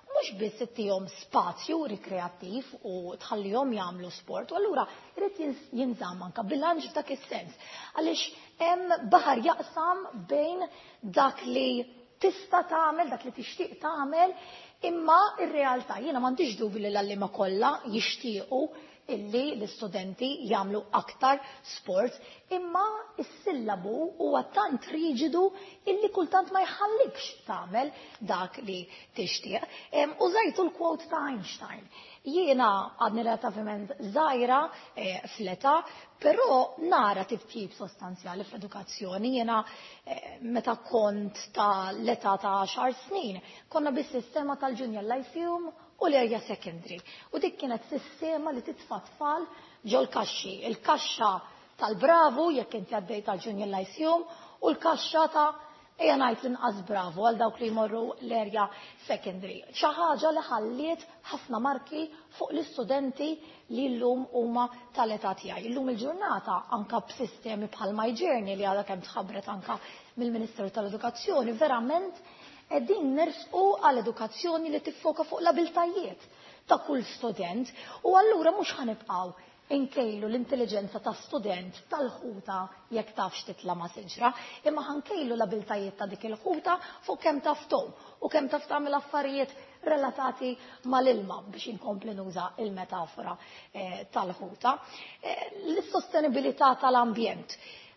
mhux biss ittihom spazju rikreattiv u tħallihom jagħmlu sport, u allura irid jinżamm anke bilanċ f'dak is-sens. Għaliex hemm baħar jaqsam bejn dak li tista' tagħmel, dak li tixtieq tagħmel, imma ir-realtà jiena m'għandix dubi li l-allima kollha jixtiequ illi l-istudenti jagħmlu aktar sport, imma s-sillabu huwa tant riġidu illi kultant ma jħallikx tagħmel dak li tixtieq. Użajtu l-quote ta' Einstein. Jiena għadni relattivament żgħira fl-età, però nara tibtib sostanzjali fl-edukazzjoni. Jiena meta kont ta' l-età ta' 10 snin, konna bis-sistema tal-Junior Lyceum u l-area secondary. U dik kienet sistema li titfa' tfal ġol kaxxi. Il-kaxxa tal-Bravu jekk inti għaddej tal-Junior Lyceum u l-kaxxa ta' ejja ngħid l-inqas Bravu għal dawk li jmorru l-area secondary. Xi ħaġa li ħalliet ħafna marki fuq l-istudenti li llum huma tal-età tiegħi. Illum il-ġurnata anke b'sistemi bħal My Journey li għadha kemm tħabbret anke mill-Ministeru tal-Edukazzjoni verament qegħdin nersqu għall-edukazzjoni li tiffoka fuq l-abiltajiet ta' kull student u allura mhux ħanibqgħu inkejlu l-intelligenza ta' student tal-ħuta jekk tafx titla' ma' siġra, imma ħankejlu l-abiltajiet ta' dik il-ħuta fuq kemm taf tom u kemm taf tagħmel affarijiet relatati mal-ilma biex inkompli nuża il-metafora tal-ħuta. L-sostenibilità tal-ambjent.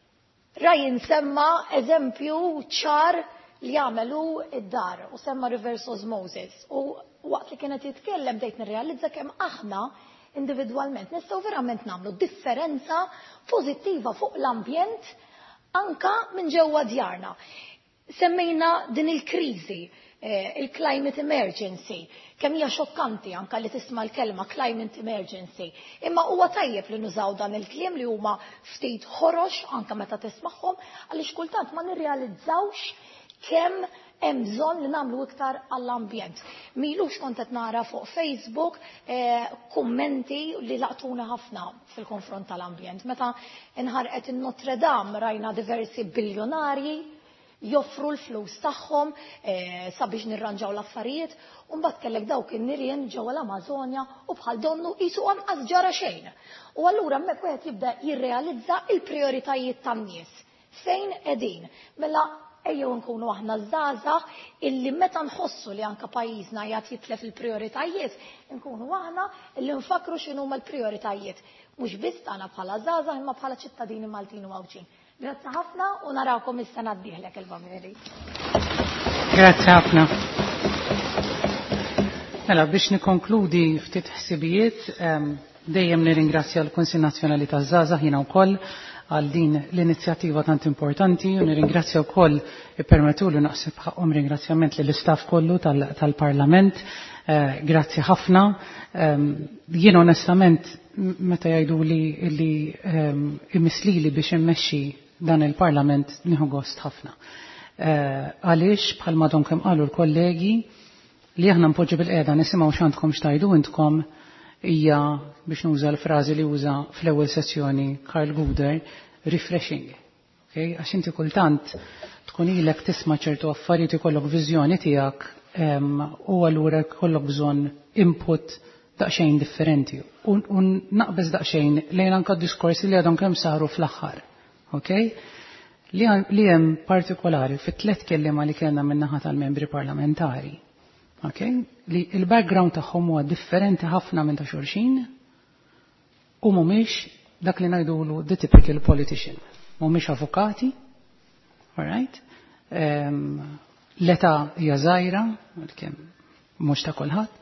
Rajin semma eżempju ċar li jagħmelu id-dar u semma reverse osmosis u waqt li kienet jitkellem bdejt nirrealizza kemm aħna individwalment nistgħu verament nagħmlu differenza pożittiva fuq l-ambjent anka minn ġewwa djarna. Semmejna din il-kriżi, il-climate emergency, kemm hija xokkanti anke li tisma' l-kelma climate emergency. Imma huwa tajjeb li nużaw dan il-kliem li huma ftit ħorox anke meta tismagħhom għaliex kultant ma nirrealizzawx kemm hemm bżonn li nagħmlu iktar għall-ambjent. Milux kont qed nara fuq Facebook kummenti li laqtuna ħafna fil-konfront tal-ambjent. Meta inħarqet in-Notre Dame rajna diversi biljonarji joffru l-flus tagħhom sabiex nirranġaw l-affarijiet u mbagħad kellek dawk in-nirien ġewwa l-Amazonja u bħal donnu qisu anqas ġara xejn. U allura hemmhekk wieħed jibda jirrealizza l-prijoritajiet tan-nies. Fejn qegħdin? Mela ejjew nkunu aħna żgħażagħ illi meta nħossu li anke pajjiżna jgħid jitlef il-prijoritajiet, nkunu aħna illi nfakru x'inhuma l-prijoritajiet. Mhux biss tagħna bħala żgħażagħ imma bħala ċittadini Maltin u Mawġin. Grazzi ħafna u narawkom is-sena d-dieħla il-Bamiri. Grazzi ħafna. Mela biex nikkonkludi ftit ħsibijiet, dejjem nirringrazzja l-Kunsill Nazzjonali taż-Żgħażagħ jiena wkoll għal din l-inizjattiva tant importanti u nirringrazzja wkoll ippermettuli naqseb ħaqhom ringrazzjament lill-istaff kollu tal-Parlament. Grazzi ħafna. Jien onestament meta jgħidu li imislili biex immexxi dan il-Parlament nieħu gost ħafna. Għaliex bħal madhom kemm qalu l-kollegi li aħna npoġġu bil-qiegħda nisimgħu x'għandkom x'tajdu intkom hija biex nuża l-frażi li uża fl-ewwel sessjoni Karl Guder, refreshing. Okay? Għax inti kultant tkun ilek tisma' ċertu affarijiet ikollok viżjoni tiegħek u allura kollok bżonn input daqsxejn differenti. U naqbeż daqsxejn lejn anke diskorsi li għadhom kemm saru fl-aħħar. Okay? Li hemm partikolari fit-tliet kelliema li kellna min-naħa tal-membri parlamentari. Okay? Li il-background tagħhom huwa differenti ħafna minn ta' xulxin u mhumiex dak li ngħidulu the typical politician. Mhumiex avukati, all right? L-età hija żgħira, kemm mhux ta' kulħadd.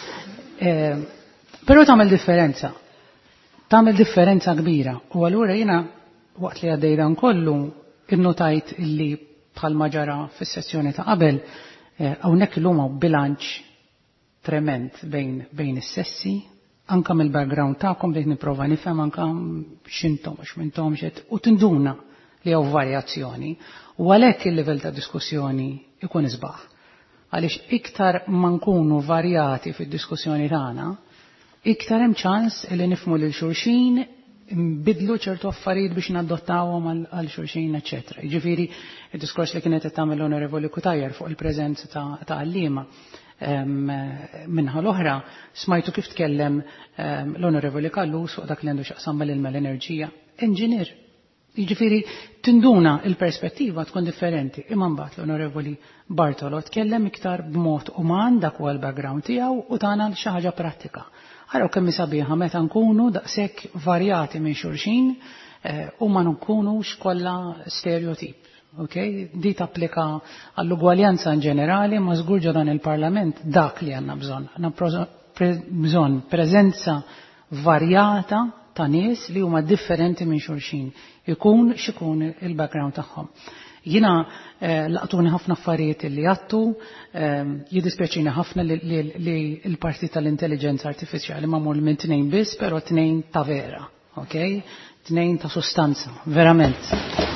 Però tagħmel differenza. Tagħmel differenza kbira. U allura jiena waqt li għaddej dan kollu innotajt illi bħalma ġara fis-sessjoni ta' qabel hawnhekk illum hawn bilanċ trement bejn is-sessi, anke mill-background tagħkom bdejt nipprova nifhem anke x'intom għax m'intom xed u tinduna li hawn varjazzjoni. U għalhekk il-livell ta' diskussjoni ikun isbaħ. Għaliex iktar ma nkunu varjati fid-diskussjoni tagħna, iktar hemm ċans li nifhmu lil xulxin nbidlu ċertu affarijiet biex nadottawhom għal xulxin, eċetera. Jiġifieri id-diskors li kienet tagħmel l-Onorevoli Kutajjar fuq il-preżenza ta' għalliema Minħa l-oħra smajtu kif tkellem l-Onorevoli Kallus fuq dak li għandu xaqsam mal-ilma l-enerġija. Engineer. Jiġifieri tinduna il-perspettiva tkun differenti. Imma mbagħad l-Onorevoli Bartolo tkellem iktar b'mod uman dak huwa l-background tiegħu u tagħna xi ħaġa prattika. Araw kemm sabiħa meta nkunu daqshekk varjati minn xulxin u ma nkunux kollha stereotip. Okay? Di tapplika għall-ugwaljanza in ġenerali ma żgur ġo dan il-Parlament dak li għandna bżonn. Għandna bżonn preżenza varjata ta' nies li huma differenti minn xulxin. Ikun x'ikun il-background tagħhom. Jiena laqtuni ħafna affarijiet li għattu, jiddispjaċini ħafna li l-Partit tal-Intelligenza Artificiali ma mur minn tnejn biss, però tnejn ta' vera, okay? Tnejn ta' sostanza, verament.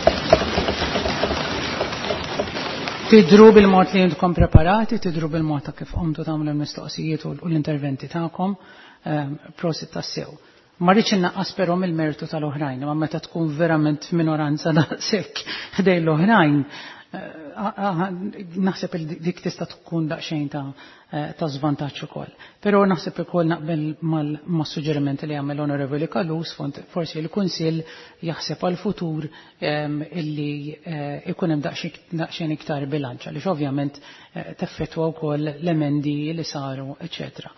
Tidru bil-mod li jintkom preparati, tidru bil-mod ta' kif qomtu tagħmlu l-mistoqsijiet u l-interventi tagħkom, prosit tassew. Ma rridx innaqqas però mill-mertu tal-oħrajn, ma meta tkun verament minoranza daqshekk ħdejn l-oħrajn, naħseb dik tista' tkun daqsxejn ta' żvantaġġ ukoll. Però naħseb ukoll naqbel mas-suġġerimenti li għamel Onorevoli Kallus, forsi l-Kunsill jaħseb għall-futur illi ikun hemm daqsxejn iktar bilanċ, għaliex ovvjament teffettwa wkoll l-emendi li saru, eċetera.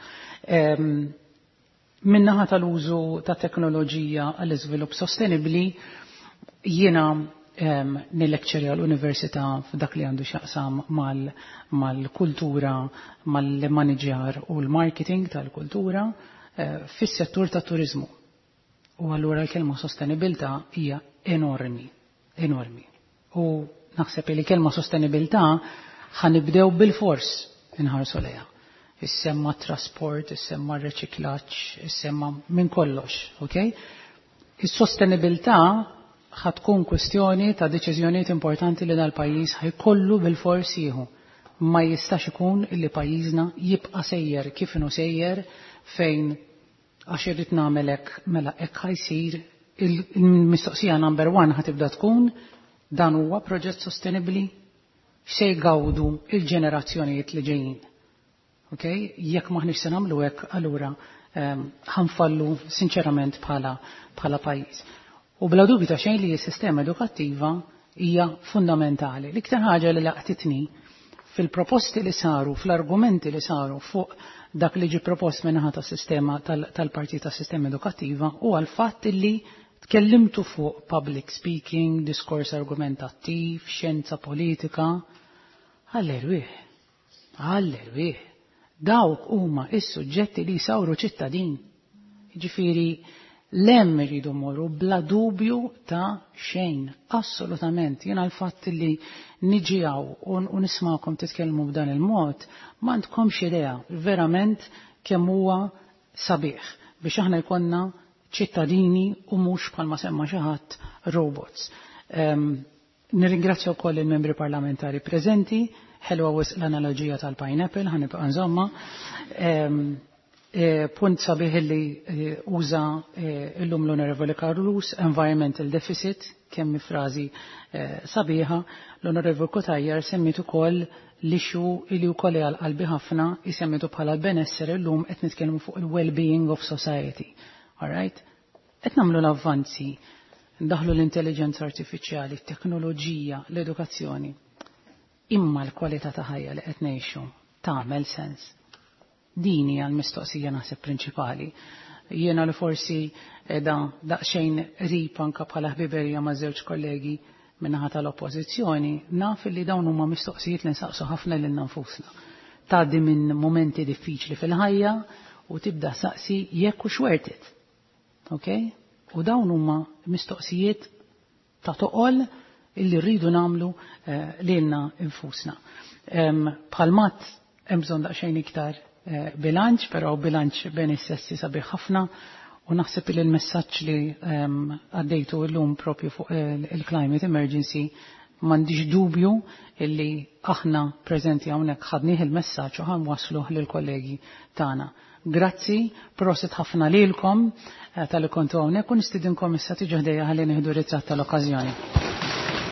Min-naħa tal-użu ta' teknoloġija għall-iżvilupp sostenibbli jiena nil-lecture għall-Università f'dak li għandu xaqsam mal-kultura, mal-manager u l-marketing tal-kultura fis-settur ta' turizmu. U allura l-kelma sostenibilità hija enormi. U naħseb li kelma sostenibilità ħanibdew bil-fors inħarsu lejha. Issemma trasport, issemma reċiklaġġ, issemma minn kollox, okay? Is-sostenibilità ħatkun kwestjoni ta' deċiżjonijiet importanti li dal-pajjiż ħajkollu bil-fors jieħu. Ma jistax ikun li pajjiżna jibqa' sejjer kif inhu sejjer fejn għax irid nagħmel hekk mela hekk ħajsir il-mistoqsija number 1 ħatibda tkun dan huwa proġett sostenibbli se jgawdu il-ġenerazzjonijiet li ġejjin. Okay? Jekk maħniex se nagħmlu hekk allura ħanfallu sinċerament bħala pajjiż. U bla dubju ta' xejn li s-sistema edukattiva hija fundamentali. L-iktar ħaġa li laqtitni fil-proposti li saru, fl-argumenti li saru fuq dak li ġi propost minnaħa tas-sistema tal-Partit tas-Sistema Edukattiva huwa l-fatt li tkellimtu fuq public speaking, diskors argumentattiv, xjenza politika. Għallerwieħ. Dawk huma is-suġġetti li jsawru ċittadin. Ġifieri lemm iridu morru bla dubju ta' xejn, assolutament. Jiena l-fatt li niġijaw u nisma'kom titkellmu b'dan il-mod ma għandkomx idea verament kemm huwa sabiħ biex aħna jkollna ċittadini u mhux bħalma semma xi ħadd robots. Nirringrazzja wkoll il-membri parlamentari preżenti. Ħelwa wisq l-analogija tal-pineapple, ħanibqa' nżomma. Punt sabiħ li uża illum l-Onorevoli Kallus, environmental deficit, kemm frażi sabiħa, l-Onorevoli Kutajjar semmitu ukoll l-ixu li wkoll għal qalbi ħafna jisemmitu bħala l-benessere llum qed nitkellmu fuq il-well-being of society. All right? Qed nagħmlu l-avvanzi, ndaħlu l-intelligenza artifiċjali, t-teknoloġija, l-edukazzjoni. Imma l-kwalità ta' ħajja li qed ngħixu tagħmel sens. Din hija l-mistoqsija naħseb prinċipali. Jiena li forsi daqsxejn rib anke bħala ħbiberija ma' żewġ kollegi min-naħa tal-oppożizzjoni, naf li dawn huma mistoqsijiet li nsaqsu ħafna lil nfusna. Tgħaddi minn momenti diffiċli fil-ħajja u tibda saqsi jekk hux worth it. Okay? U dawn huma mistoqsijiet ta' toqol illi rridu namlu lilna infusna. Bħalmat hemm bżonn daqsxejn iktar bilanċ, però bilanċ bejn is-sessi sabiħ ħafna u naħseb li l-messaġġ li għaddejtu llum propju fuq il-climate emergency m'għandix dubju illi aħna preżenti hawnhekk ħadnieh il-messaġġ u ħanwassluh lill-kollegi tagħna. Grazzi, prosit ħafna lilkom tal-li kontu hawnhekk u nistidinkom issa tiġu ħdejja ħalli nieħdu ritratt tal-okkażjoni.